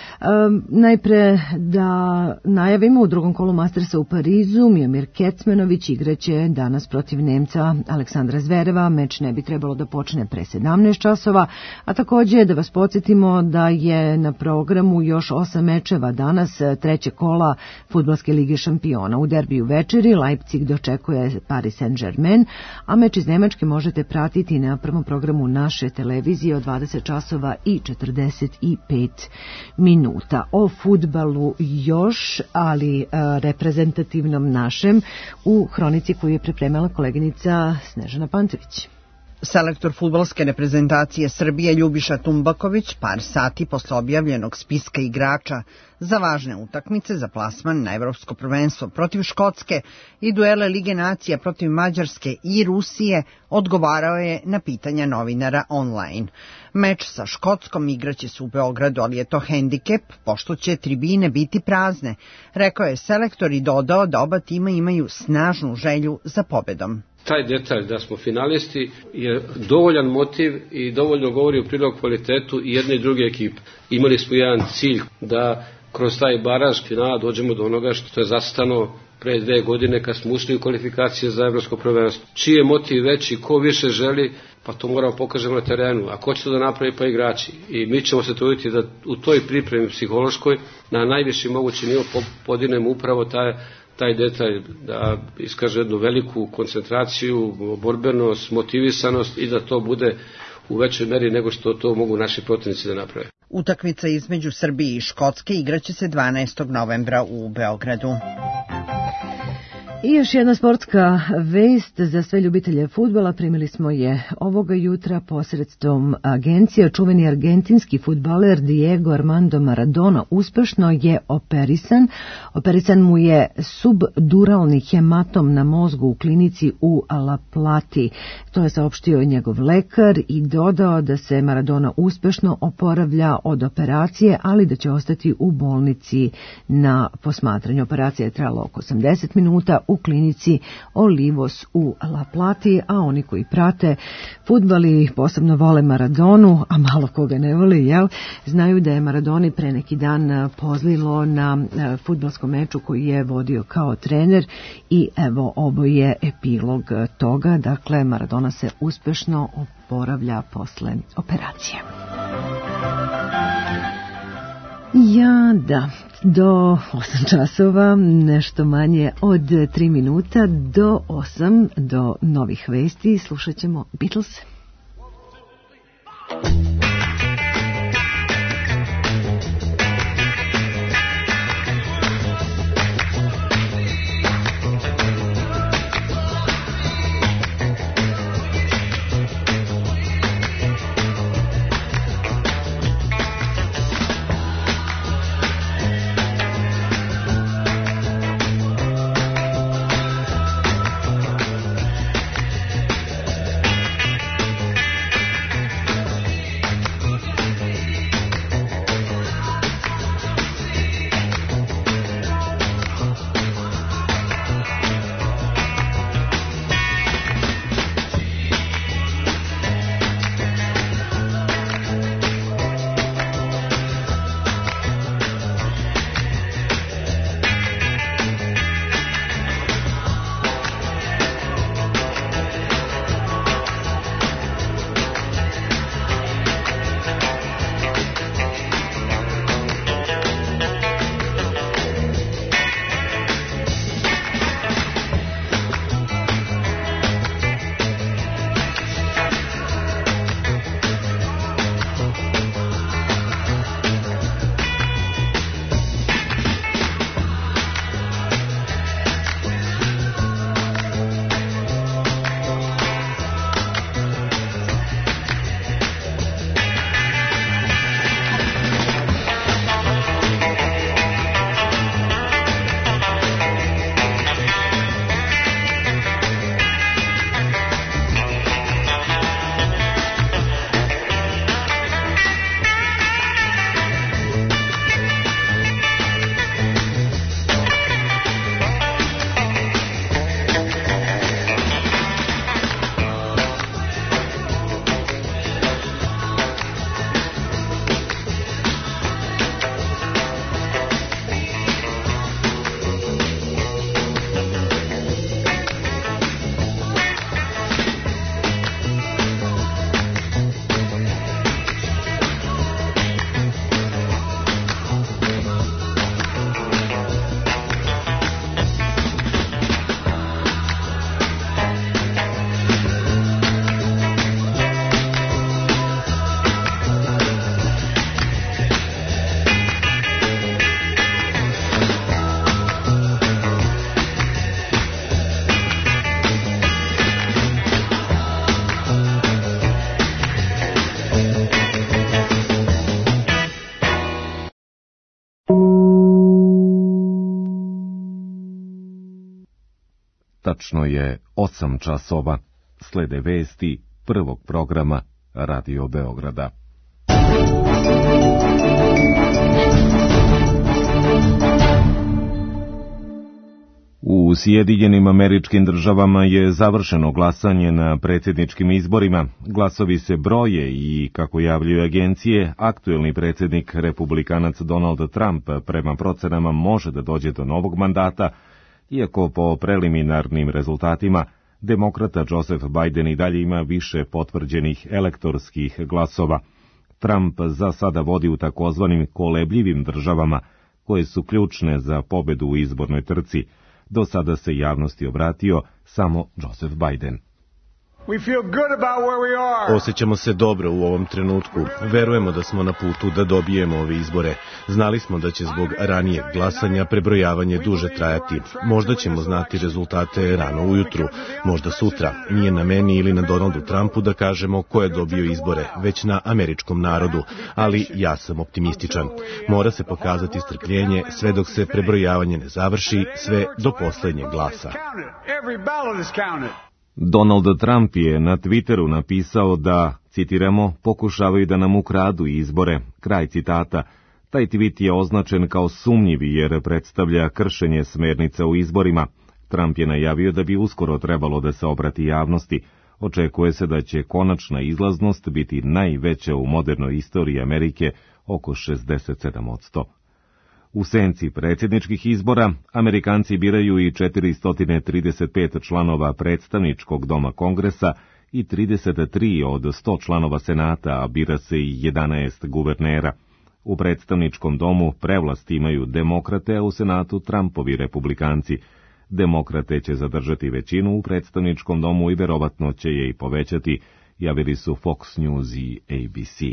Um, najpre da najavimo u drugom kolu Mastersa u Parizu, Miomir Kecmanović igraće danas protiv Nemca Aleksandra Zvereva. Meč ne bi trebalo da počne pre sedamnaest časova, a takođe da vas podsjetimo da je na programu još osam mečeva danas treće kola Fudbalske lige šampiona. U derbiju večeri Leipzig dočekuje Paris Saint-Germain, a meč iz Nemačke možete pratiti na prvom programu naše televizije od dvadeset časova i četrdeset pet minuta. O fudbalu još, ali a, reprezentativnom našem, u hronici koju je pripremala koleginica Snežana Pantović. Selektor fudbalske reprezentacije Srbije Ljubiša Tumbaković par sati posle objavljenog spiska igrača za važne utakmice za plasman na Evropsko prvenstvo protiv Škotske i duele Lige nacija protiv Mađarske i Rusije odgovarao je na pitanja novinara online. Meč sa Škotskom igraće se u Beogradu, ali je to hendikep, pošto će tribine biti prazne, rekao je selektor i dodao da oba tima imaju snažnu želju za pobedom. Taj detalj da smo finalisti je dovoljan motiv i dovoljno govori u prilog kvalitetu i jedne i druge ekipe. Imali smo jedan cilj da kroz taj baraž finala dođemo do onoga što je zacrtano pre dve godine kad smo ušli u kvalifikacije za evropsko prvenstvo. Čiji je motiv veći, ko više želi, pa to moramo pokažemo na terenu. A ko će to da napravi, pa igrači. I mi ćemo se truditi da u toj pripremi psihološkoj na najviši mogući nivo podinemo upravo taj taj detalj, da iskaže jednu veliku koncentraciju, borbenost, motivisanost i da to bude u većoj meri nego što to mogu naši protivnici da naprave. Utakmica između Srbije i Škotske igraće se dvanaestog novembra u Beogradu. I još jedna sportska vest za sve ljubitelje fudbala. Primili smo je ovoga jutra posredstvom agencije. Čuveni argentinski fudbaler Diego Armando Maradona uspešno je operisan. Operisan mu je subduralni hematom na mozgu u klinici u La Plati. To je saopštio njegov lekar i dodao da se Maradona uspešno oporavlja od operacije, ali da će ostati u bolnici na posmatranju. Operacija je trajala oko osamdeset minuta u klinici Olivos u La Plati, a oni koji prate fudbal i posebno vole Maradonu, a malo koga ne voli, jel, znaju da je Maradoni pre neki dan pozlilo na fudbalskom meču koji je vodio kao trener i evo ovo je epilog toga, dakle Maradona se uspešno oporavlja posle operacije. Ja, da, do osam časova, nešto manje od tri minuta, do osam, do novih vesti, slušat ćemo Beatles. Tačno je osam časova. Slede vesti prvog programa Radio Beograda. U Sjedinjenim Američkim Državama je završeno glasanje na predsjedničkim izborima. Glasovi se broje i, kako javljaju agencije, aktuelni predsjednik republikanac Donald Trump prema procenama može da dođe do novog mandata, iako po preliminarnim rezultatima demokrata Joseph Biden i dalje ima više potvrđenih elektorskih glasova. Trump za sada vodi u takozvanim kolebljivim državama, koje su ključne za pobedu u izbornoj trci. Do sada se javnosti obratio samo Joseph Biden. Osjećamo se dobro u ovom trenutku. Verujemo da smo na putu da dobijemo ove izbore. Znali smo da će zbog ranijeg glasanja prebrojavanje duže trajati. Možda ćemo znati rezultate rano ujutru, možda sutra. Nije na meni ili na Donaldu Trumpu da kažemo ko je dobio izbore, već na američkom narodu. Ali ja sam optimističan. Mora se pokazati strpljenje sve dok se prebrojavanje ne završi, sve do poslednjeg glasa. Donald Trump je na Twitteru napisao da, citiramo, pokušavaju da nam ukradu izbore, kraj citata. Taj tweet je označen kao sumnjivi jer predstavlja kršenje smernica u izborima. Trump je najavio da bi uskoro trebalo da se obrati javnosti. Očekuje se da će konačna izlaznost biti najveća u modernoj istoriji Amerike, oko šezdeset sedam posto. U senci predsjedničkih izbora, Amerikanci biraju i četiristo trideset pet članova predstavničkog doma Kongresa i trideset tri od sto članova Senata, a bira se i jedanaest guvernera. U predstavničkom domu prevlast imaju demokrate, a u Senatu Trumpovi republikanci. Demokrate će zadržati većinu u predstavničkom domu i verovatno će je i povećati, javili su Fox News i A B C.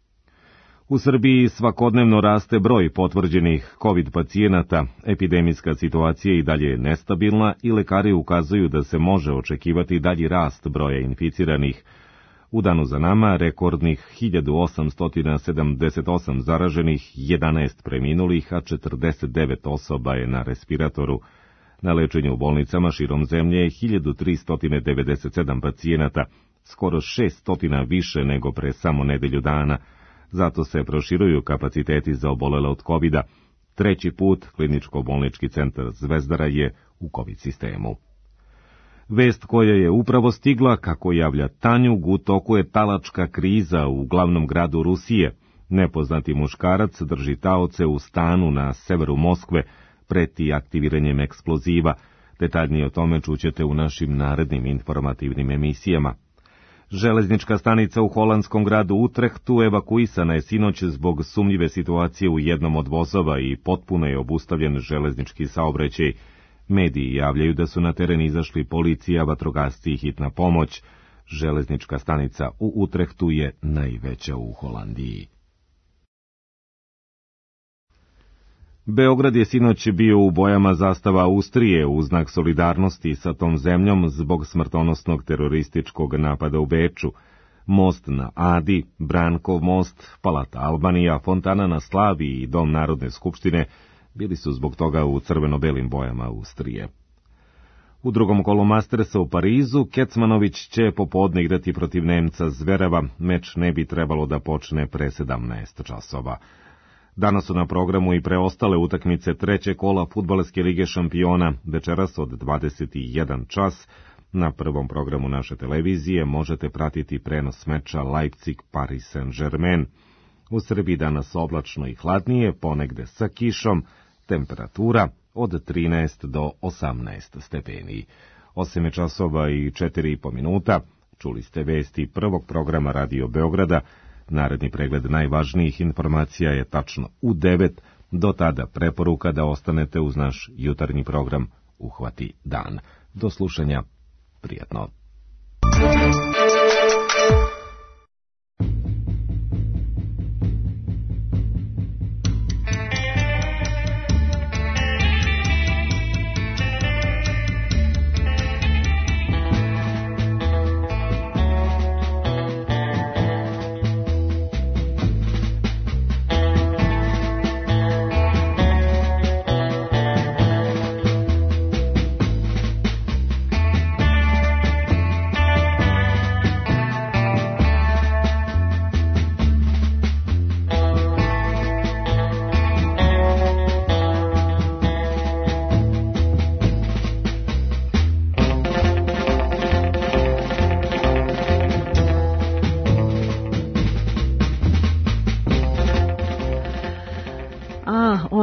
U Srbiji svakodnevno raste broj potvrđenih COVID pacijenata, epidemijska situacija i dalje je nestabilna i lekari ukazuju da se može očekivati dalji rast broja inficiranih. U danu za nama rekordnih hiljadu osamsto sedamdeset osam zaraženih, jedanaest preminulih, a četrdeset devet osoba je na respiratoru. Na lečenju u bolnicama širom zemlje je hiljadu tristo devedeset sedam pacijenata, skoro šest više nego pre samo nedelju dana. Zato se proširuju kapaciteti za obolele od kovida. Treći put kliničko-bolnički centar Zvezdara je u COVID sistemu. Vest koja je upravo stigla, kako javlja Tanjug, u toku je talačka kriza u glavnom gradu Rusije. Nepoznati muškarac drži taoce u stanu na severu Moskve, preti aktiviranjem eksploziva. Detaljnije o tome čućete u našim narednim informativnim emisijama. Železnička stanica u holandskom gradu Utrehtu evakuisana je sinoć zbog sumnjive situacije u jednom od vozova i potpuno je obustavljen železnički saobraćaj. Mediji javljaju da su na teren izašli policija, vatrogasci i hitna pomoć. Železnička stanica u Utrehtu je najveća u Holandiji. Beograd je sinoć bio u bojama zastava Austrije u znak solidarnosti sa tom zemljom zbog smrtonosnog terorističkog napada u Beču. Most na Adi, Brankov most, Palata Albanija, Fontana na Slavi i Dom Narodne skupštine bili su zbog toga u crveno-belim bojama Austrije. U drugom kolu Mastersa u Parizu Kecmanović će popodne igrati protiv Nemca Zvereva. Meč ne bi trebalo da počne pre sedamnaest časova. Danas su na programu i preostale utakmice treće kola Fudbalske lige šampiona, večeras od dvadeset jedan čas. Na prvom programu naše televizije možete pratiti prenos meča Leipzig-Paris Saint-Germain. U Srbiji danas oblačno i hladnije, ponegde sa kišom, temperatura od trinaest do osamnaest stepeni. osam časova i četiri i po minuta, čuli ste vesti prvog programa Radio Beograda. Naredni pregled najvažnijih informacija je tačno u devet, do tada preporuka da ostanete uz naš jutarnji program Uhvati dan. Do slušanja, prijatno.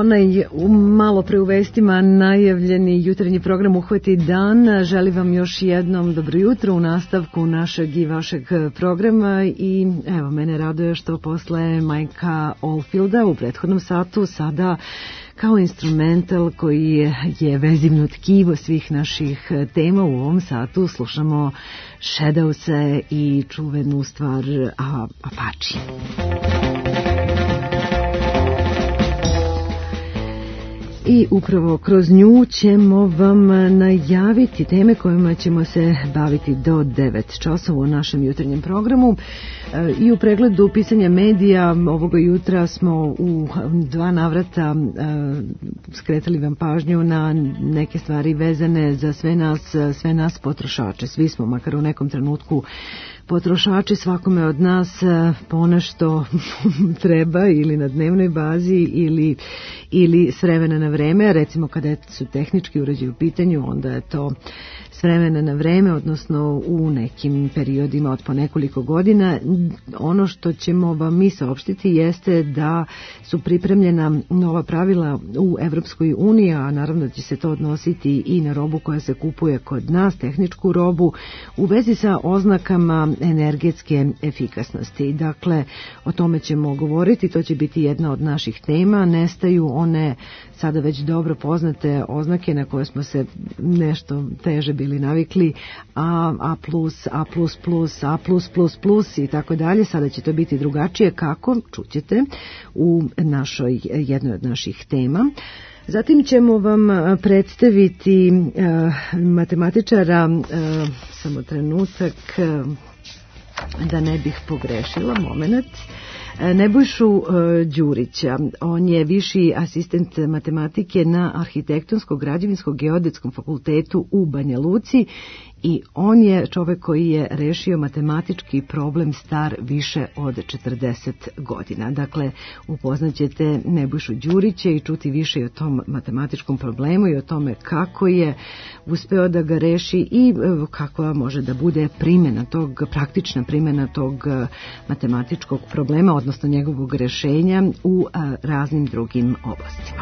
onaj malo pre u vestima najavljeni jutarnji program Uhvati dan. Želim vam još jednom dobro jutro u nastavku našeg i vašeg programa i evo, mene raduje što posle Majka Oldfielda u prethodnom satu sada kao instrumental koji je vezivno tkivo svih naših tema u ovom satu slušamo Shadows i čuvenu stvar Apache. I upravo kroz nju ćemo vam najaviti teme kojima ćemo se baviti do devet časova u našem jutarnjem programu. I u pregledu pisanja medija ovoga jutra smo u dva navrata skretali vam pažnju na neke stvari vezane za sve nas, sve nas potrošače. Svi smo makar u nekom trenutku potrošači, svakome od nas ponešto treba ili na dnevnoj bazi ili, ili s vremena na vreme. Recimo kada su tehnički uređaji u pitanju, onda je to s vremena na vreme, odnosno u nekim periodima od po nekoliko godina. Ono što ćemo vam mi saopštiti jeste da su pripremljena nova pravila u Evropskoj uniji, a naravno da će se to odnositi i na robu koja se kupuje kod nas, tehničku robu, u vezi sa oznakama energetske efikasnosti. Dakle, o tome ćemo govoriti, to će biti jedna od naših tema. Nestaju one sada već dobro poznate oznake na koje smo se nešto teže bili navikli, A, A+, A++, A+++ i tako dalje. Sada će to biti drugačije. Kako? Čućete u našoj, jednoj od naših tema. Zatim ćemo vam predstaviti uh, matematičara, uh, samo trenutak, uh, da ne bih pogrešila, moment, Nebojšu Đurića. On je viši asistent matematike na Arhitektonsko-građevinsko-geodetskom fakultetu u Banja Luci i on je čovek koji je rešio matematički problem star više od četrdeset godina. Dakle, upoznaćete Nebojšu Đurića i čuti više o tom matematičkom problemu i o tome kako je uspeo da ga reši i kakva može da bude primjena tog, praktična primjena tog matematičkog problema, odnosno njegovog rešenja u raznim drugim oblastima.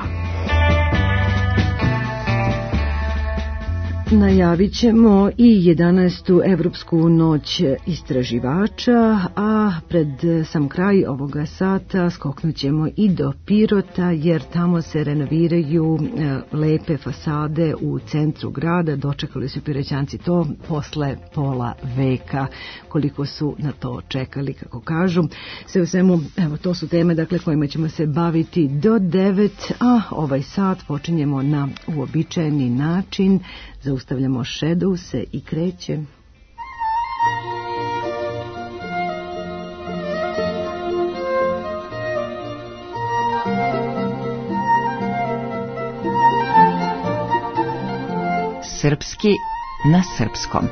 Najavit ćemo i jedanaestu Evropsku noć istraživača, a pred sam kraj ovoga sata skoknut ćemo i do Pirota, jer tamo se renoviraju lepe fasade u centru grada. Dočekali su Piroćanci to posle pola veka, koliko su na to čekali, kako kažu. Sve u svemu, evo, to su teme dakle kojima ćemo se baviti do devet, a ovaj sat počinjemo na uobičajeni način. Zaustavljamo Shadows i kreće. Srpski na srpskom.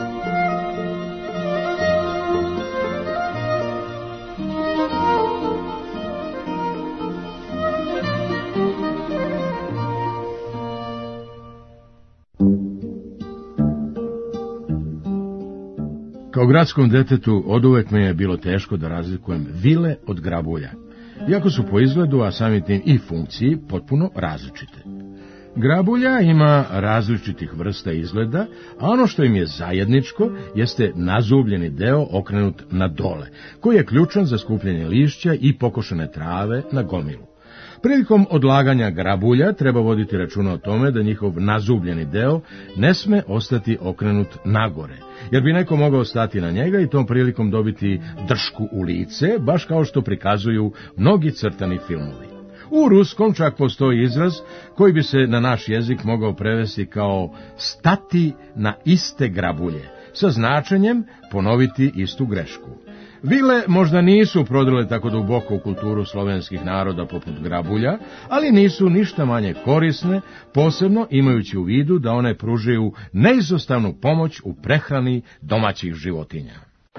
Kao gradskom detetu oduvek me je bilo teško da razlikujem vile od grabulja, iako su po izgledu, a samim tim i funkciji, potpuno različite. Grabulja ima različitih vrsta izgleda, a ono što im je zajedničko jeste nazubljeni deo okrenut na dole, koji je ključan za skupljanje lišća i pokošene trave na gomilu. Prilikom odlaganja grabulja treba voditi računa o tome da njihov nazubljeni deo ne sme ostati okrenut nagore, jer bi neko mogao stati na njega i tom prilikom dobiti dršku u lice, baš kao što prikazuju mnogi crtani filmovi. U ruskom čak postoji izraz koji bi se na naš jezik mogao prevesti kao stati na iste grabulje, sa značenjem ponoviti istu grešku. Vile možda nisu prodrile tako duboko u kulturu slovenskih naroda poput grabulja, ali nisu ništa manje korisne, posebno imajući u vidu da one pružaju neizostavnu pomoć u prehrani domaćih životinja.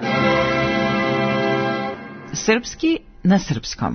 Srpski na srpskom.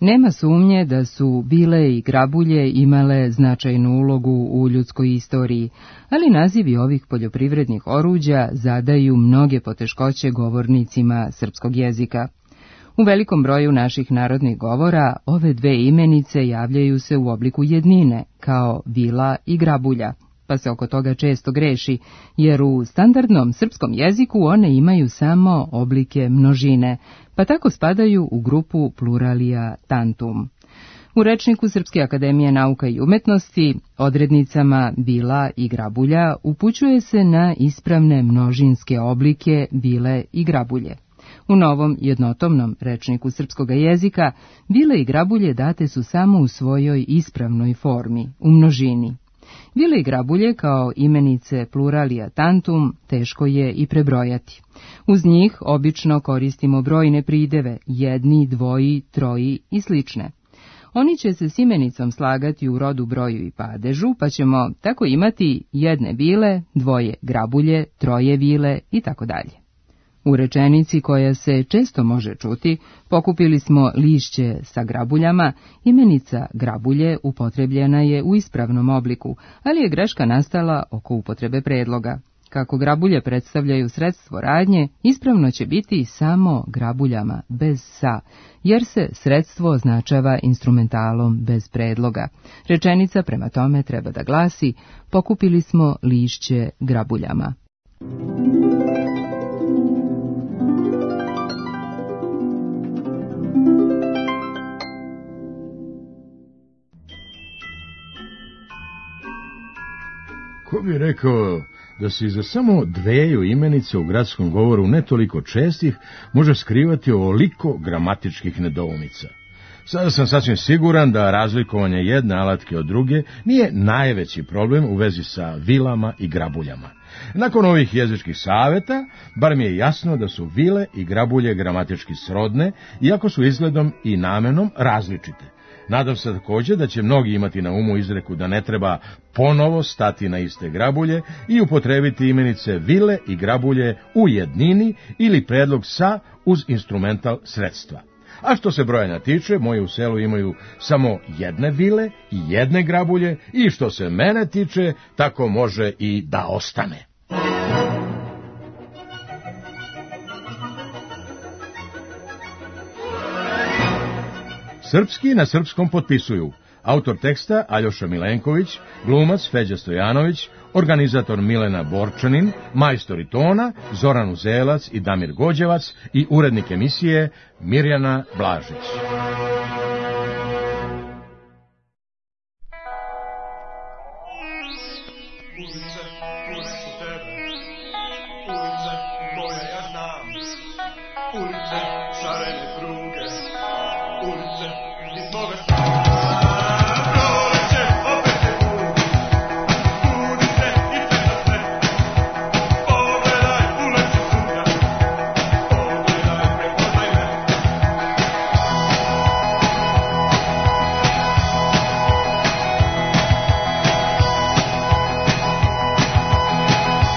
Nema sumnje da su bile i grabulje imale značajnu ulogu u ljudskoj istoriji, ali nazivi ovih poljoprivrednih oruđa zadaju mnoge poteškoće govornicima srpskog jezika. U velikom broju naših narodnih govora ove dve imenice javljaju se u obliku jednine, kao vila i grabulja, pa se oko toga često greši, jer u standardnom srpskom jeziku one imaju samo oblike množine, pa tako spadaju u grupu pluralija tantum. U rečniku Srpske akademije nauka i umetnosti odrednicama vila i grabulja upućuje se na ispravne množinske oblike vile i grabulje. U novom jednotomnom rečniku srpskog jezika vile i grabulje date su samo u svojoj ispravnoj formi, u množini. Vile i grabulje kao imenice pluralija tantum teško je i prebrojati. Uz njih obično koristimo brojne prideve, jedni, dvoji, troji i slične. Oni će se s imenicom slagati u rodu, broju i padežu, pa ćemo tako imati jedne vile, dvoje grabulje, troje vile i tako dalje. U rečenici koja se često može čuti, pokupili smo lišće sa grabuljama, imenica grabulje upotrebljena je u ispravnom obliku, ali je greška nastala oko upotrebe predloga. Kako grabulje predstavljaju sredstvo radnje, ispravno će biti samo grabuljama bez sa, jer se sredstvo označava instrumentalom bez predloga. Rečenica prema tome treba da glasi: pokupili smo lišće grabuljama. Ko bi rekao da se iza samo dveju imenice u gradskom govoru ne toliko čestih može skrivati ovoliko gramatičkih nedoumica. Sada sam sasvim siguran da razlikovanje jedne alatke od druge nije najveći problem u vezi sa vilama i grabuljama. Nakon ovih jezičkih saveta, bar mi je jasno da su vile i grabulje gramatički srodne, iako su izgledom i namenom različite. Nadam se također da će mnogi imati na umu izreku da ne treba ponovo stati na iste grabulje i upotrebiti imenice vile i grabulje u jednini ili predlog sa uz instrumental sredstva. A što se brojanja tiče, moji u selu imaju samo jedne vile i jedne grabulje i što se mene tiče, tako može i da ostane. Srpski na srpskom potpisuju autor teksta Aljoša Milenković, glumac Feđa Stojanović, organizator Milena Borčanin, majstori tona Zoran Uzelac i Damir Gođevac i urednik emisije Mirjana Blažić.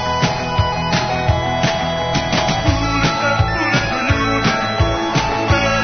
Ulice,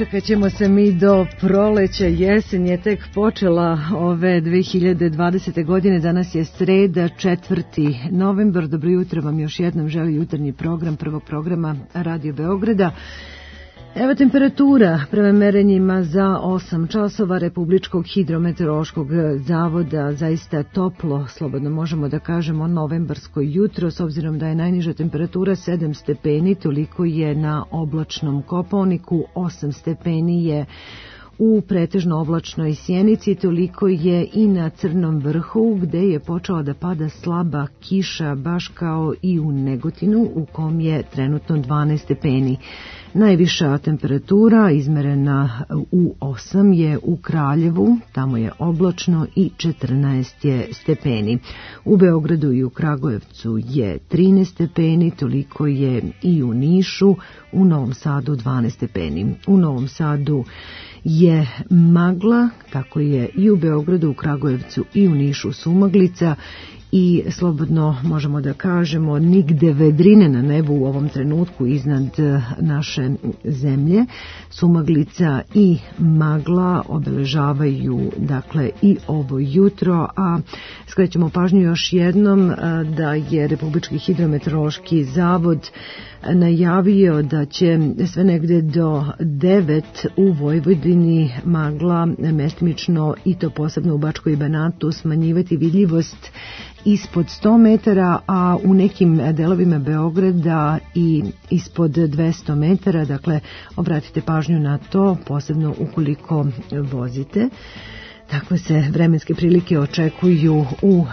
Dočekat ćemo se mi do proleća, jesen je tek počela ove dve hiljade dvadesete. godine, danas je sreda, četvrti novembar. Dobro jutro vam još jednom želi jutarnji program prvog programa Radio Beograda. Evo temperatura prema merenjima za osam časova Republičkog hidrometeorološkog zavoda, zaista toplo, slobodno možemo da kažemo novembarsko jutro, s obzirom da je najniža temperatura sedam stepeni, toliko je na oblačnom Kopaoniku, osam stepeni je u pretežno oblačnoj Sjenici, toliko je i na Crnom vrhu, gde je počela da pada slaba kiša, baš kao i u Negotinu, u kom je trenutno dvanaest stepeni. Najviša temperatura izmerena u osam je u Kraljevu, tamo je oblačno i četrnaest je stepeni. U Beogradu i u Kragujevcu je trinaest stepeni, toliko je i u Nišu, u Novom Sadu dvanaest stepeni. U Novom Sadu je magla, tako je i u Beogradu, u Kragujevcu i u Nišu sumaglica i slobodno možemo da kažemo nigde vedrine na nebu u ovom trenutku iznad naše zemlje. Sumaglica i magla obeležavaju dakle i ovo jutro, a skrećemo pažnju još jednom da je Republički hidrometeorološki zavod najavio da će sve negde do devet u Vojvodini magla mestimično i to posebno u Bačkoj i Banatu smanjivati vidljivost ispod sto metara, a u nekim delovima Beograda i ispod dvesta metara, dakle obratite pažnju na to, posebno ukoliko vozite. Takve se vremenske prilike očekuju u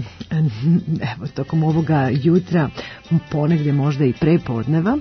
evo, tokom ovoga jutra, ponegde možda i prepodneva.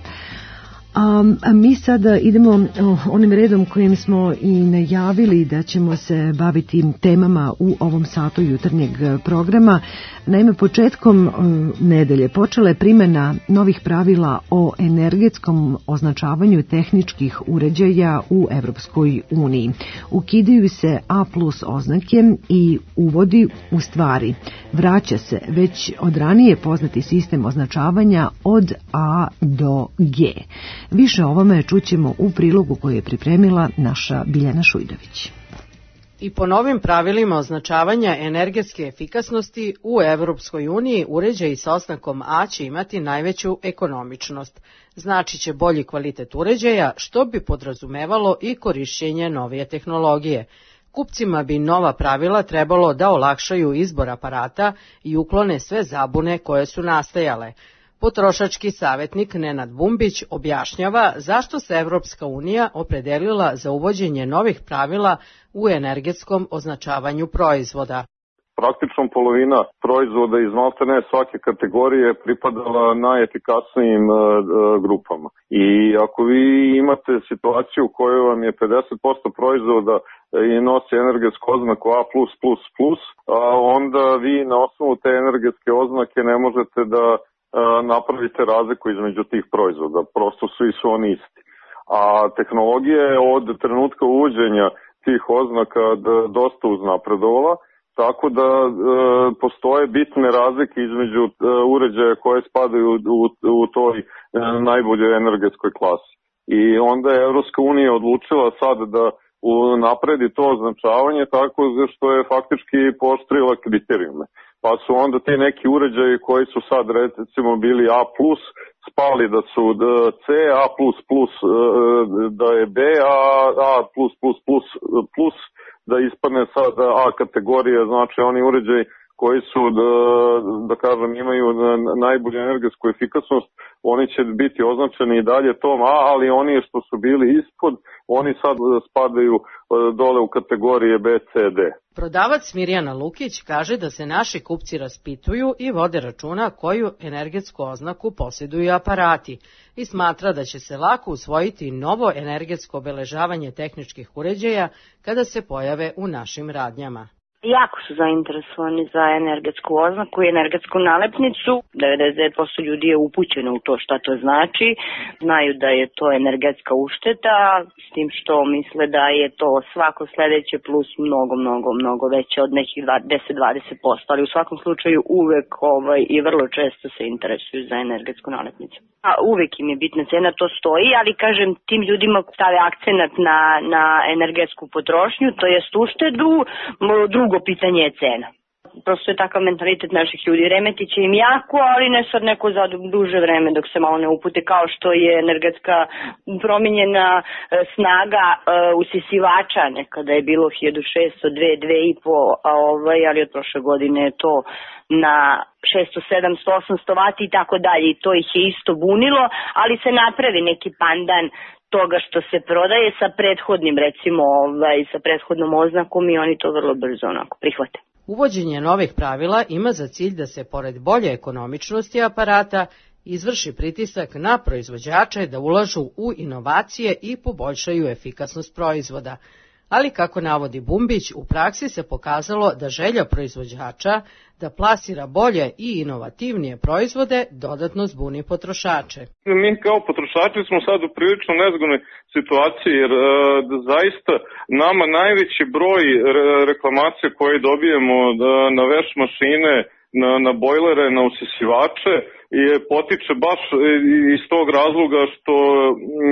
A, a mi sada idemo onim redom kojim smo i najavili da ćemo se baviti temama u ovom satu jutarnjeg programa. Naime, početkom nedelje počela je primjena novih pravila o energetskom označavanju tehničkih uređaja u Evropskoj uniji. Ukidaju se A plus oznake i uvodi u stvari. Vraća se već od ranije poznati sistem označavanja od A do G. Više o ovome čućemo u prilogu koji je pripremila naša Biljana Šujdović. I po novim pravilima označavanja energetske efikasnosti u Evropskoj uniji uređaji sa oznakom A će imati najveću ekonomičnost. Znači će bolji kvalitet uređaja, što bi podrazumevalo i korišćenje novije tehnologije. Kupcima bi nova pravila trebalo da olakšaju izbor aparata i uklone sve zabune koje su nastajale. Potrošački savjetnik Nenad Bumbić objašnjava zašto se Evropska unija opredelila za uvođenje novih pravila u energetskom označavanju proizvoda. Praktično polovina proizvoda iz maltene svake kategorije pripadala najefikasnijim e, grupama. I ako vi imate situaciju u kojoj vam je pedeset posto proizvoda i nosi energetsku oznaku A plus plus plus, a onda vi na osnovu te energetske oznake ne možete da napravite razliku između tih proizvoda, prosto svi su oni isti. A tehnologija je od trenutka uvođenja tih oznaka dosta uznapredovala, tako da e, postoje bitne razlike između e, uređaja koje spadaju u, u, u toj e, najboljoj energetskoj klasi. I onda je Evropska unija odlučila sad da u, napredi to označavanje tako što je faktički pooštrila kriterijume. Pa su onda ti neki uređaji koji su sad recimo bili A plus, spali da su C, A plus plus da je B, a A plus plus plus plus da ispadne sad A kategorija, znači oni uređaji koji su, da, da kažem, imaju najbolju energetsku efikasnost, oni će biti označeni i dalje tom A, ali oni što su bili ispod, oni sad spadaju dole u kategorije B, C, D. Prodavac Mirjana Lukić kaže da se naši kupci raspituju i vode računa koju energetsku oznaku posjeduju aparati i smatra da će se lako usvojiti novo energetsko obeležavanje tehničkih uređaja kada se pojave u našim radnjama. Jako su zainteresovani za energetsku oznaku i energetsku nalepnicu. devedeset devet posto ljudi je upućeno u to šta to znači. Znaju da je to energetska ušteta, s tim što misle da je to svako sledeće plus mnogo, mnogo, mnogo veće od nekih deset do dvadeset posto. Ali u svakom slučaju uvek ovaj, i vrlo često se interesuju za energetsku nalepnicu. A uvek im je bitna cena, to stoji, ali kažem tim ljudima stave akcenat na, na energetsku potrošnju, to jest uštedu, drugo pitanje je cena. Prosto je takav mentalitet naših ljudi. Remeti će im jako, ali ne sad neko za duže vreme dok se malo ne upute, kao što je energetska promijenjena snaga usisivača. Nekada je bilo hiljadu šeststo, dve, dve i po, ovaj, ali od prošle godine je to na šesto, sedamsto, osamsto vati i tako dalje. I to ih je isto bunilo, ali se napravi neki pandan toga što se prodaje sa prethodnim, recimo, ovaj, sa prethodnom oznakom i oni to vrlo brzo onako prihvate. Uvođenje novih pravila ima za cilj da se, pored bolje ekonomičnosti aparata, izvrši pritisak na proizvođače da ulažu u inovacije i poboljšaju efikasnost proizvoda. Ali, kako navodi Bumbić, u praksi se pokazalo da želja proizvođača da plasira bolje i inovativnije proizvode dodatno zbuni potrošače. Mi kao potrošači smo sad u prilično nezgodnoj situaciji jer e, zaista nama najveći broj reklamacija koje dobijemo da, na veš mašine, na, na bojlere, na usisivače je potiče baš iz tog razloga što e,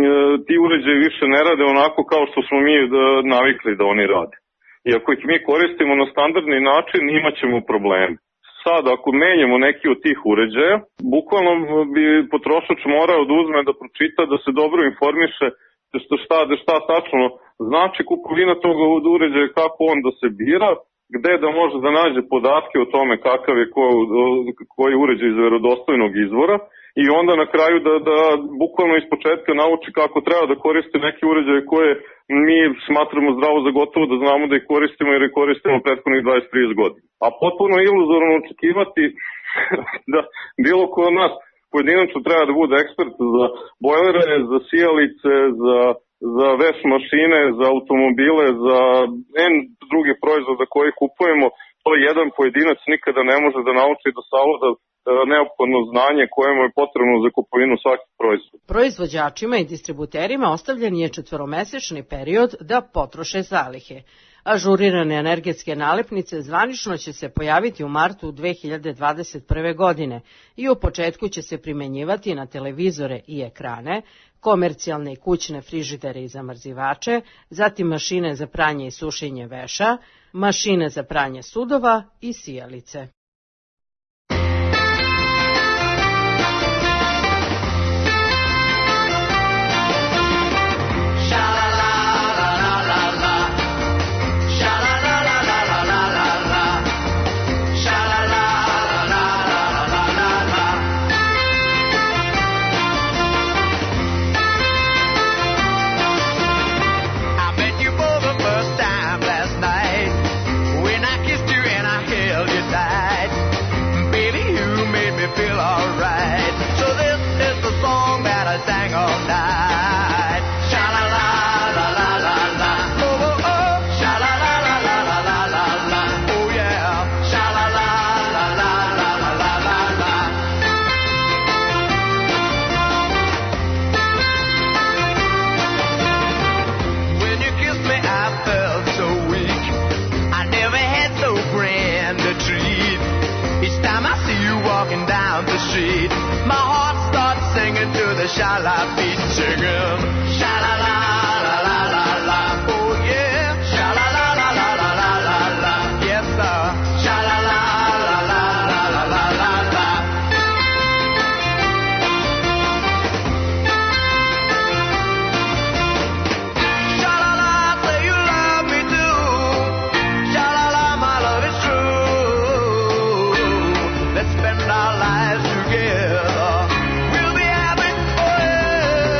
ti uređaji više ne rade onako kao što smo mi da, navikli da oni rade. I ako ih mi koristimo na standardni način, imat ćemo probleme. Sad, ako menjamo neki od tih uređaja, bukvalno bi potrošač morao da uzme da pročita, da se dobro informiše šta, šta tačno znači kupovina tog uređaja, kako on da se bira, gde da može da nađe podatke o tome kakav je ko, koji uređaj iz verodostojnog izvora i onda na kraju da, da bukvalno iz početka nauči kako treba da koriste neke uređaje koje mi smatramo zdravo za gotovo da znamo da ih koristimo jer ih koristimo prethodnih dvadeset do trideset godina. A potpuno iluzorno očekivati da bilo ko od nas pojedinačno treba da bude ekspert za bojlere, za sijalice, za, za veš mašine, za automobile, za N druge proizvoda koje kupujemo. To jedan pojedinac nikada ne može da nauči do savlada neophodno znanje koje mu je potrebno za kupovinu svakih proizvoda. Proizvođačima i distributerima ostavljen je četvoromesečni period da potroše zalihe. Ažurirane energetske nalepnice zvanično će se pojaviti u martu dve hiljade dvadeset prve. godine i u početku će se primenjivati na televizore i ekrane, komercijalne i kućne frižidere i zamrzivače, zatim mašine za pranje i sušenje veša, mašine za pranje sudova i sijalice. Sha-la beat singing, sha-la-la, la-la-la-la, oh yeah, sha-la-la-la-la-la-la-la, yes sir, sha-la-la-la-la-la-la-la-la. Sha-la-la, say you love me too, sha-la-la, my love is true, let's spend our lives together. We'll be happy, oh yeah.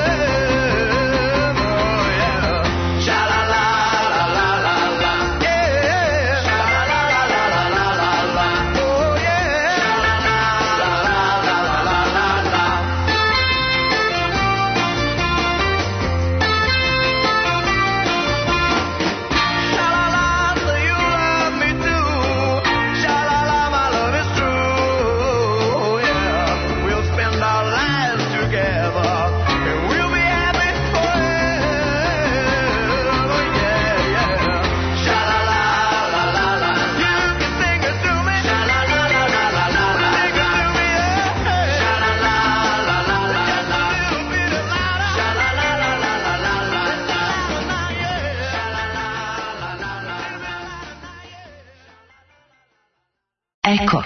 Eko.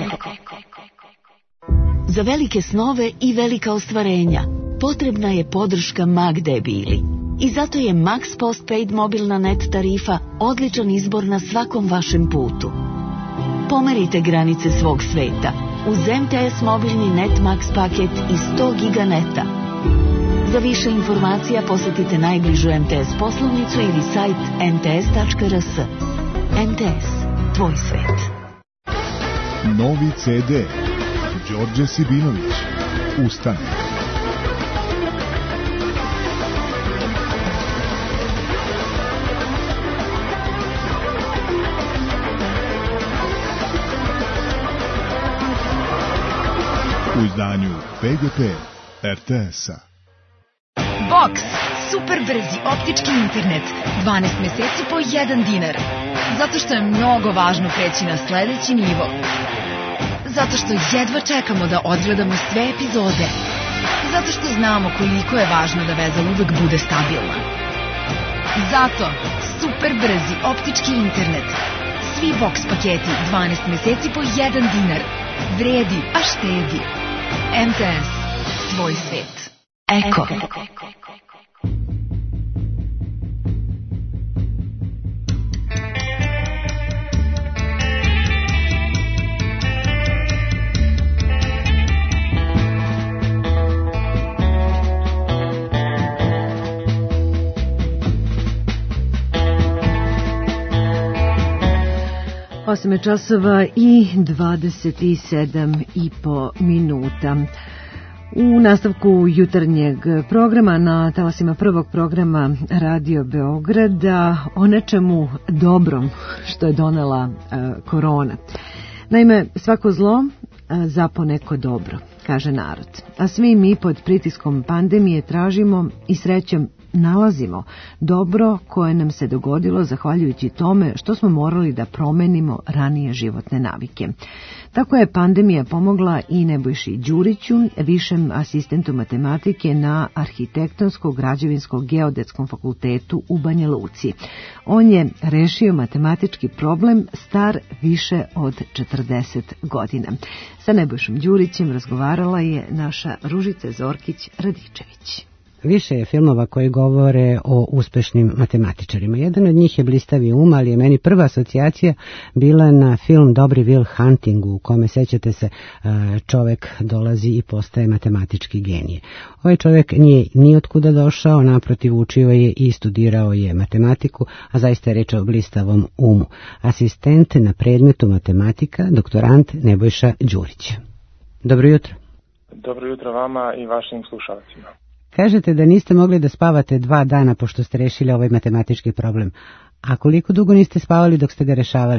Za velike snove i velika ostvarenja potrebna je podrška ma gde bili. I zato je Max Postpaid mobilna net tarifa odličan izbor na svakom vašem putu. Pomerite granice svog sveta uz M T S mobilni Net Max paket i sto giga neta. Za više informacija posjetite najbližu M T S poslovnicu ili sajt em te es tačka er es. M T S, tvoj svet. Novi ce de. Đorđe Sibinović. Ustane. U izdanju P G P R T S-a. Box. Super brzi optički internet. dvanaest meseci po jedan dinar. Zato što je mnogo važno preći na sledeći nivo. Zato što jedva čekamo da odgledamo sve epizode. Zato što znamo koliko je važno da veza uvek bude stabilna. Zato super brzi optički internet. Svi Box paketi dvanaest meseci po jedan dinar. Vredi, a štedi. M T S. Tvoj svet. Eko. osam je časova i dvadeset sedam i po minuta. U nastavku jutarnjeg programa na talasima prvog programa Radio Beograda o nečemu dobrom što je donela e, korona. Naime, svako zlo e, za poneko dobro, kaže narod. A svi mi pod pritiskom pandemije tražimo i srećom nalazimo dobro koje nam se dogodilo zahvaljujući tome što smo morali da promenimo ranije životne navike. Tako je pandemija pomogla i Nebojši Đuriću, višem asistentu matematike na Arhitektonsko-građevinsko-geodetskom fakultetu u Banja Luci. On je rešio matematički problem star više od četrdeset godina. Sa Nebojšom Đurićem razgovarala je naša Ružica Zorkić-Radičević. Više je filmova koji govore o uspešnim matematičarima. Jedan od njih je Blistavi um, ali je meni prva asocijacija bila na film Dobri Will Hunting, u kome, sećate se, čovek dolazi i postaje matematički genije. Ovaj čovek nije ni otkuda došao, naprotiv učio je i studirao je matematiku, a zaista je reč o blistavom umu. Asistent na predmetu matematika, doktorant Nebojša Đurić. Dobro jutro. Dobro jutro vama i vašim slušalcima. Kažete da niste mogli da spavate dva dana pošto ste rešili ovaj matematički problem. A koliko dugo niste spavali dok ste ga rešavali?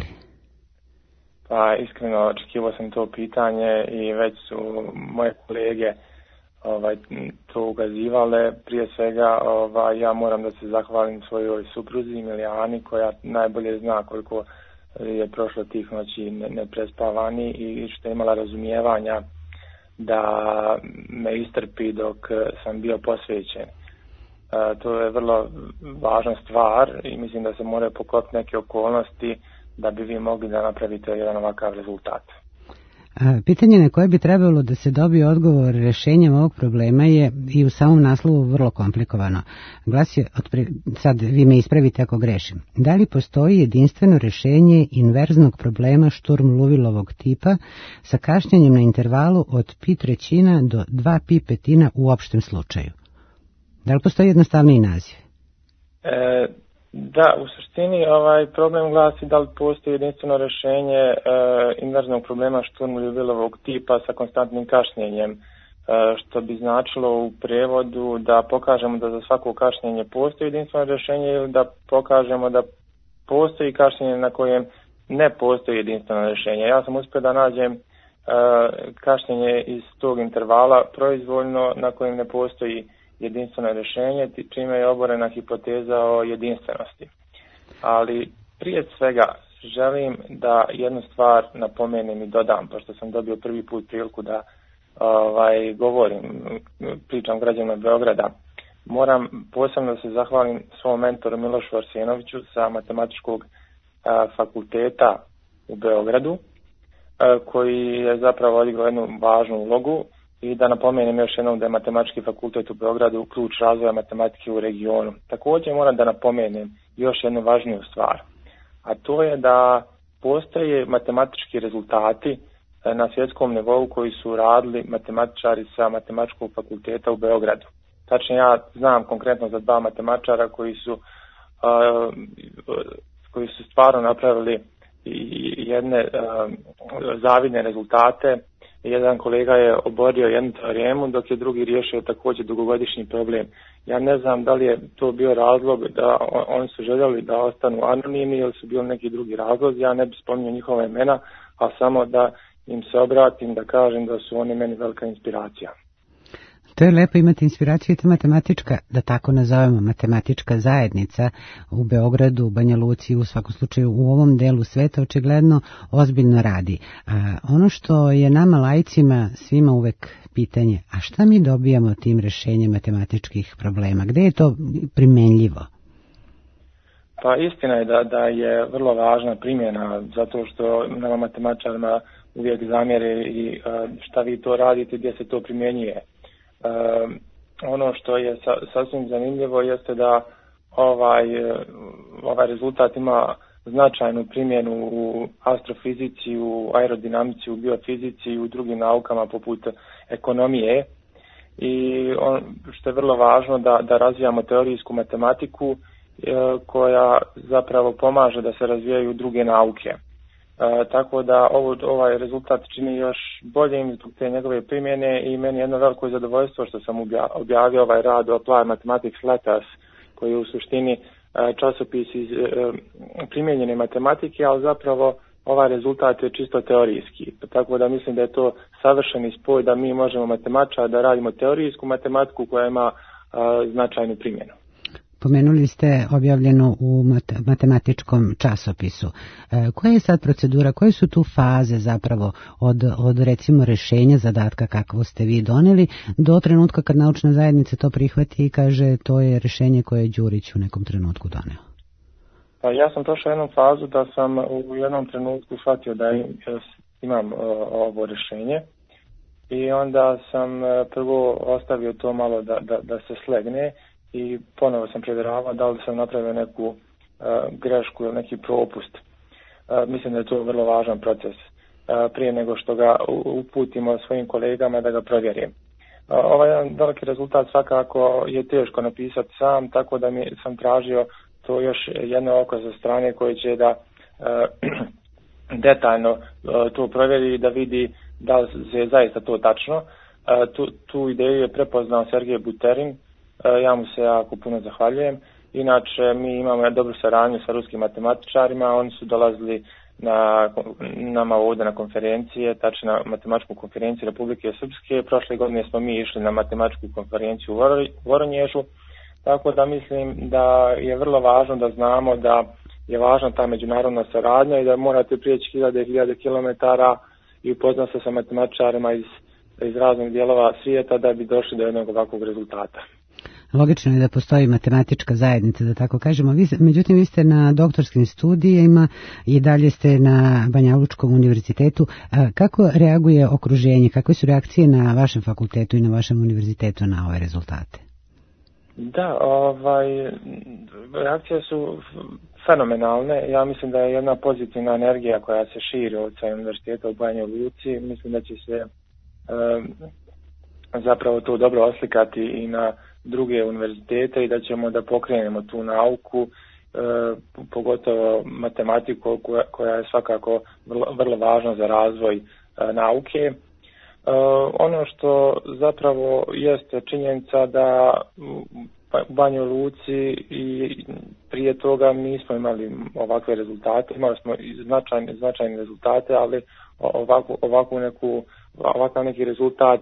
Pa iskreno očekivao sam to pitanje i već su moje kolege ovaj, to ukazivale. Prije svega ovaj, ja moram da se zahvalim svojoj supruzi Milijani koja najbolje zna koliko je prošlo tih noći neprespavani i što je imala razumijevanja da me istrpi dok sam bio posvećen. E, to je vrlo važna stvar i mislim da se moraju poklopiti neke okolnosti da bi vi mogli da napravite jedan ovakav rezultat. A, pitanje na koje bi trebalo da se dobije odgovor rešenjem ovog problema je i u samom naslovu vrlo komplikovano. Glasi, otpre, sad vi me ispravite ako grešim. Da li postoji jedinstveno rešenje inverznog problema Šturm-Luvilovog tipa sa kašnjenjem na intervalu od pi trećina do dva pi petina u opštem slučaju? Da li postoji jednostavniji naziv? E, da, u suštini ovaj problem glasi da li postoji jedinstveno rešenje e, inverznog problema Šturm-Luvilovog tipa sa konstantnim kašnjenjem, e, što bi značilo u prevodu da pokažemo da za svako kašnjenje postoji jedinstveno rešenje ili da pokažemo da postoji kašnjenje na kojem ne postoji jedinstveno rešenje. Ja sam uspio da nađem e, kašnjenje iz tog intervala proizvoljno na kojem ne postoji jedinstveno rješenje, čime je oborena hipoteza o jedinstvenosti. Ali prije svega želim da jednu stvar napomenem i dodam, pošto sam dobio prvi put priliku da ovaj, govorim, pričam građanima Beograda. Moram posebno da se zahvalim svom mentoru Milošu Arsenoviću sa matematičkog a, fakulteta u Beogradu, koji je zapravo odigrao jednu važnu ulogu. I da napomenem još jednom da je Matematički fakultet u Beogradu ključ razvoja matematike u regionu. Također moram da napomenem još jednu važniju stvar, a to je da postoje matematički rezultati na svjetskom nivou koji su radili matematičari sa Matematičkog fakulteta u Beogradu. Tačnije, ja znam konkretno za dva matematičara koji su, uh, koji su stvarno napravili jedne uh, zavidne rezultate. Jedan kolega je oborio jednu teoremu, dok je drugi riješio također dugogodišnji problem. Ja ne znam da li je to bio razlog da on, oni su željeli da ostanu anonimni ili su bili neki drugi razlozi. Ja ne bih spominjao njihova imena, a samo da im se obratim, da kažem da su oni meni velika inspiracija. To je lepo imati inspiraciju i ta matematička, da tako nazovemo, matematička zajednica u Beogradu, u Banja Luci, u svakom slučaju u ovom delu sveta očigledno ozbiljno radi. A ono što je nama laicima svima uvek pitanje, a šta mi dobijamo tim rešenjem matematičkih problema? Gde je to primenljivo? Pa istina je da, da je vrlo važna primjena, zato što nama matematičarima uvijek zamjere i šta vi to radite, gdje se to primjenjuje. Uh, ono što je sa, sasvim zanimljivo jeste da ovaj, ovaj rezultat ima značajnu primjenu u astrofizici, u aerodinamici, u biofizici i u drugim naukama poput ekonomije. I on, što je vrlo važno da, da razvijamo teorijsku matematiku uh, koja zapravo pomaže da se razvijaju druge nauke. Uh, tako da ovo, ovaj rezultat čini još boljim zbog te njegove primjene i meni je jedno veliko zadovoljstvo što sam objavio ovaj rad o Applied Mathematics Letters, koji je u suštini uh, časopis iz uh, primjenjene matematike, ali zapravo ovaj rezultat je čisto teorijski. Tako da mislim da je to savršeni spoj da mi možemo matematičar da radimo teorijsku matematiku koja ima uh, značajnu primjenu. Pomenuli ste objavljeno u matematičkom časopisu. E, koja je sad procedura, koje su tu faze zapravo od, od recimo rešenja zadatka kakvo ste vi doneli do trenutka kad naučna zajednica to prihvati i kaže to je rešenje koje je Đurić u nekom trenutku doneo? Pa ja sam prošao jednu fazu da sam u jednom trenutku shvatio da imam ovo rešenje i onda sam prvo ostavio to malo da, da, da se slegne i ponovo sam provjeravao da li sam napravio neku uh, grešku ili neki propust. Uh, mislim da je to vrlo važan proces uh, prije nego što ga uputimo svojim kolegama da ga provjerim. Uh, ovaj jedan veliki rezultat svakako je teško napisati sam, tako da mi sam tražio to još jedno oko sa strane koje će da uh, detaljno uh, to provjeri i da vidi da li je zaista to tačno. Uh, tu, tu ideju je prepoznao Sergej Buterin. Ja mu se jako puno zahvaljujem. Inače, mi imamo dobru saradnju sa ruskim matematičarima. Oni su dolazili na nama ovdje na konferencije, tačno na matematičku konferenciju Republike Srpske. Prošle godine smo mi išli na matematičku konferenciju u Voronježu. Tako da mislim da je vrlo važno da znamo da je važna ta međunarodna saradnja i da morate prijeći hiljade i hiljade kilometara i upoznati se sa matematičarima iz, iz raznih dijelova svijeta da bi došli do jednog ovakvog rezultata. Logično je da postoji matematička zajednica, da tako kažemo. Vi, međutim, vi ste na doktorskim studijima i dalje ste na Banja Lučkom univerzitetu. Kako reaguje okruženje? Kakve su reakcije na vašem fakultetu i na vašem univerzitetu na ove rezultate? Da, ovaj, reakcije su fenomenalne. Ja mislim da je jedna pozitivna energija koja se širi od sa univerziteta u Banja Luci. Mislim da će se um, zapravo to dobro oslikati i na druge univerzitete i da ćemo da pokrenemo tu nauku, e, pogotovo matematiku koja, koja je svakako vrlo, vrlo važna za razvoj e, nauke. E, ono što zapravo jeste činjenica da u Banjoj Luci i prije toga nismo imali ovakve rezultate, imali smo značajne, značajne rezultate, ali ovakvu, ovakvu neku, ovakav neki rezultat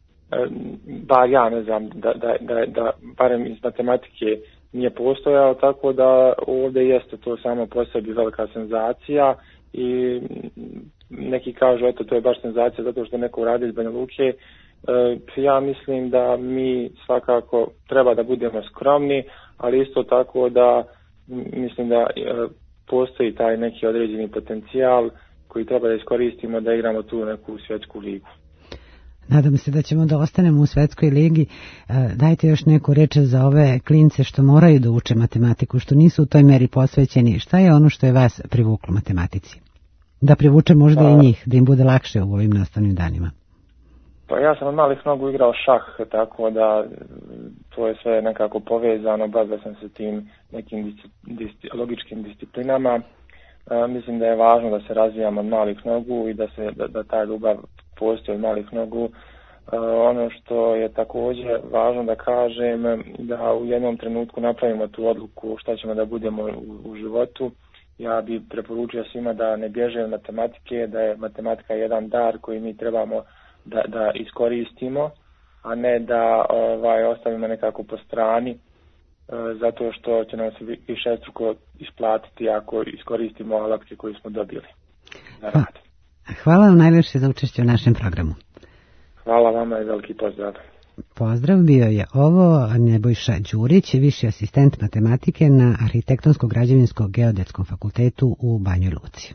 bar ja ne znam da, da, da, da barem iz matematike nije postojao, tako da ovdje jeste to samo po sebi velika senzacija i neki kažu eto to je baš senzacija zato što neko radi iz Banja Luke. E, ja mislim da mi svakako treba da budemo skromni, ali isto tako da mislim da e, postoji taj neki određeni potencijal koji treba da iskoristimo da igramo tu neku svjetsku ligu. Nadam se da ćemo da ostanemo u svetskoj ligi. Dajte još neku reč za ove klince što moraju da uče matematiku, što nisu u toj meri posvećeni. Šta je ono što je vas privuklo matematici? Da privuče možda pa, i njih, da im bude lakše u ovim nastavnim danima. Pa ja sam od malih nogu igrao šah, tako da to je sve nekako povezano, bavio sam se tim nekim disci, disci, logičkim disciplinama. E, mislim da je važno da se razvijamo od malih nogu i da, se, da, da ta ljubav postoji od malih nogu. E, ono što je također važno da kažem, da u jednom trenutku napravimo tu odluku šta ćemo da budemo u, u životu. Ja bih preporučio svima da ne bježe od matematike, da je matematika jedan dar koji mi trebamo da, da iskoristimo, a ne da ovaj, ostavimo nekako po strani, e, zato što će nam se više struko isplatiti ako iskoristimo alatke koje smo dobili za rad. Hvala vam najljepše za učešće u našem programu. Hvala vama i veliki pozdrav. Pozdrav, bio je ovo Nebojša Đurić, viši asistent matematike na Arhitektonsko-građevinsko-geodetskom fakultetu u Banjoj Luci.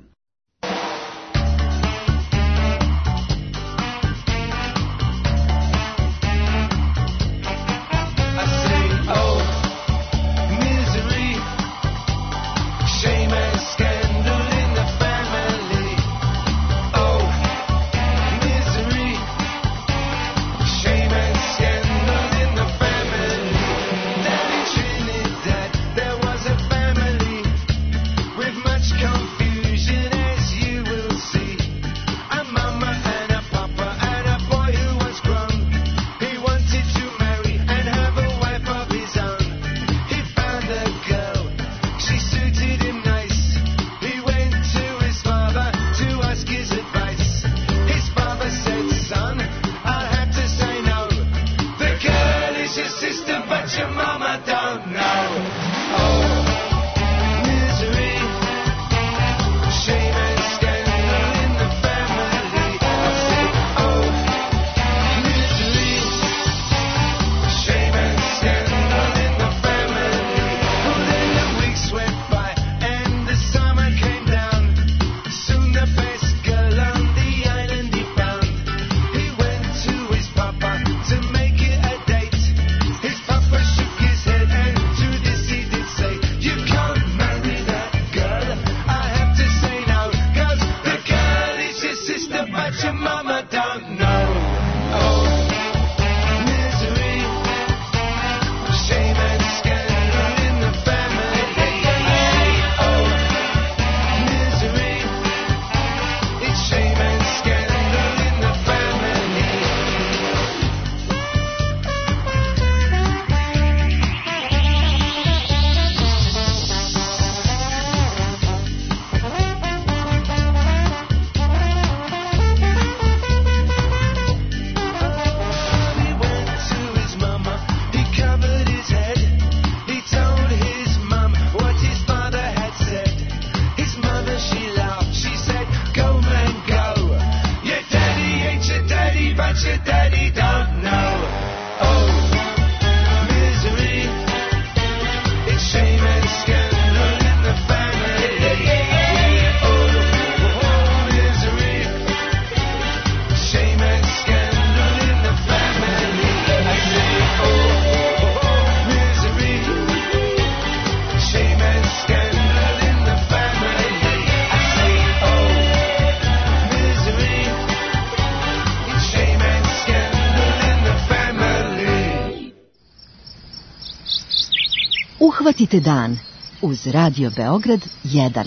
Uhvatite dan uz Radio Beograd jedan.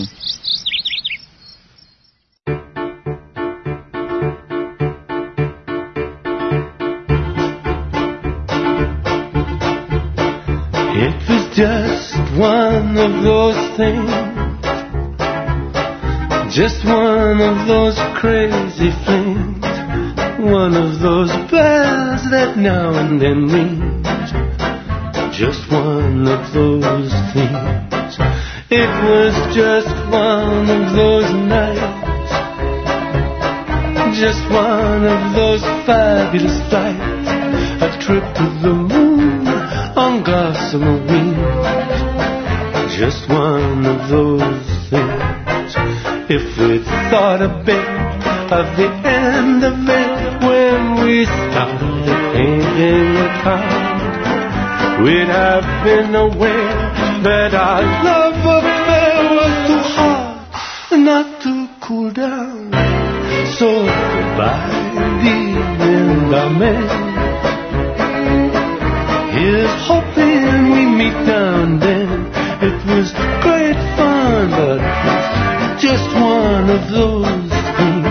It was just one of those things, just one of those crazy things, one of those bells that now and then ring. Just one of those things. It was just one of those nights, just one of those fabulous flights, a trip to the moon on gossamer wings. Just one of those things. If we thought a bit of the end of it when we started painting the town, we'd have been aware that our love affair was too hot not to cool down. So goodbye, Linda May. Here's hoping we meet down then. It was great fun, but it's just one of those things.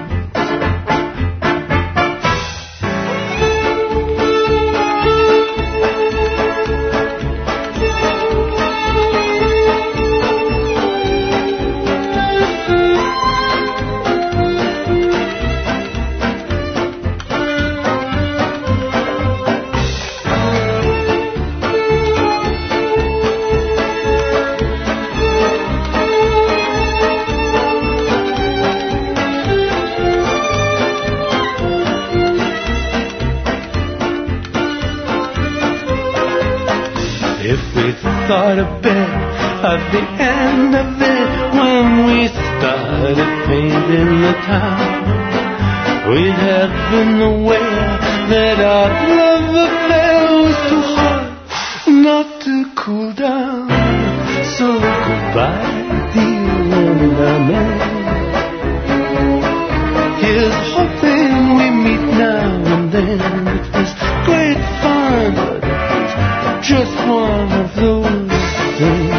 Thought a bit of the end of it when we started painting the town, we'd have been aware that our love affair was too hot not to cool down. So goodbye, dear Linda May. Here's hoping we meet now and then. It was great fun, but it's just one of those things.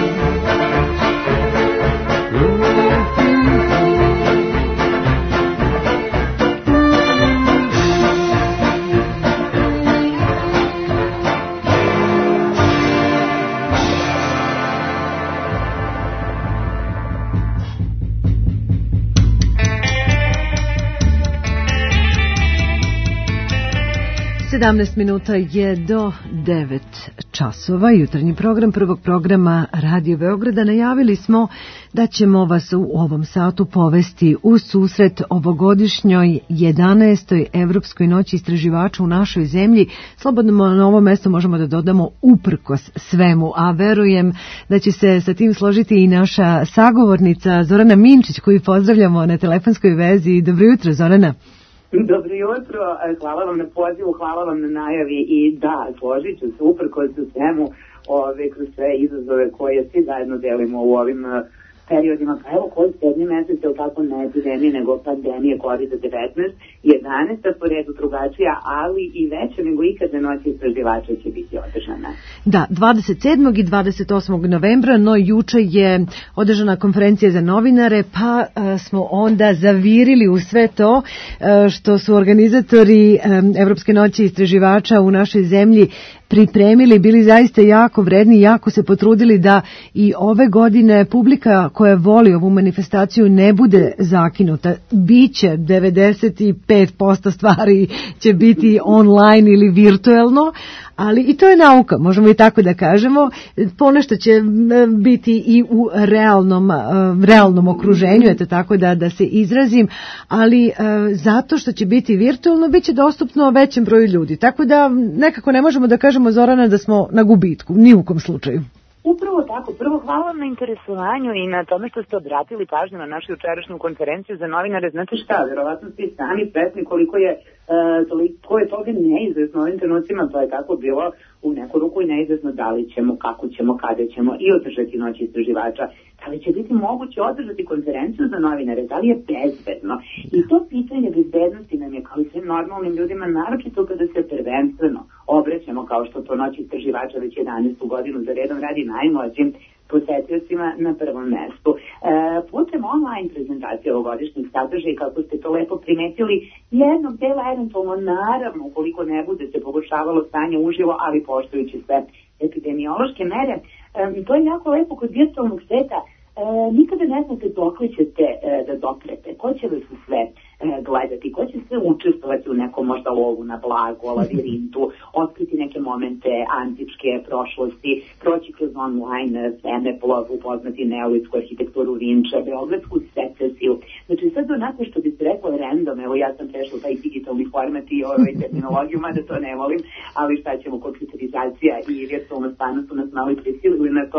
sedamnaest minuta je do devet časova. Jutarnji program prvog programa Radio Beograda. Najavili smo da ćemo vas u ovom satu povesti u susret ovogodišnjoj jedanaestoj Evropskoj noći istraživača u našoj zemlji. Slobodno na ovo mesto možemo da dodamo uprkos svemu, a verujem da će se sa tim složiti i naša sagovornica Zorana Minčić, koju pozdravljamo na telefonskoj vezi. Dobro jutro, Zorana. Dobro jutro, hvala vam na pozivu, hvala vam na najavi i da, složit ću se uprkos svemu ove, kroz sve izazove koje svi zajedno delimo u ovim periodima, pa evo koji sedmi mesec je tako ne epidemije nego pandemije kovid devetnaest, jedanaesta po redu drugačija, ali i veća nego ikada noć istraživača će biti održana. Da, dvadeset sedmog i dvadeset osmog novembra, no juče je održana konferencija za novinare, pa a, smo onda zavirili u sve to a, što su organizatori a, Evropske noći istraživača u našoj zemlji pripremili, bili zaista jako vredni, jako se potrudili da i ove godine publika koja voli ovu manifestaciju ne bude zakinuta. Biće devedeset pet posto stvari će biti online ili virtuelno, ali i to je nauka, možemo i tako da kažemo. Ponešto će biti i u realnom, realnom okruženju, eto tako da, da se izrazim, ali zato što će biti virtualno, bit će dostupno većem broju ljudi. Tako da nekako ne možemo da kažemo, Zorana, da smo na gubitku, ni u kom slučaju. Upravo tako. Prvo, hvala vam na interesovanju i na tome što ste obratili pažnju na našu jučerašnju konferenciju za novinare. Znate šta, verovatno ste i sami svesni koliko je, uh, toliko je toga neizvesno ovim trenucima, to je tako bilo u neku ruku i neizvesno da li ćemo, kako ćemo, kada ćemo i održati noć istraživača, da li će biti moguće održati konferenciju za novinare, da li je bezbedno. I to pitanje bezbednosti nam je kao i svim normalnim ljudima, naročito kada se prvenstveno obraćamo, kao što to noć istraživača već jedanaestu godinu za redom radi, najmlađim posetiocima na prvom mestu. E, putem online prezentacije ovogodišnjih sadržaja, kako ste to lepo primetili, jednog dela eventualno, naravno, ukoliko ne bude se pogoršavalo stanje uživo, ali poštujući sve epidemiološke mere, e, to je jako lepo kod virtualnog sveta. E, nikada ne znate dokle ćete e, da doprete, ko će vas sve e, gledati, ko će sve učestvovati u nekom možda lovu na blago, lavirintu, otkriti neke momente antičke prošlosti, proći kroz online zemeplov, upoznati neolitsku arhitekturu Vinča, beogradsku secesiju. Znači sad onako što bi se rekao random, evo ja sam prešla taj digitalni format i ovaj terminologiju, mada to ne volim, ali šta ćemo, kompjuterizacija i virtualna stvarnost su nas malo prisilili na to.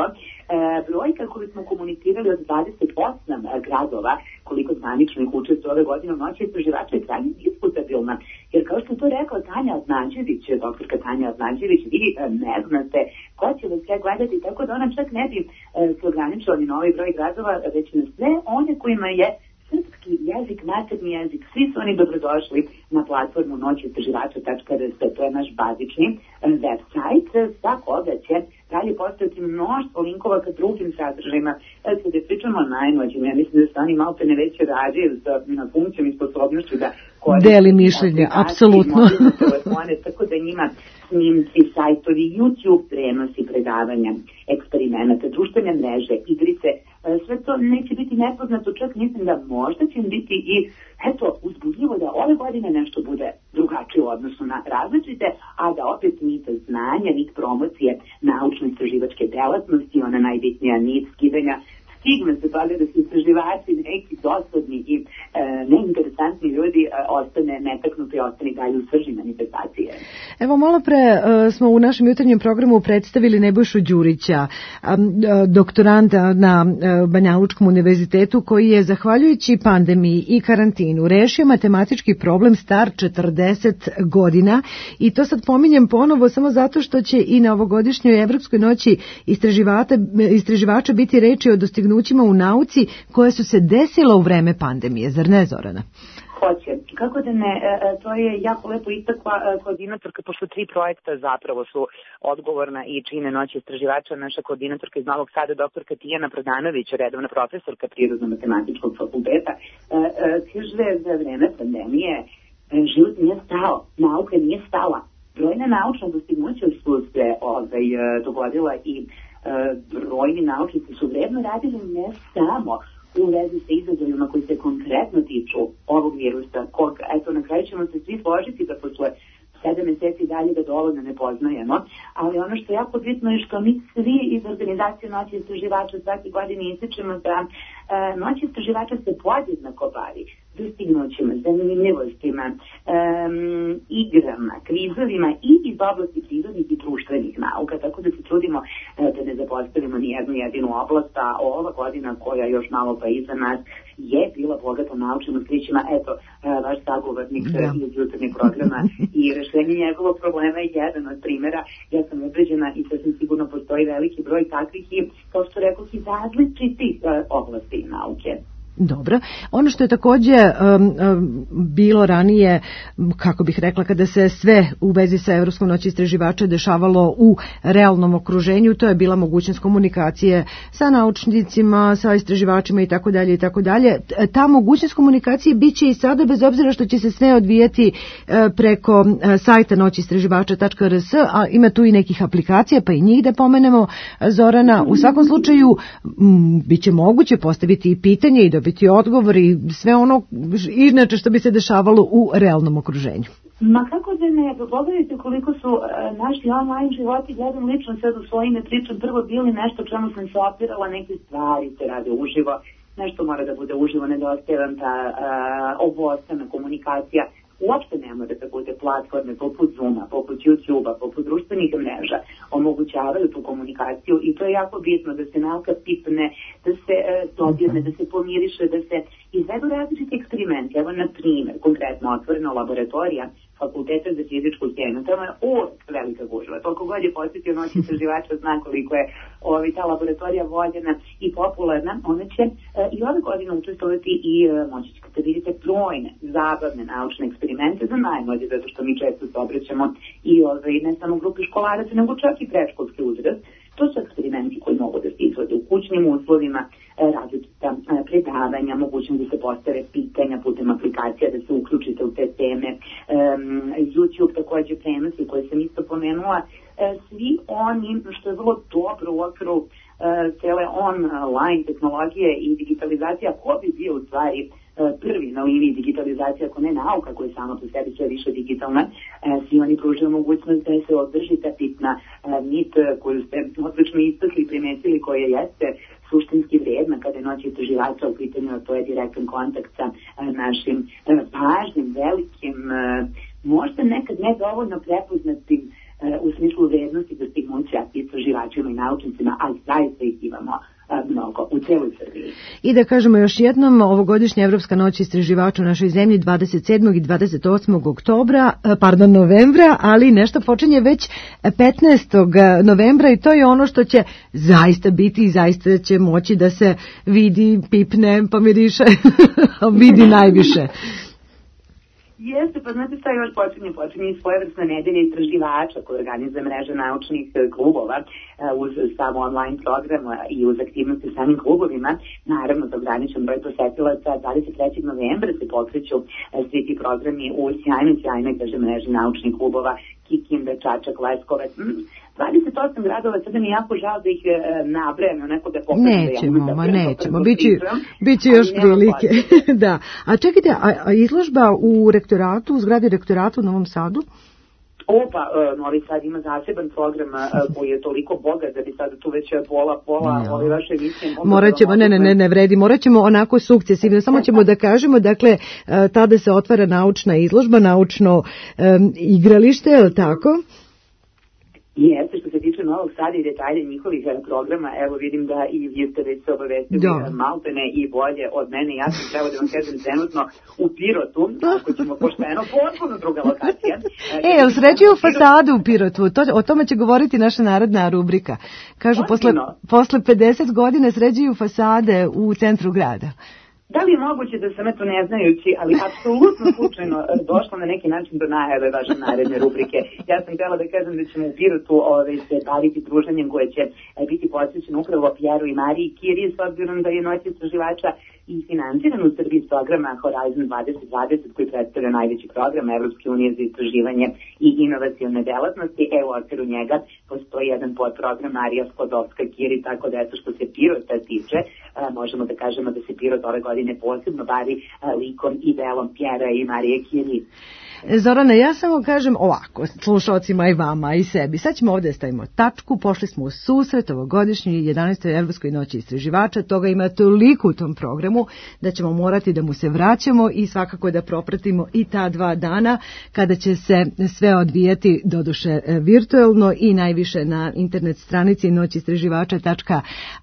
brojka koju smo komunicirali od dvadeset osam gradova, koliko zvanično ih učestvuje ove godine u noći istraživača je krajnje diskutabilna. Jer kao što je to rekla Tanja Adnađević, doktorka Tanja Adnađević, vi ne znate ko će vas sve gledati, tako da ona čak ne bi se ograničila ni na ovaj broj gradova, već na sve one kojima je srpski jezik, materni jezik, svi su oni dobrodošli na platformu noć istraživača tačka r s. To je naš bazični web sajt sa koga će dalje postojati mnoštvo linkova ka drugim sadržajima. Kada pričamo o najmlađima, ja mislim da se oni malo pe ne već rađaju sa funkcijom i sposobnošću da koriste deli mišljenje, apsolutno. Telefone, tako da njima snimci, sajtovi, YouTube prenosi, predavanja, eksperimenta, društvene mreže, igrice, sve to neće biti nepoznato, čak mislim da možda će biti i eto, uzbudljivo da ove godine nešto bude drugačije u odnosu na različite, a da opet nit znanja, nit promocije naučno-istraživačke delatnosti, ona najbitnija nit skidanja stigme se toga da su istraživači neki dosadni i e, neinteresantni ljudi e, ostane netaknuti i ostane dalje u srži manifestacije. Evo, malo pre e, smo u našem jutarnjem programu predstavili Nebojšu Đurića, e, doktoranta na e, Banjalučkom univerzitetu, koji je, zahvaljujući pandemiji i karantinu, rešio matematički problem star četrdeset godina, i to sad pominjem ponovo samo zato što će i na ovogodišnjoj Evropskoj noći istraživača, istraživača biti reči o dostignućima u nauci koje su se desila u vreme pandemije, zar ne, Zorana? Hoće. Kako da ne, to je jako lepo istakla koordinatorka, pošto tri projekta zapravo su odgovorna i čine noći istraživača. Naša koordinatorka iz Novog Sada, doktorka Tijana Prodanović, redovna profesorka Prirodno-matematičkog fakulteta, kaže za vreme pandemije život nije stao, nauka nije stala. Brojna naučna dostignuća su se ovaj, dogodila i brojni naučnici su vredno radili ne samo u vezi sa izazovima koji se konkretno tiču ovog virusa, kog, eto, na kraju ćemo se svi složiti da posle sedam meseci dalje da dovoljno ne poznajemo, ali ono što je jako bitno je što mi svi iz organizacije noći istraživača svake godine ističemo da e, noći istraživača se podjednako bavi dostignućima, zanimljivostima, um, igrama, kvizovima i iz oblasti prirodnih i društvenih nauka, tako da se trudimo uh, da ne zapostavimo ni jednu jedinu oblast, a ova godina koja još malo pa iza nas je bila bogata naučnim otkrićima. Eto, uh, vaš sagovornik ja. iz jutarnjeg programa i rešenje njegovog problema je jedan od primjera. Ja sam ubeđena i sasvim sigurno postoji veliki broj takvih i, kao što rekao, i različitih uh, oblasti nauke. Dobro. Ono što je takođe um, um, bilo ranije, kako bih rekla, kada se sve u vezi sa Evropskom noći istraživača dešavalo u realnom okruženju, to je bila mogućnost komunikacije sa naučnicima, sa istraživačima i tako dalje i tako dalje. Ta mogućnost komunikacije biće i sada, bez obzira što će se sve odvijati uh, preko uh, sajta noći istraživača tačka r s, a ima tu i nekih aplikacija, pa i njih da pomenemo, Zorana. U svakom slučaju m, biće moguće postaviti i pitanje i dobiti biti odgovor i sve ono inače što bi se dešavalo u realnom okruženju. Ma kako da ne, pogledajte koliko su uh, naši online životi, gledam lično sad u svojim ne pričam, prvo bili nešto čemu sam se opirala, neke stvari se rade uživo, nešto mora da bude uživo, nedostaje vam ta uh, obostrana komunikacija. Uopšte ne mora da bude platforme poput Zooma, poput YouTube-a, poput društvenih mreža, omogućavaju tu komunikaciju i to je jako bitno da se nauka pipne, da se e, dodirne, da se pomiriše, da se izvedu različiti eksperimenti. Evo, na primjer, konkretno otvorena laboratorija Fakulteta za fizičku hemiju. Tamo je uvek velika gužva. Toliko god je posjetio noć istraživača, zna koliko je ovaj, ta laboratorija voljena i popularna. Ona će e, i ove godine učestvovati i e, moći ćete da vidite brojne, zabavne naučne eksperimente za najmlađe, zato što mi često se obraćamo i ovaj, ne samo grupi školaraca, nego čak i predškolski uzrast. To su eksperimenti koji mogu da se izvode u kućnim uslovima, različita predavanja, mogućnost da se postave pitanja putem aplikacija, da se uključite u te teme. YouTube takođe prenosi koje sam isto pomenula. Svi oni, što je vrlo dobro u okviru cele online tehnologije i digitalizacija, ko bi bio u stvari prvi na liniji digitalizacije, ako ne nauka koja je sama po sebi sve više digitalna, svi oni pružaju mogućnost da se održi ta bitna nit koju ste odlično istakli i primetili, koja jeste suštinski vredna kada je noć istraživača u pitanju, a to je direktan kontakt sa našim važnim, velikim, možda nekad ne dovoljno prepoznatim u smislu vrednosti dostignuća istraživačima i naučnicima, ali zaista ih imamo mnogo u cijeloj Srbiji. I da kažemo još jednom, ovogodišnja Evropska noć istraživača u našoj zemlji dvadeset sedmog i dvadeset osmog oktobra, pardon, novembra, ali nešto počinje već petnaestog novembra i to je ono što će zaista biti i zaista će moći da se vidi, pipne, pomiriše, vidi najviše. Jeste, pa znate šta još počinje? Počinje i svojevrsna nedelja istraživača koju organizuje mreža naučnih klubova uz sam online program i uz aktivnosti samim klubovima. Naravno, za ograničen broj posetilaca dvadeset trećeg novembra se pokreću svi ti programi u sjajnoj, sjajnoj, kaže, mreži naučnih klubova Kikinda, Čačak, Leskovac, dvadeset osam gradova, sada mi je jako žao da ih e, nabrajam, onako da pokažem. Nećemo, da ma nećemo, biće, biće još prilike. Da. A čekajte, a, a izložba u rektoratu, u zgradi rektoratu u Novom Sadu? Opa, e, Novi Sad ima zaseban program e, koji je toliko bogat da bi sada tu već pola, pola no. ove vaše emisije. Morat ćemo, ne, ne, ne, ne vredi, morat ćemo onako sukcesivno, samo ćemo da kažemo, dakle, e, tada se otvara naučna izložba, naučno e, igralište, je li tako? Jeste, što se tiče Novog Sada i detalje njihovih programa, evo vidim da i vi ste već se obavestili maltene i bolje od mene. Ja sam trebao da vam kažem trenutno u Pirotu, ako ćemo pošteno, potpuno druga lokacija. E, jel sređuju fasadu u Pirotu? To, o tome će govoriti naša narodna rubrika. Kažu, posle, posle pedeset godina sređuju fasade u centru grada. Da li je moguće da sam eto ne znajući, ali apsolutno slučajno došla na neki način do najave vaše naredne rubrike. Ja sam htjela da kažem da ćemo u Pirotu ove, se baviti druženjem koje će biti posvećeno upravo Pjeru i Mariji Kiri, s obzirom da je noć istraživača i financiran u Srbiji s programa Horizon dvadeset dvadeset koji predstavlja najveći program Evropske unije za istraživanje i inovacione delatnosti. Evo, u okviru njega postoji jedan podprogram Marija Sklodovska Kiri, tako da eto što se Pirota tiče, možemo da kažemo da se Pirot ove godine posebno bavi likom i delom Pjera i Marije Kiri. Zorana, ja samo kažem ovako, slušalcima i vama i sebi. Sad ćemo ovdje stavimo tačku, pošli smo u susret ovogodišnjoj jedanaestoj Evropskoj noći istraživača, toga ima toliko u tom programu da ćemo morati da mu se vraćamo i svakako da propratimo i ta dva dana kada će se sve odvijati doduše virtuelno i najviše na internet stranici noćistraživača tačka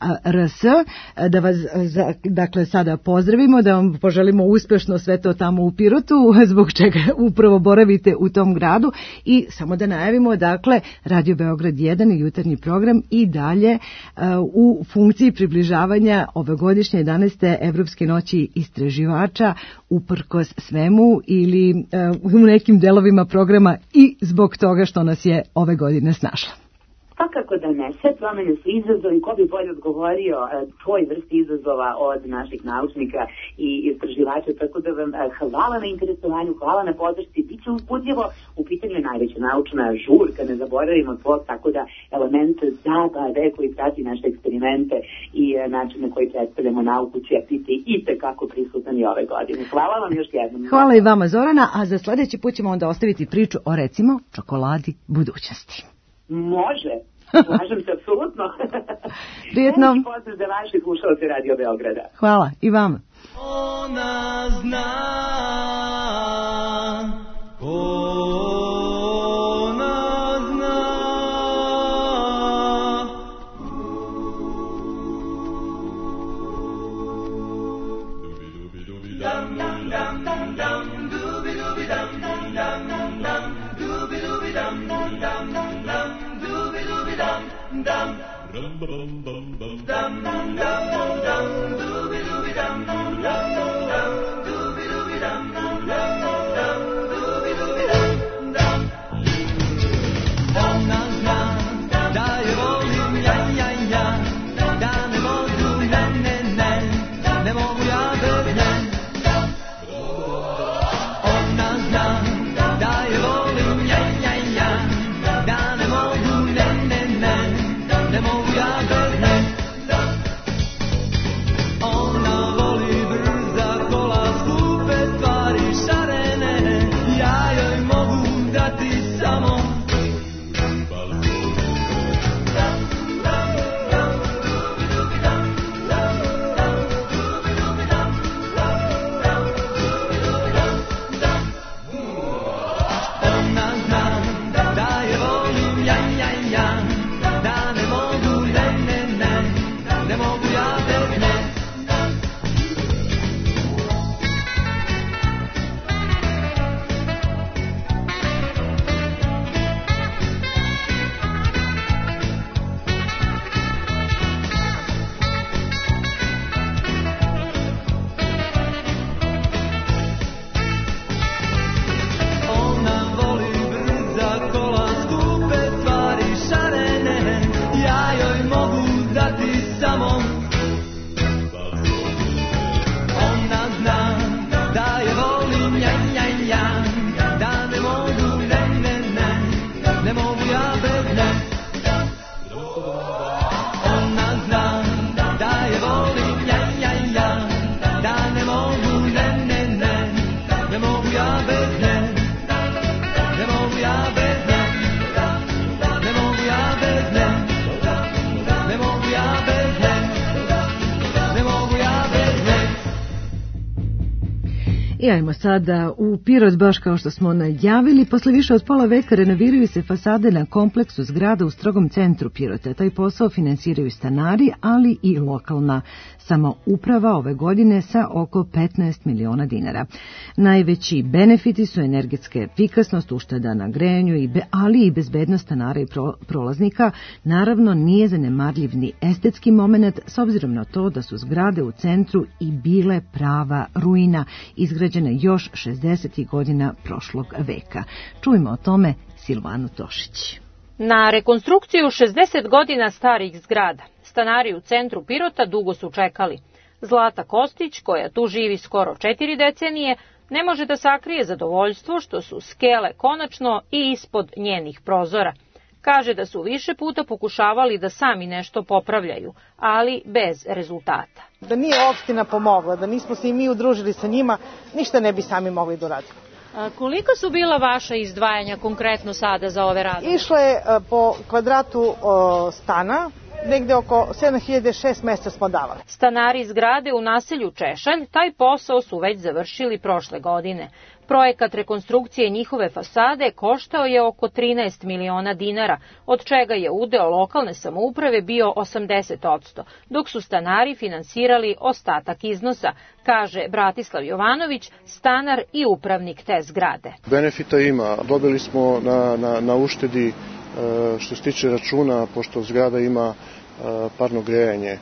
r s. Da vas dakle sada pozdravimo, da vam poželimo uspešno sve to tamo u Pirotu, zbog čega upravo upravo boravite u tom gradu i samo da najavimo, dakle, Radio Beograd jedan i jutarnji program i dalje uh, u funkciji približavanja ovogodišnje jedanaeste Evropske noći istraživača uprkos svemu ili uh, u nekim delovima programa i zbog toga što nas je ove godine snašla. Pa kako da ne, sve promene su izazovi, ko bi bolje odgovorio e, toj vrsti izazova od naših naučnika i istraživača, tako da vam e, hvala na interesovanju, hvala na podršci, bit će uzbudljivo, u pitanju je najveća naučna žurka, ne zaboravimo to, tako da element zabave koji prati naše eksperimente i e, način na koji predstavljamo nauku će biti i tekako prisutan i ove godine. Hvala vam još jednom. Hvala i vama, Zorana, a za sljedeći put ćemo onda ostaviti priču o, recimo, čokoladi budućnosti. Može, slažem se apsolutno. Prijetno. Neki pozdrav za vaše slušalce Radio Beograda. Hvala i vama. Ona zna, ona zna. Dam dam dam dam dam, dubi dubi dam dam dam dam, dubi dubi dam dam dam dam, dubi dubi dam dam, dam dam dam dam dam dam, dubi dubi dam dam dam, dubi dubi dam dam dam, dubi dubi dam dam. Ona zna da je volim ja ja ja, da ne mogu ne ne ne, ne mogu ja bez nje. Ona zna da je volim ja ja ja, da ne mogu ne ne ne, ne mogu ja bez nje. I ajmo sada u Pirot, baš kao što smo najavili. Posle više od pola veka renoviraju se fasade na kompleksu zgrada u strogom centru Pirota. Taj posao finansiraju stanari, ali i lokalna samouprava ove godine sa oko petnaest miliona dinara. Najveći benefiti su energetska efikasnost, ušteda na grejanju, ali i bezbednost stanara i prolaznika. Naravno, nije zanemarljiv ni estetski moment, s obzirom na to da su zgrade u centru i bile prava ruina, izgrađene još šezdesetih godina prošlog veka. Čujmo o tome Silvanu Tošić. Na rekonstrukciju šezdeset godina starih zgrada stanari u centru Pirota dugo su čekali. Zlata Kostić, koja tu živi skoro četiri decenije, ne može da sakrije zadovoljstvo što su skele konačno i ispod njenih prozora. Kaže da su više puta pokušavali da sami nešto popravljaju, ali bez rezultata. Da nije opština pomogla, da nismo se i mi udružili sa njima, ništa ne bi sami mogli da uradimo. A koliko su bila vaša izdvajanja konkretno sada za ove radove? Išlo je po kvadratu o, stana, negde oko sedam hiljada šest mesta smo davali. Stanari zgrade u naselju Češalj taj posao su već završili prošle godine. Projekat rekonstrukcije njihove fasade koštao je oko trinaest miliona dinara, od čega je udeo lokalne samouprave bio osamdeset posto, dok su stanari finansirali ostatak iznosa, kaže Bratislav Jovanović, stanar i upravnik te zgrade. Benefita ima. Dobili smo na, na, na uštedi što se tiče računa, pošto zgrada ima parno grejanje.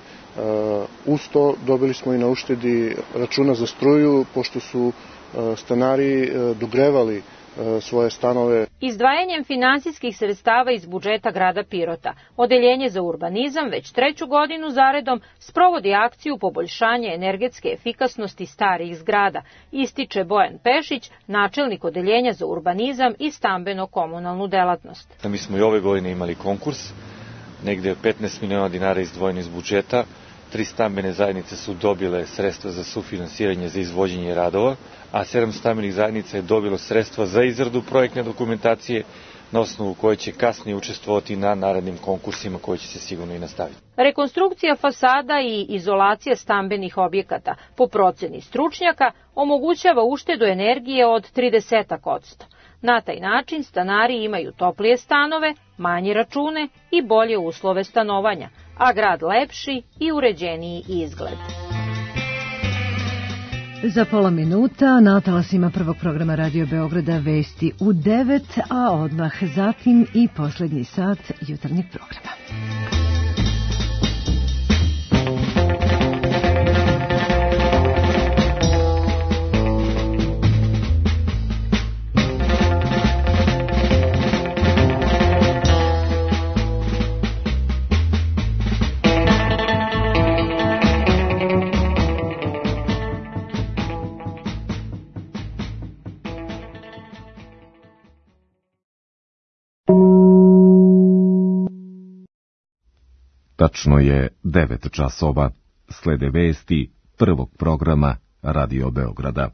Uz to dobili smo i na uštedi računa za struju, pošto su stanari dogrevali svoje stanove. Izdvajanjem finansijskih sredstava iz budžeta grada Pirota, Odeljenje za urbanizam već treću godinu zaredom sprovodi akciju poboljšanja energetske efikasnosti starih zgrada, ističe Bojan Pešić, načelnik Odeljenja za urbanizam i stambeno-komunalnu delatnost. Mi smo i ove godine imali konkurs, negde petnaest miliona dinara izdvojeno iz budžeta. Tri stambene zajednice su dobile sredstva za sufinansiranje za izvođenje radova, a sedam stambenih zajednica je dobilo sredstva za izradu projektne dokumentacije, na osnovu koje će kasnije učestvovati na narednim konkursima koji će se sigurno i nastaviti. Rekonstrukcija fasada i izolacija stambenih objekata, po proceni stručnjaka, omogućava uštedu energije od trideset posto. Na taj način stanari imaju toplije stanove, manje račune i bolje uslove stanovanja, a grad lepši i uređeniji izgled. Za pola minuta na talasima prvog programa Radio Beograda vesti u devet, a odmah zatim i posljednji sat jutarnjeg programa. Tačno je devet časova. Slede vesti prvog programa Radio Beograda.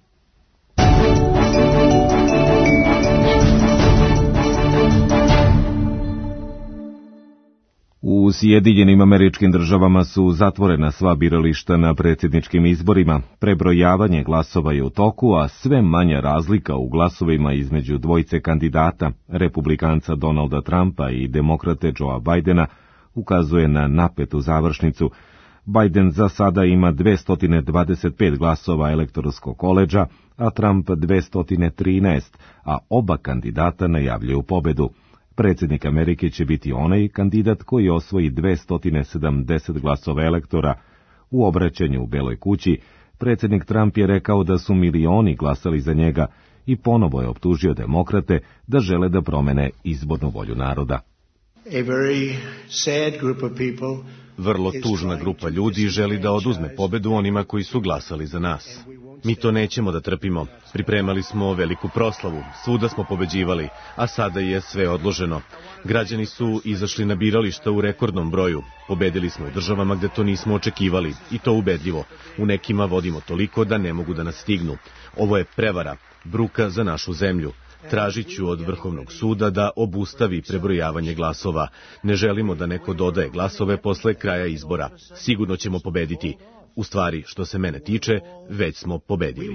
U Sjedinjenim Američkim Državama su zatvorena sva birališta na predsjedničkim izborima. Prebrojavanje glasova je u toku, a sve manja razlika u glasovima između dvojice kandidata, republikanca Donalda Trumpa i demokrate Joea Bidena, ukazuje na napetu završnicu. Biden za sada ima dvesta dvadeset pet glasova elektorskog koledža, a Trump dvesta trinaest, a oba kandidata najavljuju pobedu. Predsjednik Amerike će biti onaj kandidat koji osvoji dvesta sedamdeset glasova elektora. U obraćanju u Beloj kući, predsjednik Trump je rekao da su milioni glasali za njega i ponovo je optužio demokrate da žele da promene izbornu volju naroda. A very sad group of people. Vrlo tužna grupa ljudi želi da oduzme pobedu onima koji su glasali za nas. Mi to nećemo da trpimo. Pripremali smo veliku proslavu, svuda smo pobeđivali, a sada je sve odloženo. Građani su izašli na birališta u rekordnom broju. Pobedili smo u državama gde to nismo očekivali, i to ubedljivo. U nekima vodimo toliko da ne mogu da nas stignu. Ovo je prevara, bruka za našu zemlju. Tražit ću od Vrhovnog suda da obustavi prebrojavanje glasova. Ne želimo da neko dodaje glasove posle kraja izbora. Sigurno ćemo pobediti. U stvari, što se mene tiče, već smo pobedili.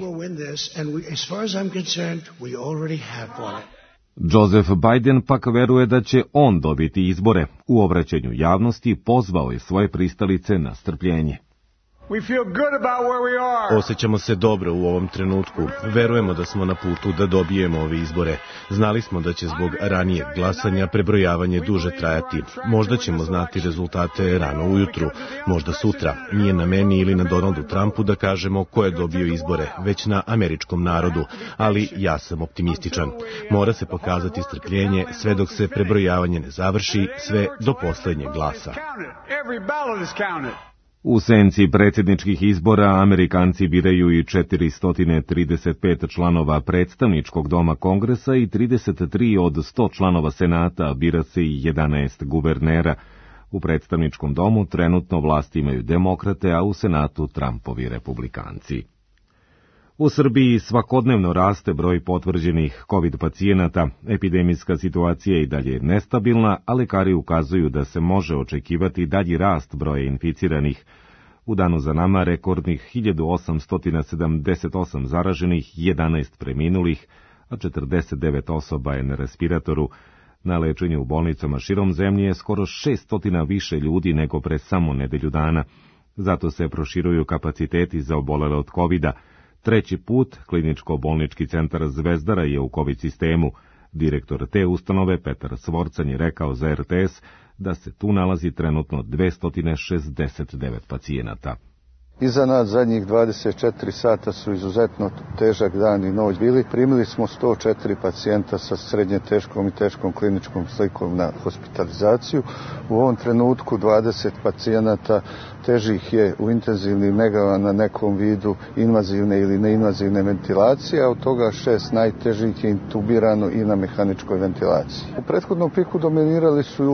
Joseph Biden pak veruje da će on dobiti izbore. U obraćanju javnosti pozvao je svoje pristalice na strpljenje. Osjećamo se dobro u ovom trenutku. Verujemo da smo na putu da dobijemo ove izbore. Znali smo da će zbog ranijeg glasanja prebrojavanje duže trajati. Možda ćemo znati rezultate rano ujutru, možda sutra. Nije na meni ili na Donaldu Trumpu da kažemo ko je dobio izbore, već na američkom narodu. Ali ja sam optimističan. Mora se pokazati strpljenje sve dok se prebrojavanje ne završi, sve do poslednjeg glasa. U senci predsjedničkih izbora Amerikanci biraju i četiristo trideset pet članova predstavničkog doma Kongresa i trideset tri od sto članova Senata, bira se i jedanaest guvernera. U predstavničkom domu trenutno vlast imaju demokrate, a u Senatu Trumpovi republikanci. U Srbiji svakodnevno raste broj potvrđenih COVID pacijenata. Epidemijska situacija je i dalje nestabilna, a lekari ukazuju da se može očekivati dalji rast broja inficiranih. U danu za nama rekordnih hiljadu osamsto sedamdeset osam zaraženih, jedanaest preminulih, a četrdeset devet osoba je na respiratoru. Na lečenju u bolnicama širom zemlje je skoro šeststo više ljudi nego pre samo nedelju dana. Zato se proširuju kapaciteti za obolele od kovida. Treći put kliničko-bolnički centar Zvezdara je u COVID sistemu. Direktor te ustanove, Petar Svorcan, je rekao za R T S da se tu nalazi trenutno dvesta šezdeset devet pacijenata. Iza nas zadnjih dvadeset četiri sata su izuzetno težak dan i noć bili. Primili smo sto četiri pacijenta sa srednje teškom i teškom kliničkom slikom na hospitalizaciju. U ovom trenutku dvadeset pacijenata težih je u intenzivnim negama na nekom vidu invazivne ili neinvazivne ventilacije, a od toga šest najtežih je intubirano i na mehaničkoj ventilaciji. U prethodnom piku dominirali su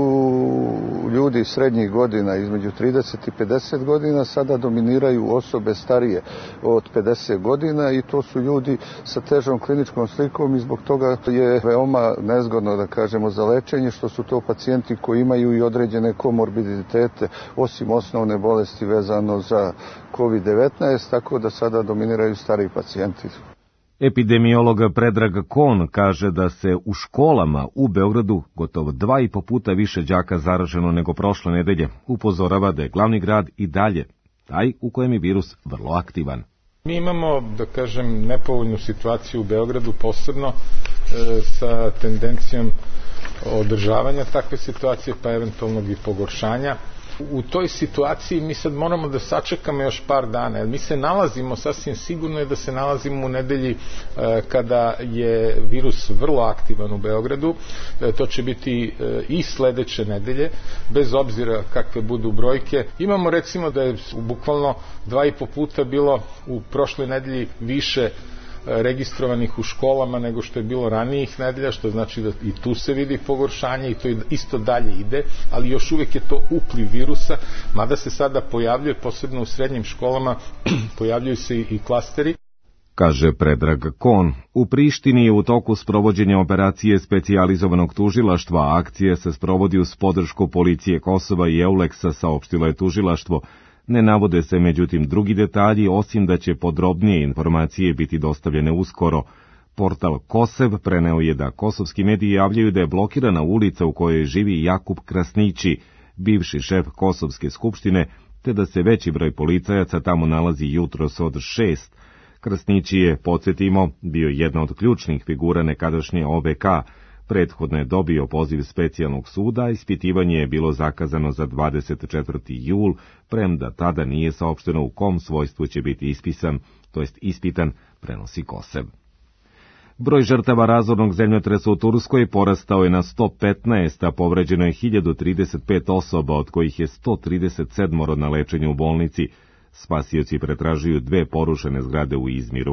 ljudi srednjih godina, između trideset i pedeset godina, sada dominiraju osobe starije od pedeset godina i to su ljudi sa težom kliničkom slikom i zbog toga je veoma nezgodno, da kažemo, za lečenje, što su to pacijenti koji imaju i određene komorbiditete, osim osnovne bolesti vezano za COVID devetnaest, tako da sada dominiraju stariji pacijenti. Epidemiolog Predrag Kon kaže da se u školama u Beogradu gotovo dva i po puta više đaka zaraženo nego prošle nedelje. Upozorava da je glavni grad i dalje taj u kojem je virus vrlo aktivan. Mi imamo, da kažem, nepovoljnu situaciju u Beogradu, posebno e, sa tendencijom održavanja takve situacije, pa eventualnog i pogoršanja. U toj situaciji mi sad moramo da sačekamo još par dana, jer mi se nalazimo, sasvim sigurno je da se nalazimo u nedelji e, kada je virus vrlo aktivan u Beogradu. E, to će biti e, i sledeće nedelje, bez obzira kakve budu brojke. Imamo recimo da je bukvalno dva i po puta bilo u prošloj nedelji više registrovanih u školama nego što je bilo ranijih nedelja, što znači da i tu se vidi pogoršanje i to isto dalje ide, ali još uvek je to upliv virusa, mada se sada pojavljuje, posebno u srednjim školama, pojavljuju se i klasteri. Kaže Predrag Kon. U Prištini je u toku sprovođenja operacije specijalizovanog tužilaštva, a akcija se sprovodi uz podršku policije Kosova i Euleksa, saopštilo je tužilaštvo. Ne navode se međutim drugi detalji, osim da će podrobnije informacije biti dostavljene uskoro. Portal Kosev preneo je da kosovski mediji javljaju da je blokirana ulica u kojoj živi Jakub Krasnići, bivši šef Kosovske skupštine, te da se veći broj policajaca tamo nalazi jutros od šest. Krasnići je, podsjetimo, bio jedna od ključnih figura nekadašnje O V K. Prethodno je dobio poziv specijalnog suda, ispitivanje je bilo zakazano za dvadeset četvrti jul, premda tada nije saopšteno u kom svojstvu će biti ispisan, to jest ispitan, prenosi Kosev. Broj žrtava razornog zemljotresa u Turskoj porastao je na sto petnaest, a povređeno je hiljadu trideset pet osoba, od kojih je sto trideset sedam na lečenju u bolnici. Spasioci pretražuju dve porušene zgrade u Izmiru.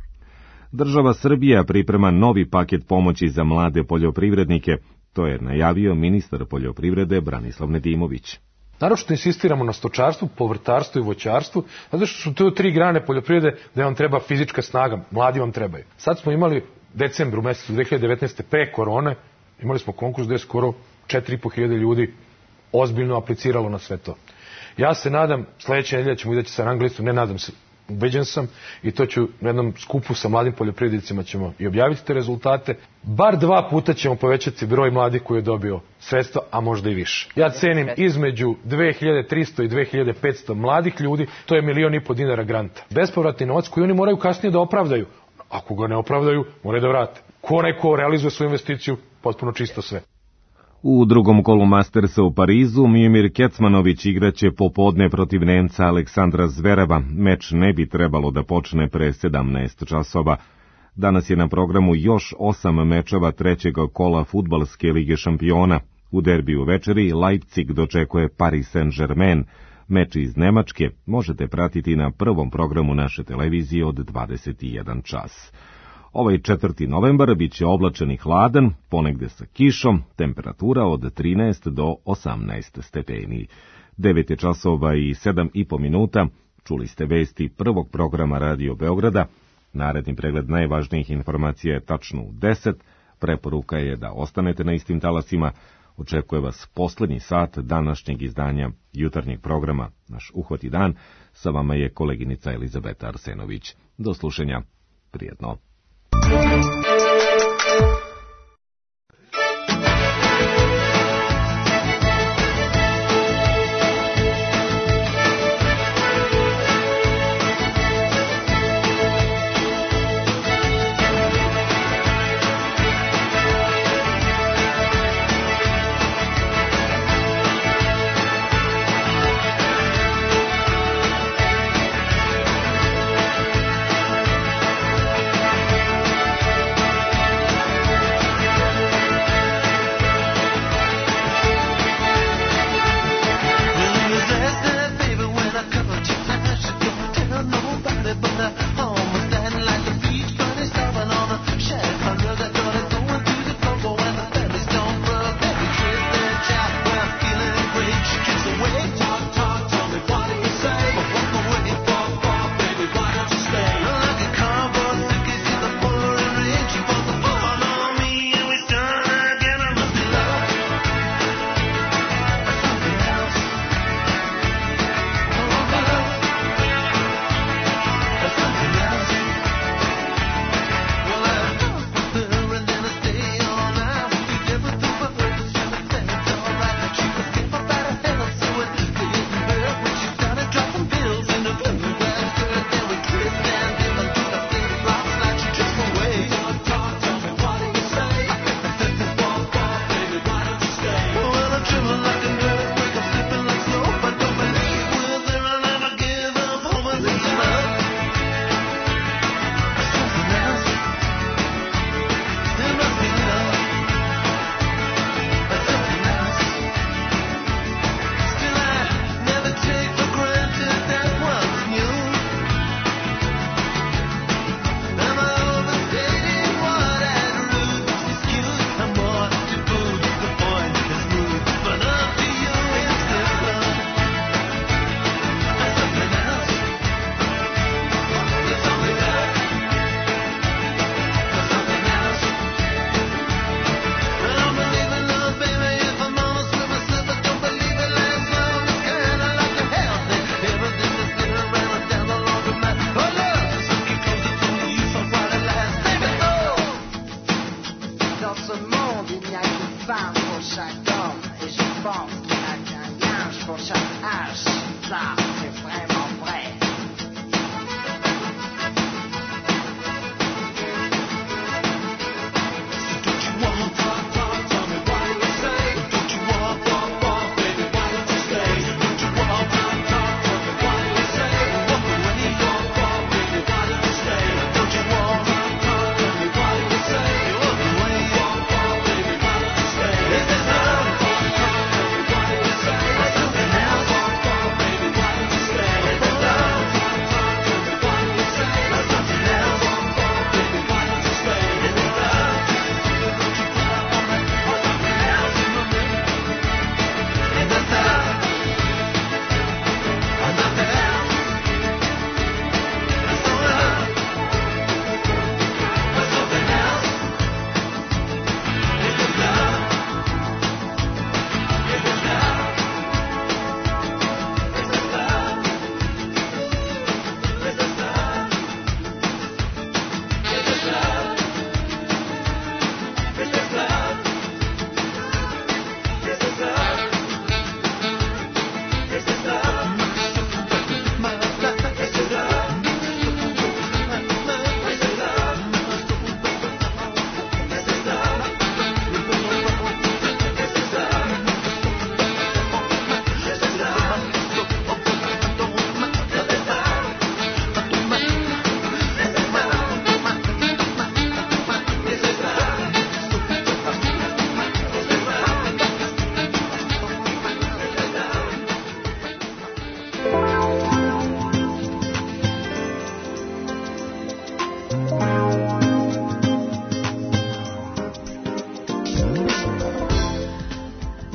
Država Srbija priprema novi paket pomoći za mlade poljoprivrednike, to je najavio ministar poljoprivrede Branislav Nedimović. Naročito insistiramo na stočarstvu, povrtarstvu i voćarstvu, zato što su to tri grane poljoprivrede gde vam treba fizička snaga, mladi vam trebaju. Sad smo imali decembru mesecu dve hiljade devetnaeste. pre korone, imali smo konkurs gde je skoro četiri i po hiljade ljudi ozbiljno apliciralo na sve to. Ja se nadam, sledeće nedelje ćemo izaći sa rang listom, ne nadam se, ubeđen sam, i to ću na jednom skupu sa mladim poljoprivrednicima ćemo i objaviti te rezultate. Bar dva puta ćemo povećati broj mladih koji je dobio sredstva, a možda i više. Ja cenim između dve hiljade tristo i dve hiljade petsto mladih ljudi, to je milion i po dinara granta. Bespovratni novac koji oni moraju kasnije da opravdaju. Ako ga ne opravdaju, moraju da vrate. Ko neko realizuje svoju investiciju, potpuno čisto sve. U drugom kolu Mastersa u Parizu Miomir Kecmanović igraće popodne protiv Nemca Aleksandra Zvereva. Meč ne bi trebalo da počne pre sedamnaest časova. Danas je na programu još osam mečeva trećeg kola fudbalske lige šampiona. U derbiju večeri Leipzig dočekuje Paris Saint-Germain. Meč iz Nemačke možete pratiti na prvom programu naše televizije od dvadeset jedan čas. Ovaj četvrti novembar biće oblačan i hladan, ponegde sa kišom, temperatura od trinaest do osamnaest stepeni. devet je časova i sedam i po minuta, čuli ste vesti prvog programa Radio Beograda. Naredni pregled najvažnijih informacija je tačno u deset, preporuka je da ostanete na istim talasima. Očekuje vas poslednji sat današnjeg izdanja jutarnjeg programa Naš uhvati dan. Sa vama je koleginica Elizabeta Arsenović. Do slušanja, prijetno.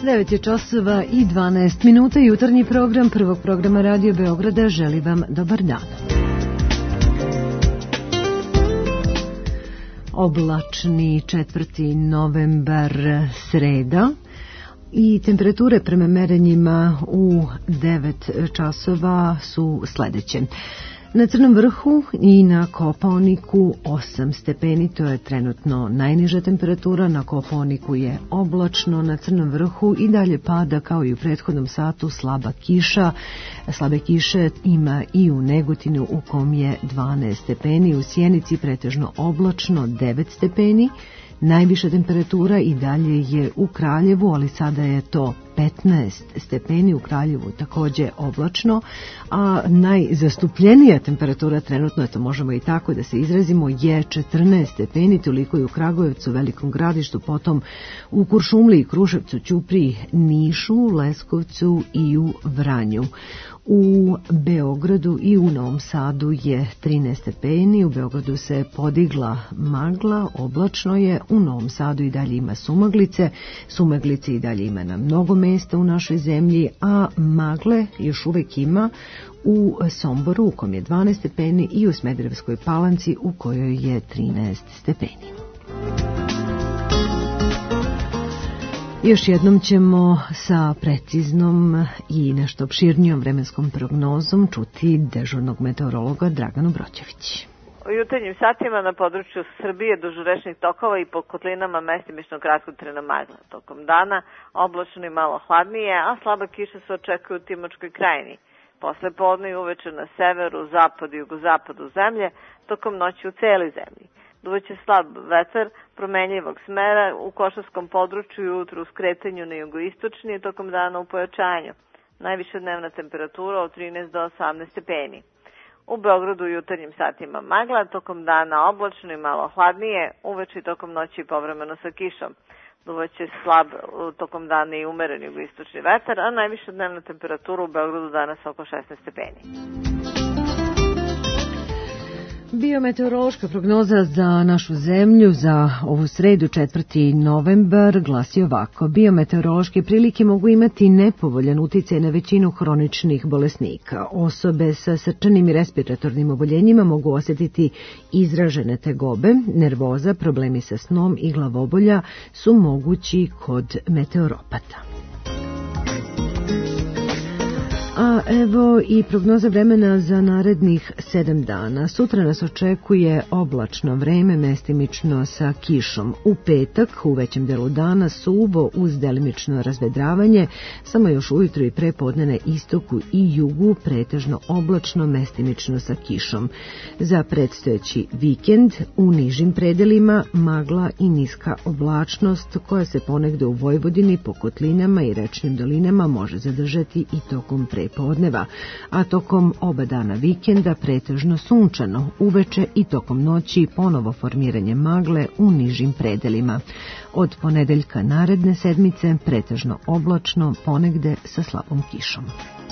devet je časova i dvanaest minuta. Jutarnji program prvog programa Radio Beograda želi vam dobar dan. Oblačni četvrti novembar, sreda, i temperature prema merenjima u devet časova su sledeće. Na Crnom vrhu i na Kopaoniku osam stepeni, to je trenutno najniža temperatura. Na Kopaoniku je oblačno, na Crnom vrhu i dalje pada kao i u prethodnom satu slaba kiša. Slabe kiše ima i u Negotinu u kom je dvanaest stepeni, u Sjenici pretežno oblačno devet stepeni. Najviša temperatura i dalje je u Kraljevu, ali sada je to petnaest stepeni, u Kraljevu takođe oblačno, a najzastupljenija temperatura trenutno, to možemo i tako da se izrazimo, je četrnaest stepeni, toliko i u Kragujevcu, Velikom Gradištu, potom u Kuršumliji, Kruševcu, Ćupriji, Nišu, Leskovcu i u Vranju. U Beogradu i u Novom Sadu je trinaest stepeni, u Beogradu se podigla magla, oblačno je, u Novom Sadu i dalje ima sumaglice, sumaglice i dalje ima na mnogo mesta u našoj zemlji, a magle još uvek ima u Somboru u kom je dvanaest stepeni i u Smederevskoj Palanci u kojoj je trinaest stepeni. Još jednom ćemo sa preciznom i nešto opširnijom vremenskom prognozom čuti dežurnog meteorologa Draganu Broćević. U jutarnjim satima na području Srbije duž rečnih tokova i po kotlinama mestimično kratkotrajna magla. Tokom dana oblačno i malo hladnije, a slaba kiša se očekuje u Timočkoj krajini. Posle podne i uveče na severu, zapadu i jugozapadu zemlje, tokom noći u celi zemlji. Duvaće slab vetar promenljivog smera u Košarskom području i ujutru u skretanju na jugoistočni i tokom dana u pojačanju. Najviša dnevna temperatura od trinaest do osamnaest stepeni. U Beogradu u jutarnjim satima magla, tokom dana oblačno i malo hladnije, uveče i tokom noći povremeno sa kišom. Duvaće slab tokom dana i umeren jugoistočni vetar, a najviša dnevna temperatura u Beogradu danas oko šesnaest stepeni. Biometeorološka prognoza za našu zemlju za ovu sredu četvrti novembar glasi ovako. Biometeorološke prilike mogu imati nepovoljan uticaj na većinu hroničnih bolesnika. Osobe sa srčanim i respiratornim oboljenjima mogu osjetiti izražene tegobe, nervoza, problemi sa snom i glavobolja su mogući kod meteoropata. A evo i prognoza vremena za narednih sedam dana. Sutra nas očekuje oblačno vreme, mestimično sa kišom. U petak, u većem delu dana, suvo uz delimično razvedravanje, samo još ujutro i prepodne na istoku i jugu, pretežno oblačno, mestimično sa kišom. Za predstojeći vikend u nižim predelima magla i niska oblačnost koja se ponegde u Vojvodini po kotlinama i rečnim dolinama može zadržati i tokom prepodneva. Podneva, a tokom oba dana vikenda pretežno sunčano, uveče i tokom noći ponovo formiranje magle u nižim predelima. Od ponedeljka naredne sedmice pretežno oblačno, ponegde sa slabom kišom.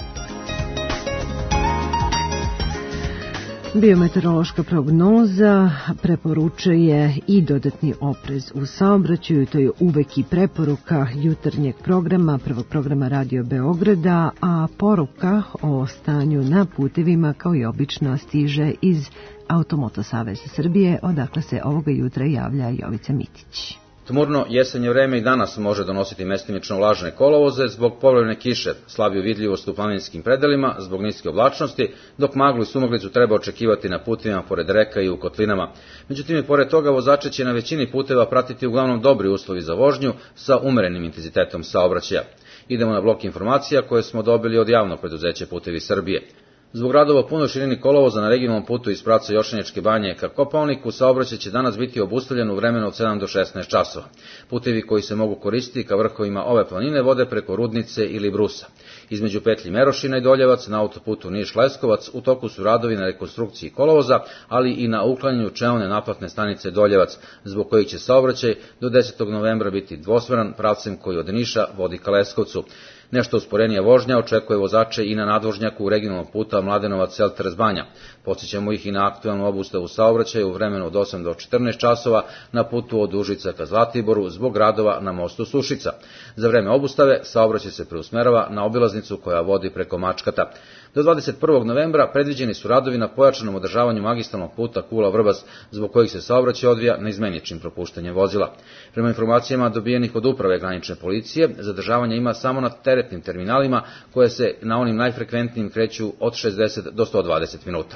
Biometeorološka prognoza preporučuje i dodatni oprez u saobraćaju, to je uvek i preporuka jutarnjeg programa, prvog programa Radio Beograda, a poruka o stanju na putevima kao i obično stiže iz Automoto Saveza Srbije, odakle se ovoga jutra javlja Jovica Mitić. Tmurno jesenje vreme i danas može donositi mestimično vlažne kolovoze zbog povremene kiše, slabiju vidljivost u planinskim predelima zbog niske oblačnosti, dok maglu i sumaglicu treba očekivati na putevima pored reka i u kotlinama. Međutim, i pored toga vozače će na većini puteva pratiti uglavnom dobri uslovi za vožnju sa umerenim intenzitetom saobraćaja. Idemo na blok informacija koje smo dobili od javnog preduzeća Putevi Srbije. Zbog radova u punoj širini kolovoza na regionalnom putu iz pravca Jošaničke banje ka Kopaoniku, saobraćaj će danas biti obustavljen u vremenu od sedam do šesnaest časova. Putevi koji se mogu koristiti ka vrhovima ove planine vode preko Rudnice ili Brusa. Između petlji Merošina i Doljevac na autoputu Niš-Leskovac u toku su radovi na rekonstrukciji kolovoza, ali i na uklanjanju čeone naplatne stanice Doljevac, zbog kojih će saobraćaj do desetog novembra biti dvosmeran pravcem koji od Niša vodi ka Leskovcu. Nešto usporenija vožnja očekuje vozače i na nadvožnjaku regionalnog puta Mladenovac-Selteres Banja. Podsjećamo ih i na aktualnu obustavu saobraćaja u vremenu od osam do četrnaest časova na putu od Užica ka Zlatiboru zbog radova na mostu Sušica. Za vreme obustave saobraćaj se preusmerava na obilaznicu koja vodi preko Mačkata. Do dvadeset prvog novembra predviđeni su radovi na pojačanom održavanju magistralnog puta Kula-Vrbas, zbog kojih se saobraćaj odvija neizmeničnim propuštanjem vozila. Prema informacijama dobijenih od uprave granične policije, zadržavanja ima samo na teretnim terminalima, koje se na onim najfrekventnijim kreću od šezdeset do sto dvadeset minuta.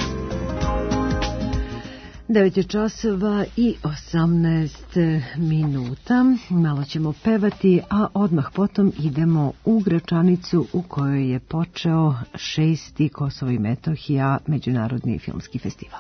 devet je časova i osamnaest minuta. Malo ćemo pevati, a odmah potom idemo u Gračanicu u kojoj je počeo šesti Kosovo i Metohija međunarodni filmski festival.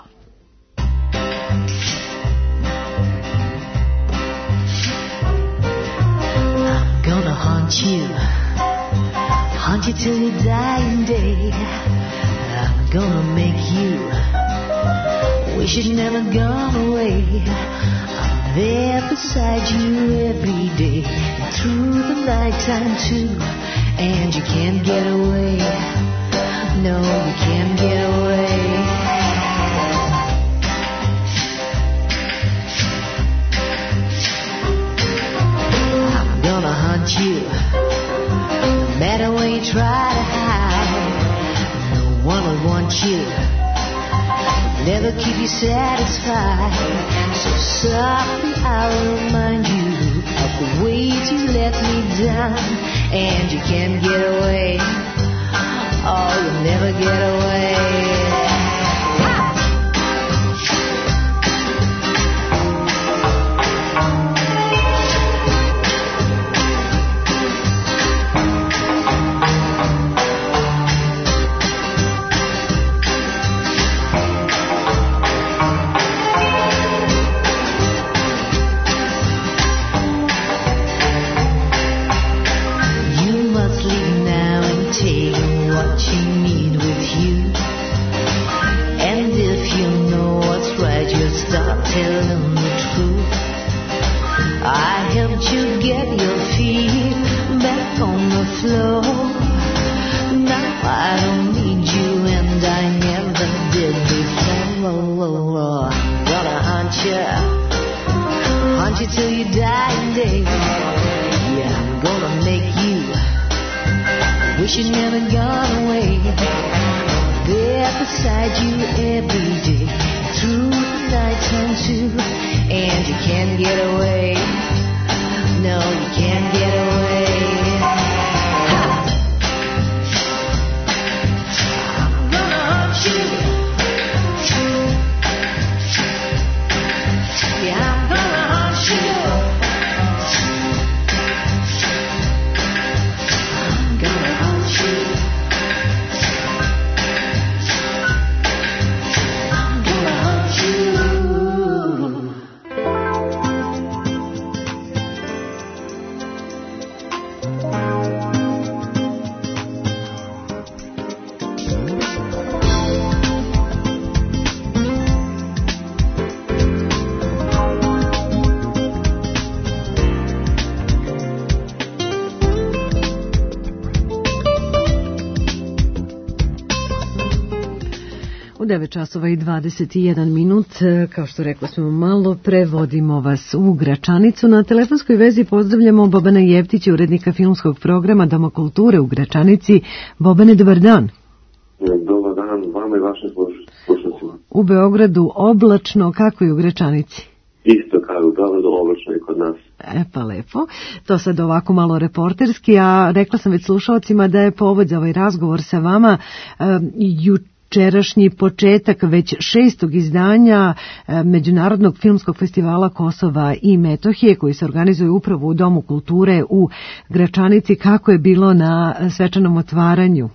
I'm gonna haunt you, haunt you till your dying day. I'm gonna make you wish you'd never gone away. I'm there beside you every day, and through the nighttime too, and you can't get away. No, you can't get away. I'm gonna hunt you, no matter where you try to hide. No one will want you, never keep you satisfied. So softly I'll remind you of the ways you let me down, and you can't get away. Oh, you'll never get away. devet časova i dvadeset jedan minut, kao što rekla smo malo, prevodimo vas u Gračanicu. Na telefonskoj vezi pozdravljamo Bobana Jeftića, urednika filmskog programa Doma kulture u Gračanici. Bobane, dobar dan. Dobar dan, vama i vašim slušalcima. U Beogradu oblačno, kako je u Gračanici? Isto kao u Beogradu, oblačno i kod nas. E pa lepo, to sad ovako malo reporterski, a rekla sam već slušalcima da je povod za ovaj razgovor sa vama uh, juče včerašnji početak već šestog izdanja Međunarodnog filmskog festivala Kosova i Metohije, koji se organizuje upravo u Domu kulture u Gračanici. Kako je bilo na svečanom otvaranju?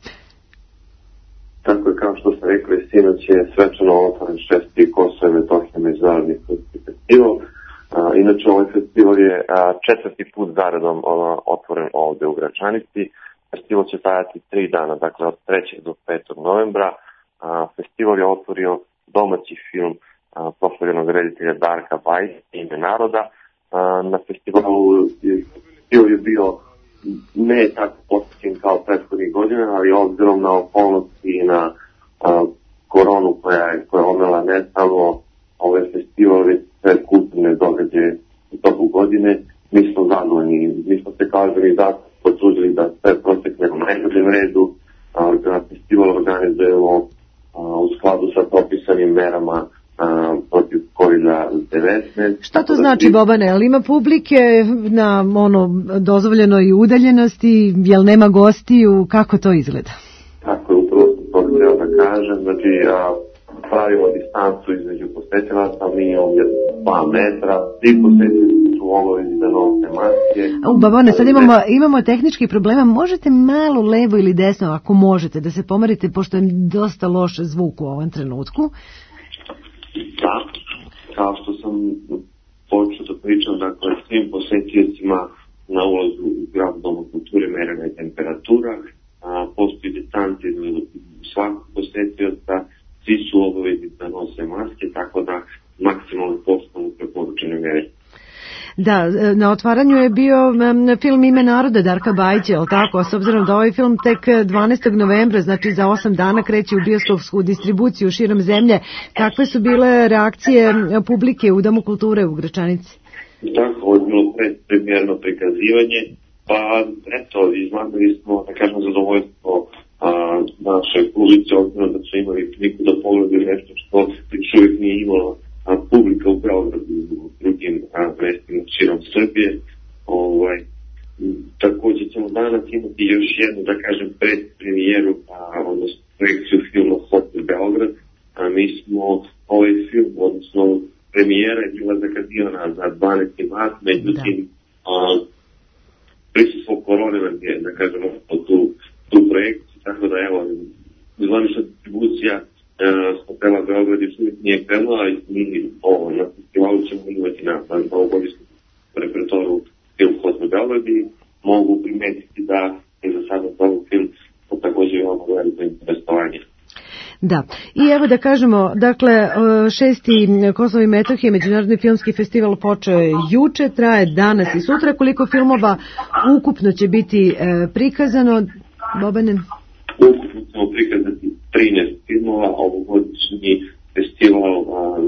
Tako je, kao što ste rekli, sinoć je svečano otvoren šesti Kosova i Metohije Međunarodni filmski festival. Inače, ovaj festival je četvrti put zaredom otvoren ovde u Gračanici. Festival će trajati tri dana, dakle od trećeg do petog novembra. Festival je otvorio domaći film proslavljenog reditelja Darka Bajsa, Ime naroda. Na festivalu je bio ne tako učestim kao prethodnih godina, ali obzirom na okolnosti i na a, koronu koja je, koja je omela ne samo ove festivale, sve kulturne događaje u toku godine, mi smo zadovoljni. Mi smo se kao organizator potrudili da sve protekne u najboljem redu, a, da festival organizujemo a, u skladu sa propisanim merama a, protiv kovid devetnaest. Šta to znači, Bobane? Ali ima publike na ono dozvoljenoj udaljenosti, jel nema gostiju, kako to izgleda? Tako je, upravo sam to htio da kažem, znači a, pravimo distancu između posetilaca, mi imamo dva metra, svi posetilaci su obavezi da nose maske. U Bobane, sad imamo, imamo tehnički problema, možete malo levo ili desno, ako možete, da se pomerite, pošto je dosta loš zvuk u ovom trenutku. Da, kao što sam počeo da pričam, dakle, svim posetiocima na ulazu u grad Doma kulture merena je temperatura, a, postoji distanci između svakog posetioca, svi su obavezni da nose maske, tako da maksimalno postavljamo preporučene mere. Da, na otvaranju je bio film Ime naroda Darka Bajića, je li tako? S obzirom da ovaj film tek dvanaestog novembra, znači za osam dana kreće u bioskopsku distribuciju širom zemlje. Kakve su bile reakcije publike u Domu kulture u Gračanici? Tako, ovo je bilo predpremjerno prikazivanje, pa eto, izmagali smo, da kažem, zadovoljstvo a, naše publice, obzirom da su imali priliku da pogledaju nešto što još uvijek nije imalo a, publika u Beogradu i u drugim mestima širom Srbije. Ovaj, također ćemo danas imati još jednu, da kažem, predpremijeru, odnosno projekciju filma Hotel Beograd. A, mi smo ovaj film, odnosno premijera je bila zakazivana za dvanaesti mart, međutim a, prisustvo korone nam je, da kažemo, tu, tu projekciju, tako da evo, zvanična distribucija hotela Beograd još uvijek nije krenula i mi ovo, na festivalu ćemo imati na, na novogodišnjem repertoru film Hotel Beograd i mogu primetiti da je za sada ovog film također imamo veliko interesovanje. Da, i evo da kažemo, dakle, šesti Kosovo i Metohije, Međunarodni filmski festival počeo je juče, traje danas i sutra. Koliko filmova ukupno će biti prikazano, Bobane? Ukupno ćemo prikazati trinaest filmova, ovogodišnji festival a,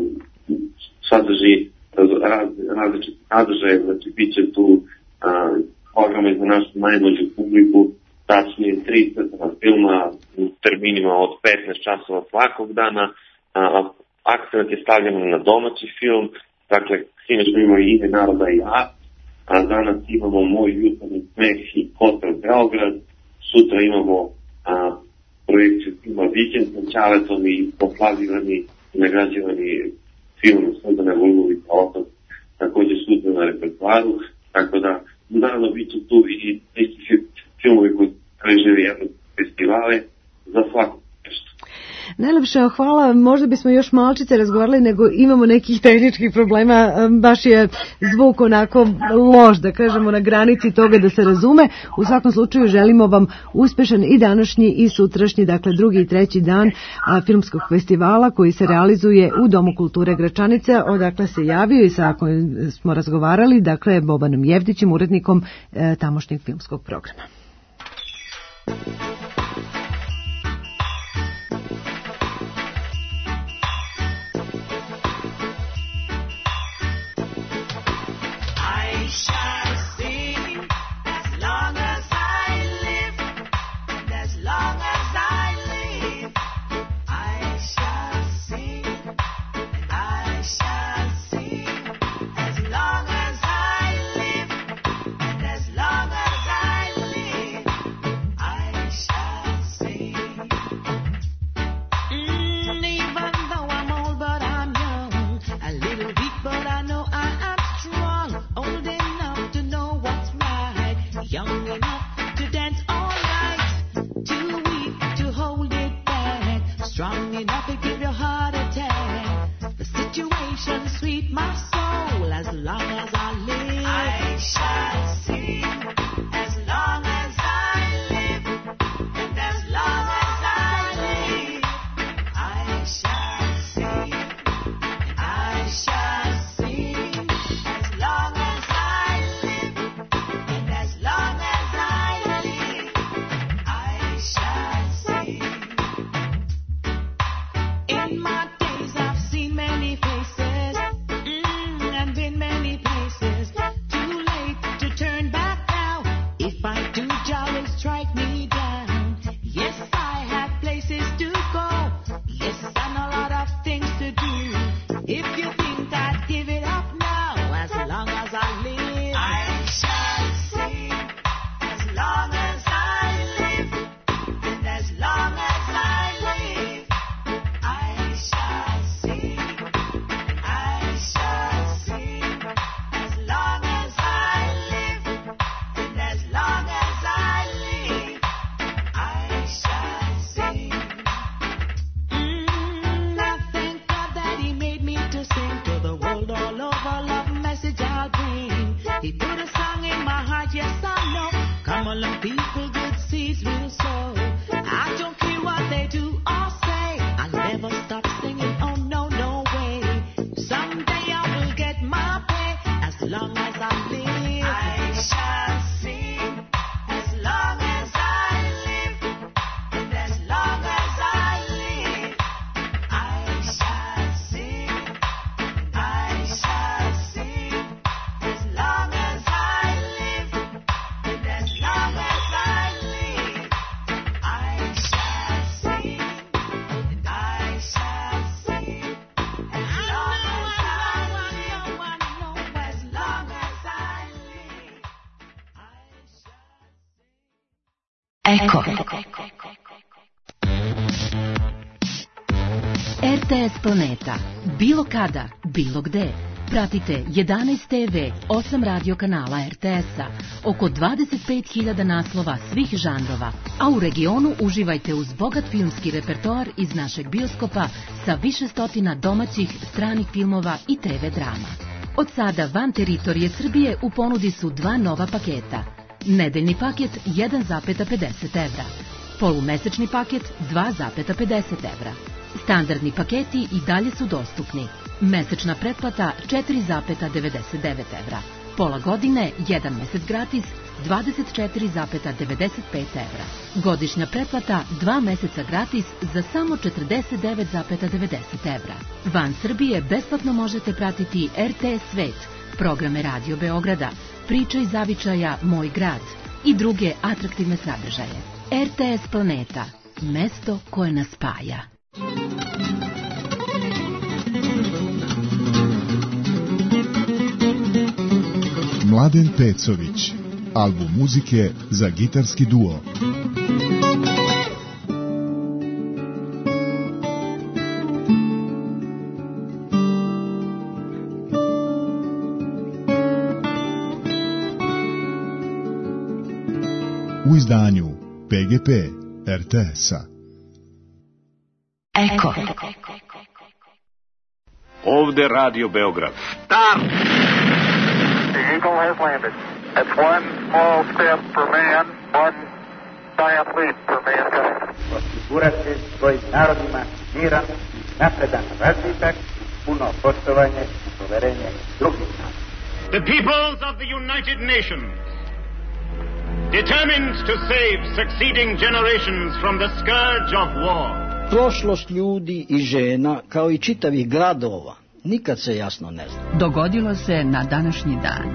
sadrži raz, različite sadržaje, znači bit će tu a, programe za našu najmlađu publiku, tačnije tri crtana filma u terminima od petnaest časova svakog dana, a, akcent je stavljen na domaći film, dakle, sinoć smo imali Ime naroda i ja, a danas imamo Moj jutarnji smeh i Hotel Beograd, sutra imamo a, projekciju filma Vikend sa Ćaletom i poslavljivani i nagrađivani film Sudana Vululica otac, također sutra na repertoaru, tako da naravno bit će tu i isti filmovi koji preživi jednog festivale za svako nešto. Najlepše hvala, možda bismo još malčice razgovarali, nego imamo nekih tehničkih problema, baš je zvuk onako loš, da kažemo, na granici toga da se razume. U svakom slučaju želimo vam uspešan i današnji i sutrašnji, dakle drugi i treći dan a, filmskog festivala koji se realizuje u Domu kulture Gračanice, odakle se javio i sa kojim smo razgovarali, dakle Bobanom Jevdićem, urednikom e, tamošnjeg filmskog programa. long as I live, I shall sing. As long as I live, and as long as I live, I shall sing. I shall sing. As long as I live, and as long as I live, I shall sing. And I shall sing. As long as I live, as long as I live. Eko. R T S Planeta. Bilo kada, bilo gde. Pratite jedanaest te ve, osam radio kanala R T S-a, oko dvadeset pet hiljada naslova svih žanrova, a u regionu uživajte uz bogat filmski repertoar iz našeg bioskopa sa više stotina domaćih, stranih filmova i te ve drama. Od sada van teritorije Srbije u ponudi su dva nova paketa. Nedeljni paket jedan zarez pedeset evra, polumesečni paket dva zarez pedeset evra. Standardni paketi i dalje su dostupni. Mesečna pretplata četiri zarez devedeset devet evra. Pola godine, jedan mesec gratis, dvadeset četiri zarez devedeset pet evra. Godišnja pretplata, dva meseca gratis za samo četrdeset devet zarez devedeset evra. Van Srbije besplatno možete pratiti R T S Svet, programe Radio Beograda, Priča iz zavičaja Moj grad i druge atraktivne sadržaje. R T S Planeta, mesto koje nas spaja. Mladen Pecović, album muzike za gitarski duo. U izdanju P G P R T S-a. Eko. Ovde Radio Beograd. Stop! The Eagle has landed. That's one small step for man, one giant leap for mankind. Osigurati svojim narodima miran, napredan razvitak, puno poštovanje i poverenje drugih naroda. The peoples of the United Nations, determined to save succeeding generations from the scourge of war. Prošlost ljudi i žena, kao i čitavih gradova, nikad se jasno ne zna. Dogodilo se na današnji dan.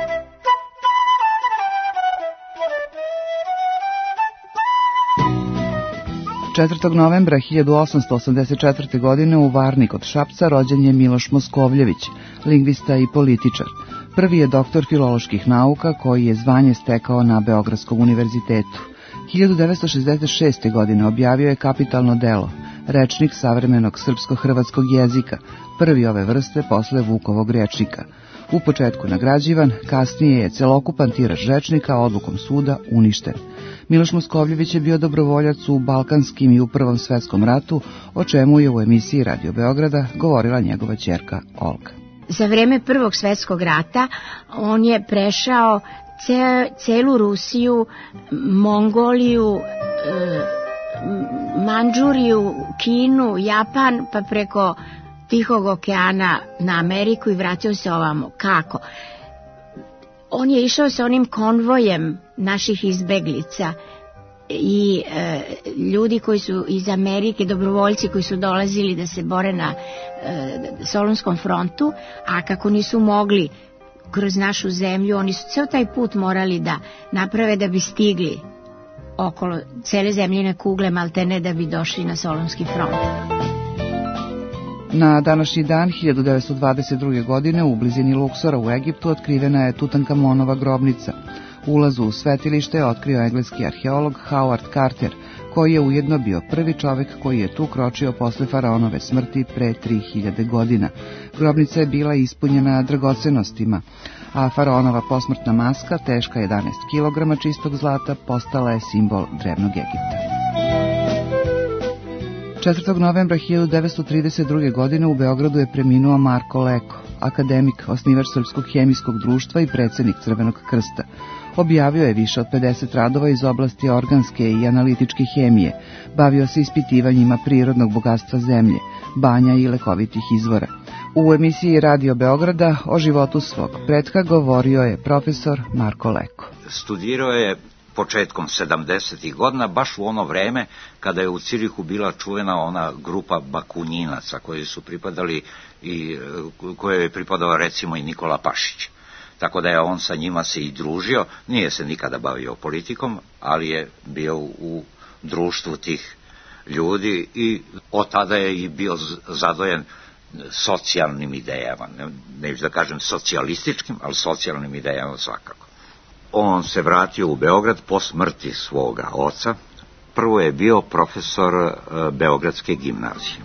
četvrtog novembra hiljadu osamsto osamdeset četvrte. godine u Varni kod Šapca rođen je Miloš Moskovljević, lingvista i političar. Prvi je doktor filoloških nauka koji je zvanje stekao na Beogradskom univerzitetu. hiljadu devetsto šezdeset šeste. godine objavio je kapitalno delo, Rečnik savremenog srpsko-hrvatskog jezika, prvi ove vrste posle Vukovog rečnika. U početku nagrađivan, kasnije je celokupan tiraž rečnika odlukom suda uništen. Miloš Moskovljević je bio dobrovoljac u Balkanskim i u Prvom svetskom ratu, o čemu je u emisiji Radio Beograda govorila njegova ćerka Olga. Za vreme Prvog svetskog rata on je prešao ce, celu Rusiju, Mongoliju, e, Mandžuriju, Kinu, Japan, pa preko Tihog okeana na Ameriku i vratio se ovamo. Kako? On je išao sa onim konvojem naših izbeglica i e, ljudi koji su iz Amerike, dobrovoljci koji su dolazili da se bore na e, Solunskom frontu, a kako nisu mogli kroz našu zemlju, oni su ceo taj put morali da naprave da bi stigli okolo cele zemljine kugle, maltene da bi došli na Solunski front. Na današnji dan hiljadu devetsto dvadeset druge. godine u blizini Luksora u Egiptu otkrivena je Tutankamonova grobnica. Ulazu u svetilište je otkrio engleski arheolog Howard Carter, koji je ujedno bio prvi čovek koji je tu kročio posle faraonove smrti pre tri hiljade godina. Grobnica je bila ispunjena dragocenostima, a faraonova posmrtna maska, teška jedanaest kilograma čistog zlata, postala je simbol drevnog Egipta. četvrtog novembra hiljadu devetsto trideset druge. godine u Beogradu je preminuo Marko Leko, akademik, osnivač Srpskog hemijskog društva i predsednik Crvenog krsta. Objavio je više od pedeset radova iz oblasti organske i analitičke hemije, bavio se ispitivanjima prirodnog bogatstva zemlje, banja i lekovitih izvora. U emisiji Radio Beograda o životu svog pretka govorio je profesor Marko Leko. Studirao je početkom sedamdesetih godina, baš u ono vreme kada je u Cirihu bila čuvena ona grupa Bakunjinaca koji su pripadali i koje je pripadao recimo i Nikola Pašić. Tako da je on sa njima se i družio, nije se nikada bavio politikom, ali je bio u društvu tih ljudi i od tada je i bio zadojen socijalnim idejama, ne, neću da kažem socijalističkim, ali socijalnim idejama svakako. On se vratio u Beograd po smrti svoga oca. Prvo je bio profesor Beogradske gimnazije.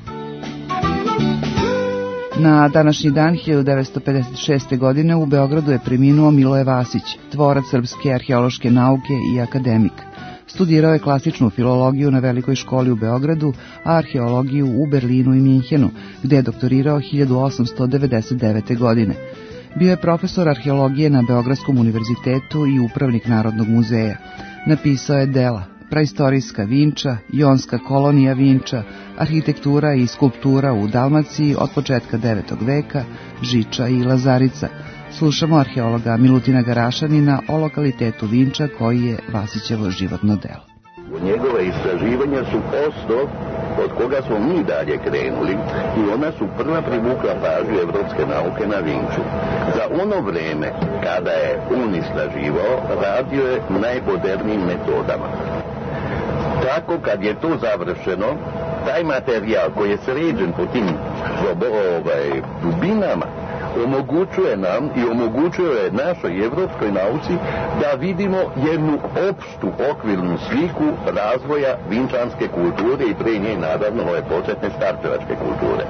Na današnji dan hiljadu devetsto pedeset šeste. godine u Beogradu je preminuo Miloje Vasić, tvorac srpske arheološke nauke i akademik. Studirao je klasičnu filologiju na Velikoj školi u Beogradu, a arheologiju u Berlinu i Minhenu, gde je doktorirao hiljadu osamsto devedeset devete. godine. Bio je profesor arheologije na Beogradskom univerzitetu i upravnik Narodnog muzeja. Napisao je dela Praistorijska Vinča, Jonska kolonija Vinča, Arhitektura i skulptura u Dalmaciji od početka devetog veka, Žiča i Lazarica. Slušamo arheologa Milutina Garašanina o lokalitetu Vinča koji je Vasićevo životno delo. Njegove istraživanja su osnov od koga smo mi dalje krenuli i ona su prva privukla pažnju evropske nauke na Vinču. Za ono vreme kada je on istraživao, radio je najmodernijim metodama. Tako kad je to završeno, taj materijal koji je sređen po tim ovaj, dubinama, omogućuje nam i omogućuje našoj evropskoj nauci da vidimo jednu opštu okvirnu sliku razvoja vinčanske kulture i pre nje naravno ove početne starčevačke kulture.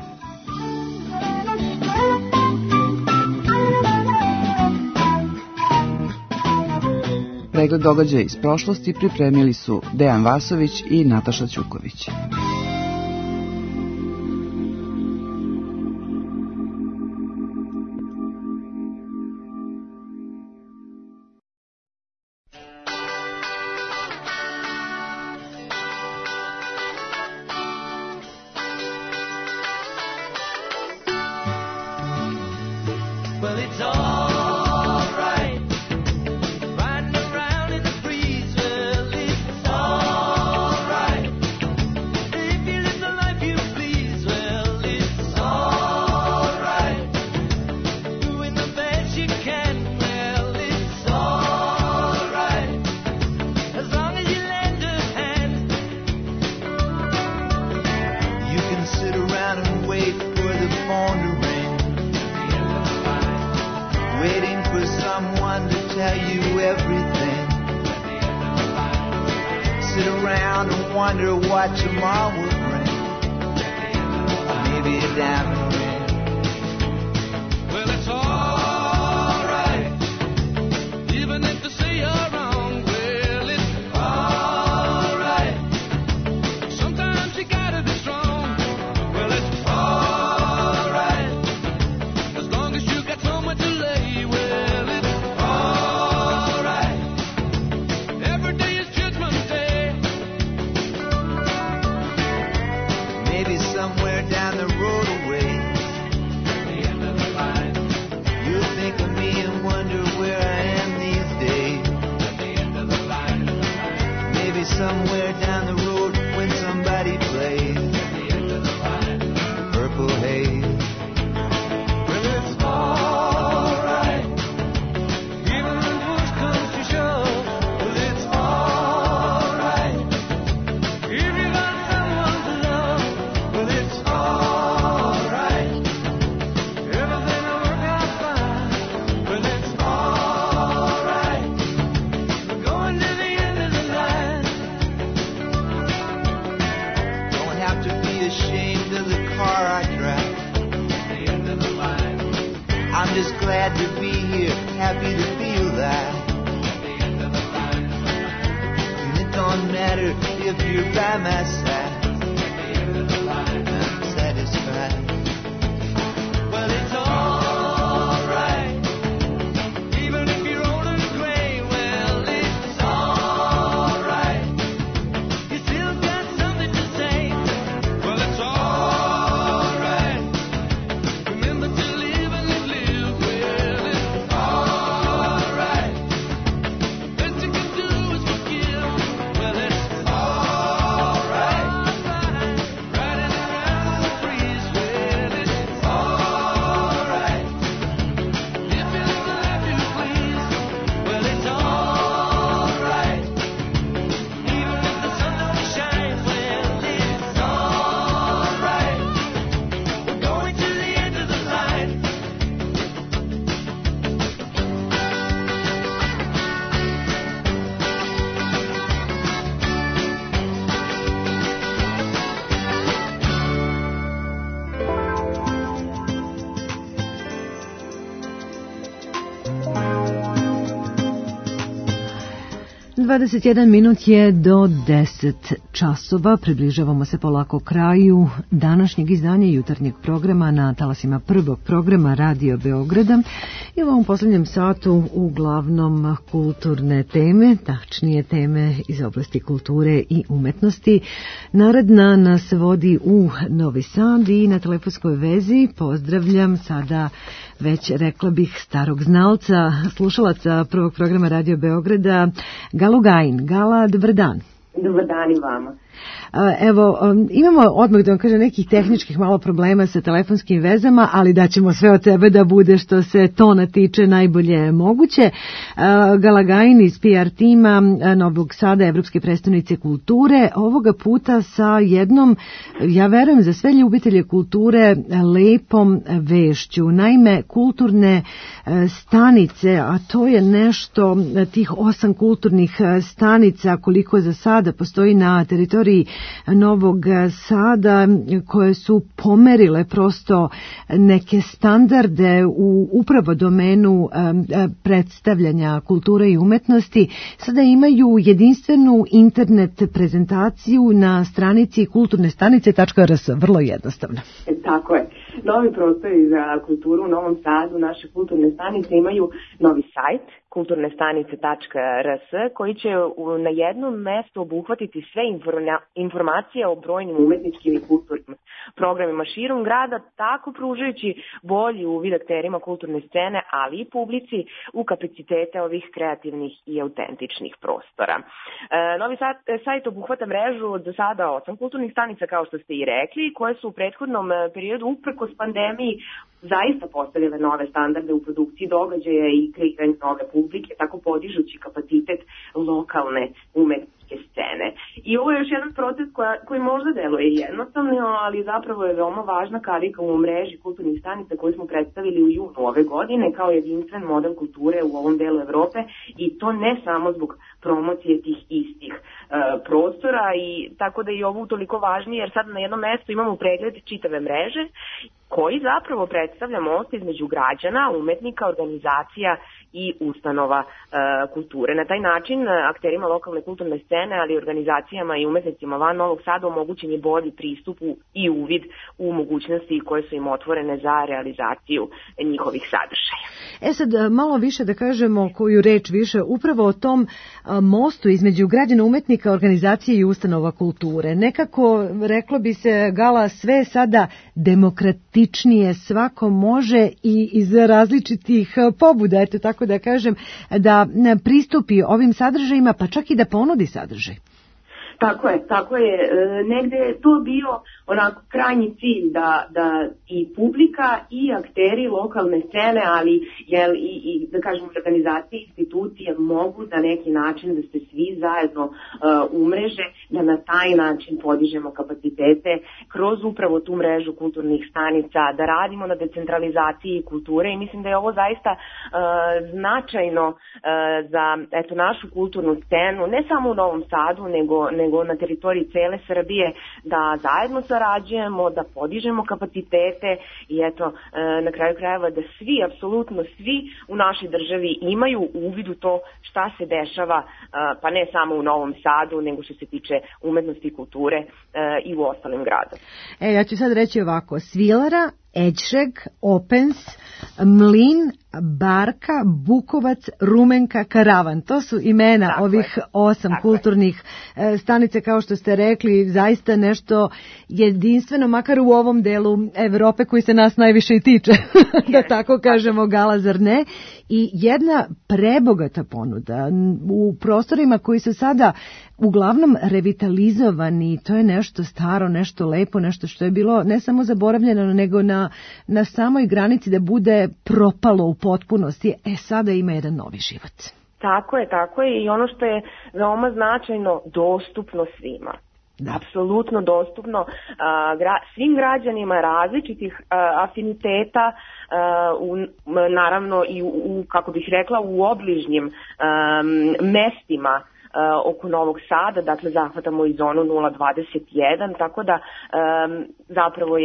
Pregled događaja iz prošlosti pripremili su Dejan Vasović i Nataša Ćuković. Remember dvadeset jedan minut je do deset časova. Približavamo se polako kraju današnjeg izdanja jutarnjeg programa na talasima prvog programa Radio Beograda. I u ovom posljednjem satu uglavnom kulturne teme, tačnije teme iz oblasti kulture i umetnosti. Naredna nas vodi u Novi Sad i na telefonskoj vezi pozdravljam sada već rekla bih starog znalca, slušalaca prvog programa Radio Beograda, Galu Gajin. Gala, dobar dan. Dobar dan i vama. Evo, imamo odmah da vam kažem nekih tehničkih malo problema sa telefonskim vezama, ali da ćemo sve od sebe da bude što se tona tiče najbolje moguće. Gala Gajin iz P R tima Novog Sada, Evropske prestonice kulture, ovoga puta sa jednom, ja verujem za sve ljubitelje kulture, lepom vešću. Naime, kulturne stanice, a to je nešto, tih osam kulturnih stanica koliko za sada postoji na teritoriji Novog Sada, koje su pomerile prosto neke standarde u upravo domenu predstavljanja kulture i umetnosti, sada imaju jedinstvenu internet prezentaciju na stranici kulturne stanice tačka r s. Vrlo jednostavno. Tako je. Novi prostori za kulturu u Novom Sadu, naše kulturne stanice imaju novi sajt kulturne stanice tačka r s koji će na jednom mestu obuhvatiti sve informacije o brojnim umetničkim i kulturnim programima širom grada, tako pružajući bolji uvid akterima kulturne scene, ali i publici u kapacitete ovih kreativnih i autentičnih prostora. E, novi sajt obuhvata mrežu od do sada osam kulturnih stanica, kao što ste i rekli, koje su u prethodnom periodu uprkos pandemiji zaista postavljale nove standarde u produkciji događaja i kreiranju nove publike, tako podižući kapacitet lokalne umetničke scene. I ovo je još jedan proces koja, koji možda deluje jednostavno, ali zapravo je veoma važna karika u mreži kulturnih stanica koju smo predstavili u junu ove godine kao jedinstven model kulture u ovom delu Evrope, i to ne samo zbog promocije tih istih e, prostora, i tako da je ovo toliko važnije jer sad na jednom mestu imamo pregled čitave mreže koji zapravo predstavlja most između građana, umetnika, organizacija i ustanova e, kulture. Na taj način akterima lokalne kulturne scene, ali i organizacijama i umetnicima van Novog Sada omogućen je bolji pristup i uvid u mogućnosti koje su im otvorene za realizaciju njihovih sadržaja. E sad, malo više da kažemo koju reč više upravo o tom mostu između građana, umetnika, organizacije i ustanova kulture. Nekako, reklo bi se, Gala, sve sada demokratičnije, svako može i iz različitih pobuda, eto tako da kažem, da pristupi ovim sadržajima, pa čak i da ponudi sadržaj. Tako je, tako je. E, negde je to bio onako krajnji cilj da, da i publika i akteri lokalne scene, ali jel, i, i da kažem organizacije i institucije mogu na neki način da se svi zajedno uh, umreže, da na taj način podižemo kapacitete kroz upravo tu mrežu kulturnih stanica, da radimo na decentralizaciji kulture, i mislim da je ovo zaista uh, značajno uh, za eto, našu kulturnu scenu, ne samo u Novom Sadu, nego, nego na teritoriji cele Srbije, da zajedno sarađujemo, da podižemo kapacitete i eto, na kraju krajeva da svi, apsolutno svi u našoj državi imaju uvid u to šta se dešava, pa ne samo u Novom Sadu, nego što se tiče umetnosti i kulture i u ostalim gradom. E, ja ću sad reći ovako, Svilara, Eđšeg, Opens, Mlin, Barka, Bukovac, Rumenka, Karavan. To su imena tako ovih je. osam tako kulturnih je. stanica, kao što ste rekli, zaista nešto jedinstveno, makar u ovom delu Evrope koji se nas najviše i tiče, da tako kažemo, Gala, zar ne? I jedna prebogata ponuda u prostorima koji su sada uglavnom revitalizovani, to je nešto staro, nešto lepo, nešto što je bilo ne samo zaboravljeno, nego na, na samoj granici da bude propalo u potpunosti. E, sada ima jedan novi život. Tako je, tako je, i ono što je veoma značajno, dostupno svima. Da. Apsolutno dostupno a, gra, svim građanima različitih a, afiniteta, a, u, naravno i u, u, kako bih rekla, u obližnjim a, mestima a, oko Novog Sada, dakle zahvatamo i zonu nula dvadeset jedan, tako da a, zapravo je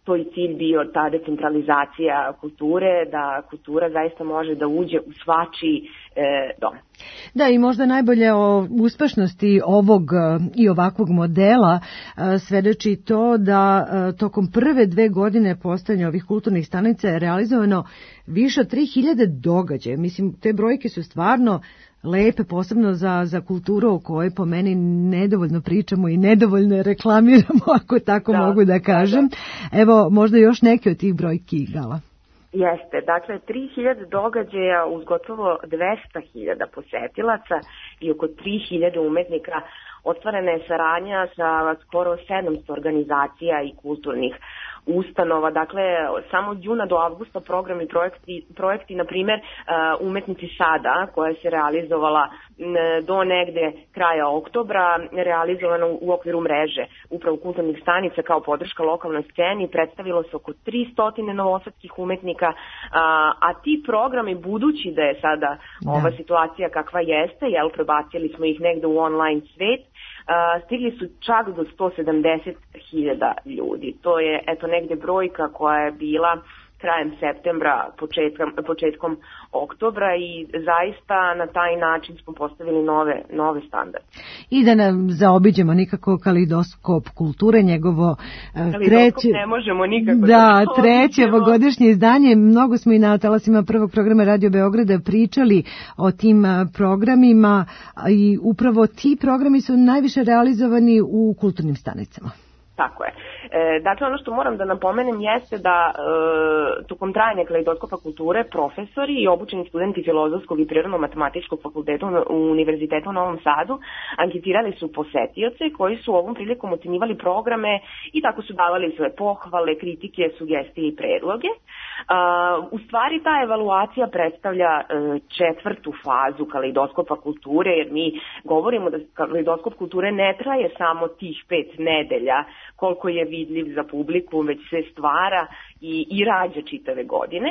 to i cilj bio ta decentralizacija kulture, da kultura zaista može da uđe u svačiji e, dom. Da, i možda najbolje o uspešnosti ovog i ovakvog modela svedoči to da tokom prve dve godine postojanja ovih kulturnih stanica je realizovano više od tri hiljade događaja. Mislim, te brojke su stvarno lepe, posebno za, za kulturu o kojoj po meni nedovoljno pričamo i nedovoljno reklamiramo, ako tako da, mogu da kažem. Da, da. Evo, možda još neke od tih brojki, Gala. Jeste, dakle tri hiljade događaja uz gotovo dvesta hiljada posetilaca i oko tri hiljade umetnika. Ostvarena je saradnja sa skoro sedamsto organizacija i kulturnih ustanova. Dakle, samo od juna do avgusta programi i projekti, projekti, na primjer, Umetnici sada, koja se realizovala do negde kraja oktobra, realizovana u okviru mreže upravo kulturnih stanica kao podrška lokalnoj sceni, predstavilo se oko tristo novosadskih umetnika, a, a ti programi, budući da je sada da. ova situacija kakva jeste, jel, prebacili smo ih negde u online svet, Uh, stigli su čak do sto sedamdeset hiljada ljudi. To je eto negde brojka koja je bila krajem septembra, početkom, početkom oktobra i zaista na taj način smo postavili nove, nove standarde. I da nam zaobiđemo nikako Kaleidoskop kulture, njegovo treće... ne možemo nikako da, da treće ovogodišnje izdanje. Mnogo smo i na talasima prvog programa Radio Beograda pričali o tim programima i upravo ti programi su najviše realizovani u kulturnim stanicama. Tako je. E, dakle, ono što moram da napomenem jeste da e, tokom trajanja Kaleidoskopa kulture profesori i obučeni studenti Filozofskog i Prirodno-matematičkog fakulteta u Univerzitetu u Novom Sadu anketirali su posetioce koji su ovom prilikom ocenjivali programe i tako su davali svoje pohvale, kritike, sugestije i predloge. Uh, u stvari ta evaluacija predstavlja uh, četvrtu fazu Kaleidoskopa kulture, jer mi govorimo da Kaleidoskop kulture ne traje samo tih pet nedelja koliko je vidljiv za publiku, već se stvara i, i rađa čitave godine.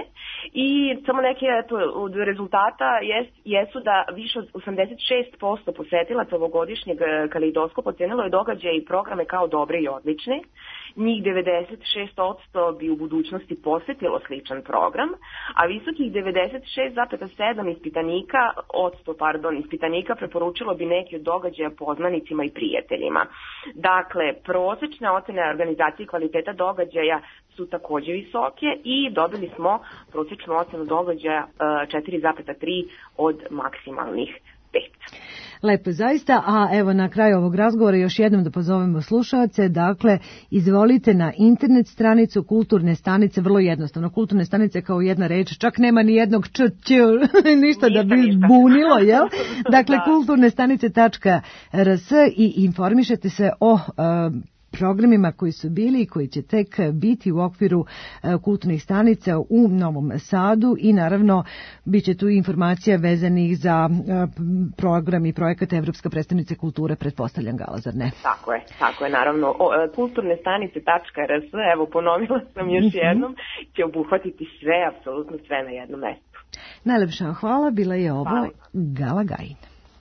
I samo neke eto, od rezultata jest, jesu da više od osamdeset šest posto posetilaca ovogodišnjeg Kaleidoskopa ocenilo je događaje i programe kao dobre i odlične. Njih devedeset šest posto bi u budućnosti posetilo sličan program, a visokih devedeset šest zarez sedam ispitanika, odsto, pardon, ispitanika preporučilo bi neki od događaja poznanicima i prijateljima. Dakle, prosečne ocene organizacije i kvaliteta događaja su takođe visoke i dobili smo prosečnu ocenu događaja četiri zarez tri od maksimalnih pet. Lepo, zaista, a evo na kraju ovog razgovora još jednom da pozovemo slušalce, dakle, izvolite na internet stranicu Kulturne stanice, vrlo jednostavno, Kulturne stanice kao jedna reč, čak nema ni jednog č, ć, ništa da bi bunilo, jel? Dakle, kulturne stanice tačka r s i informišete se o uh, programima koji su bili i koji će tek biti u okviru kulturnih stanica u Novom Sadu i naravno bit će tu informacija vezanih za program i projekat Evropska predstavnica kulture, pretpostavljam, Gala, zar ne? Tako je, tako je, naravno. kulturne stanice tačka r s, evo ponovila sam još jednom, će obuhvatiti sve, apsolutno sve na jednom mestu. Najlepša hvala, bila je ovo hvala. Gala Gajin.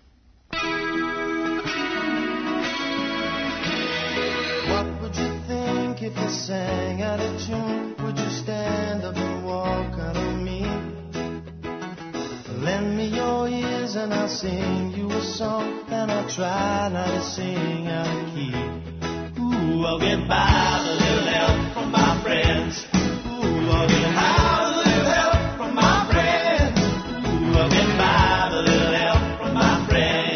If you sang out of tune, would you stand up and walk out of me? Lend me your ears and I'll sing you a song, and I'll try not to sing out of key. Ooh, I'll get by with a little help from my friends. Ooh, I'll get by with a little help from my friends. Ooh, I'll get by with a little help from my friends.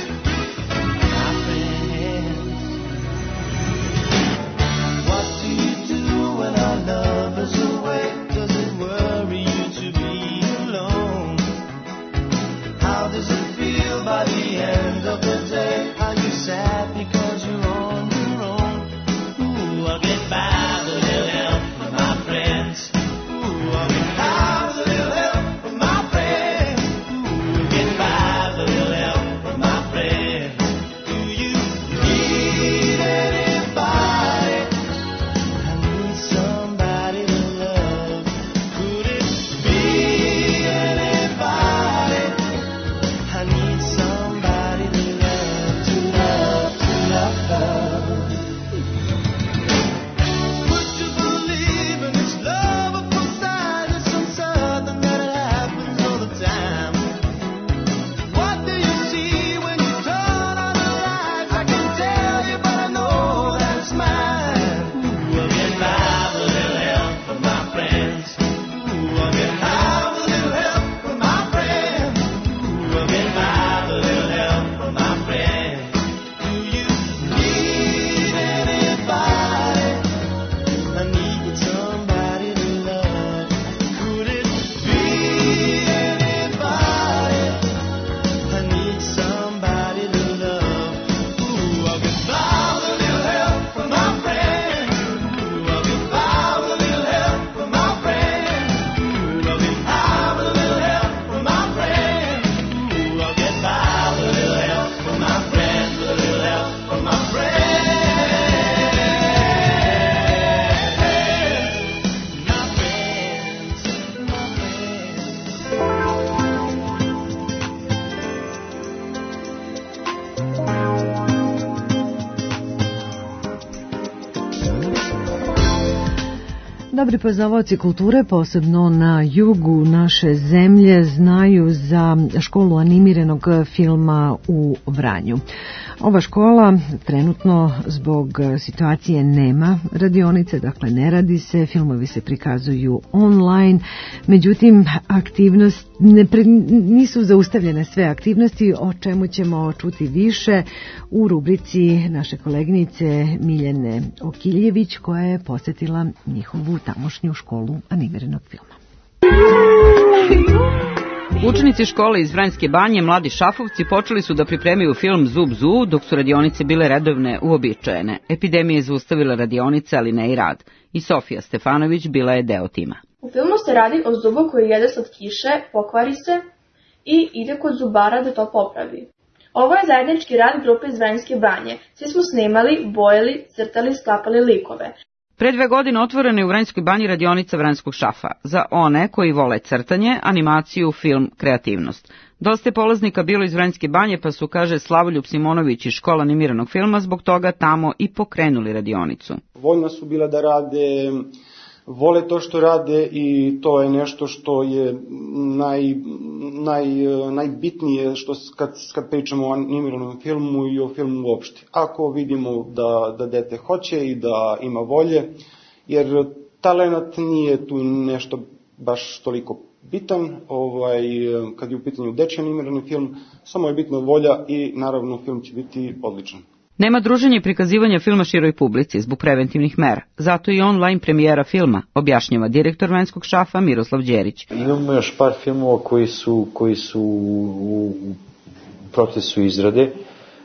By the end of the day, are you sad because you're on your own? Ooh, I'll get by with a little help from my Dobri poznavaoci kulture, posebno na jugu naše zemlje, znaju za školu animiranog filma u Vranju. Ova škola trenutno zbog situacije nema radionice, dakle ne radi se, filmovi se prikazuju online, međutim aktivnost, ne pre, nisu zaustavljene sve aktivnosti, o čemu ćemo čuti više u rubrici naše koleginice Miljane Okiljević, koja je posjetila njihovu tamošnju školu animiranog filma. Učenici škole iz Vranjske banje, mladi šafovci, počeli su da pripremaju film Zub Zu, dok su radionice bile redovne, uobičajene. Epidemija je zaustavila radionice, ali ne i rad. I Sofija Stefanović bila je deo tima. U filmu se radi o zubu koji jede od kiše, pokvari se i ide kod zubara da to popravi. Ovo je zajednički rad grupe iz Vranjske banje. Svi smo snimali, bojali, crtali, sklapali likove. Pre dve godine otvorena je u Vranjskoj banji radionica Vranjskog šafa. Za one koji vole crtanje, animaciju, film, kreativnost. Dosta je polaznika bilo iz Vranjske banje, pa su, kaže Slavoljub Simonović iz škola animiranog filma, zbog toga tamo i pokrenuli radionicu. Voljna su bila da rade, vole to što rade i to je nešto što je naj, naj, najbitnije što kad, kad pričamo o animiranom filmu i o filmu uopšte. Ako vidimo da, da dete hoće i da ima volje, jer talenat nije tu nešto baš toliko bitan, ovaj, kad je u pitanju dečji animirani film, samo je bitna volja i naravno film će biti odličan. Nema druženja i prikazivanja filma široj publici zbog preventivnih mera. Zato i online premijera filma, objašnjava direktor Vranjskog šafa Miroslav Đerić. Imamo još par filmova koji su, koji su u procesu izrade, e,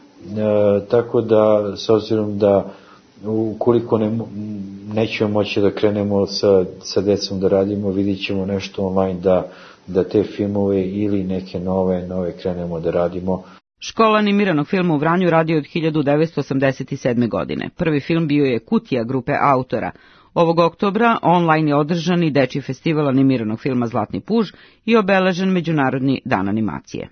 tako da, s obzirom da ukoliko ne, nećemo moći da krenemo sa, sa decom da radimo, vidit ćemo nešto online da, da te filmove ili neke nove, nove krenemo da radimo. Škola animiranog filma u Vranju radi od hiljadu devetsto osamdeset sedme. godine. Prvi film bio je Kutija grupe autora. Ovog oktobra online je održan i dečji festival animiranog filma Zlatni puž i obeležen Međunarodni dan animacije.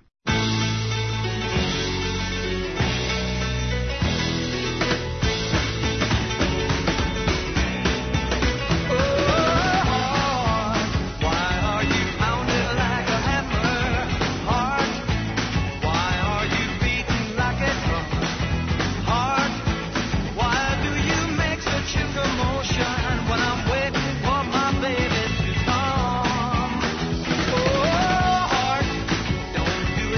Don't do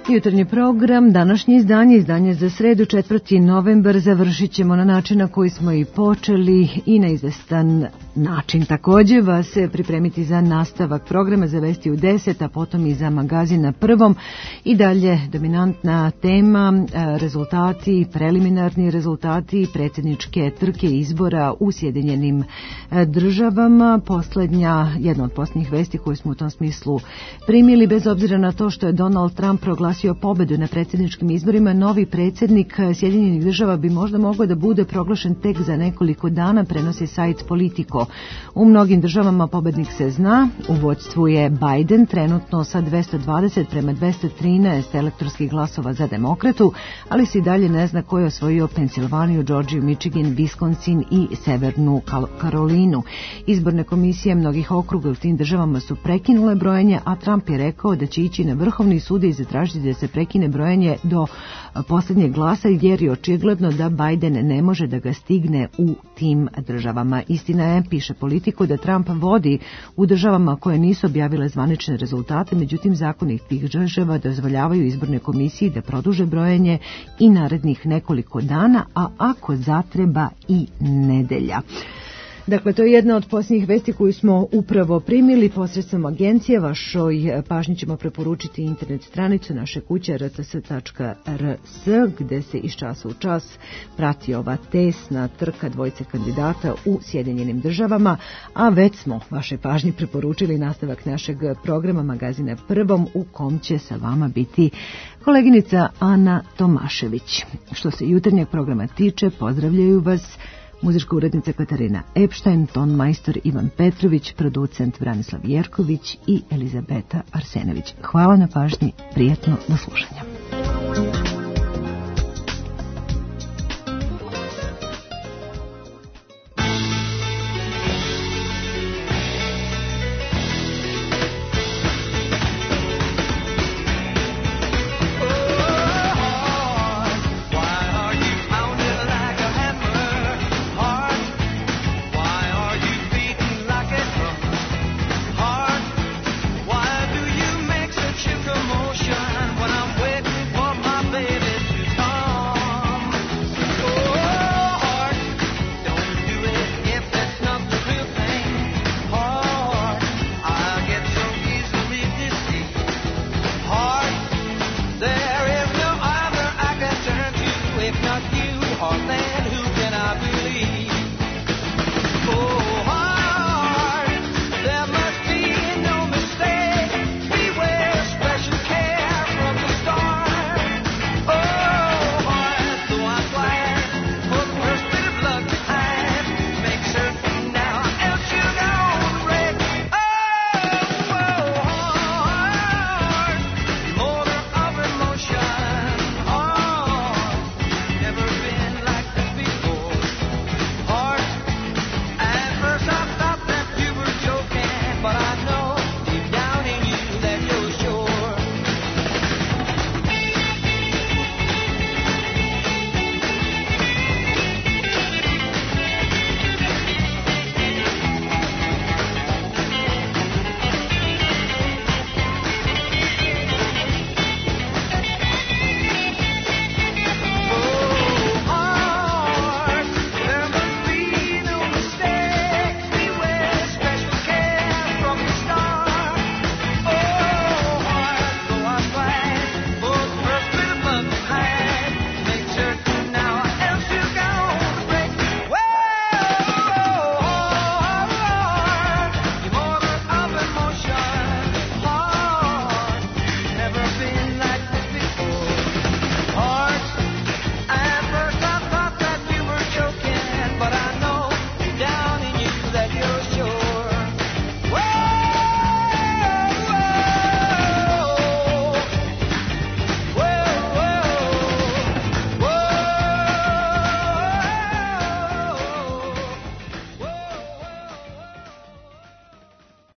Jutarnji program, današnje izdanje, izdanje za sredu, četvrti novembar, završit ćemo na način na koji smo i počeli i na izvestan način. Takođe vas pripremiti za nastavak programa, za vesti u deset, a potom i za magazin na prvom. I dalje dominantna tema, rezultati, preliminarni rezultati predsjedničke trke izbora u Sjedinjenim državama. Poslednja, jedna od posljednjih vesti koju smo u tom smislu primili, bez obzira na to što je Donald Trump proglasio pobedu na predsjedničkim izborima, novi predsjednik Sjedinjenih država bi možda mogao da bude proglašen tek za nekoliko dana, prenosi sajt Politico. U mnogim državama pobednik se zna, u vođstvu je Biden, trenutno sa dvesta dvadeset prema dvesta trinaest elektorskih glasova za demokratu, ali se i dalje ne zna ko je osvojio Pensilvaniju, Georgiju, Michigan, Wisconsin i Severnu Karolinu. Izborne komisije mnogih okruga u tim državama su prekinule brojenje, a Trump je rekao da će ići na Vrhovni sud i zatražiti da se prekine brojenje do posljednjeg glasa, jer je očigledno da Biden ne može da ga stigne u tim državama. Istina je, piše Politico, da Trump vodi u državama koje nisu objavile zvanične rezultate, međutim zakoni tih država dozvoljavaju izborne komisiji da produže brojenje i narednih nekoliko dana, a ako zatreba i nedelja. Dakle, to je jedna od posljednjih vesti koju smo upravo primili posredstvom agencije. Vašoj pažnji ćemo preporučiti internet stranicu naše kuće r t s tačka r s, gde se iz časa u čas prati ova tesna trka dvojice kandidata u Sjedinjenim državama, a već smo vašoj pažnji preporučili nastavak našeg programa magazina Prvom, u kom će sa vama biti koleginica Ana Tomašević. Što se jutarnjeg programa tiče, pozdravljaju vas muzička urednica Katarina Epštajn, ton majstor Ivan Petrović, producent Branislav Jerković i Elizabeta Arsenović. Hvala na pažnji, prijatno do slušanja.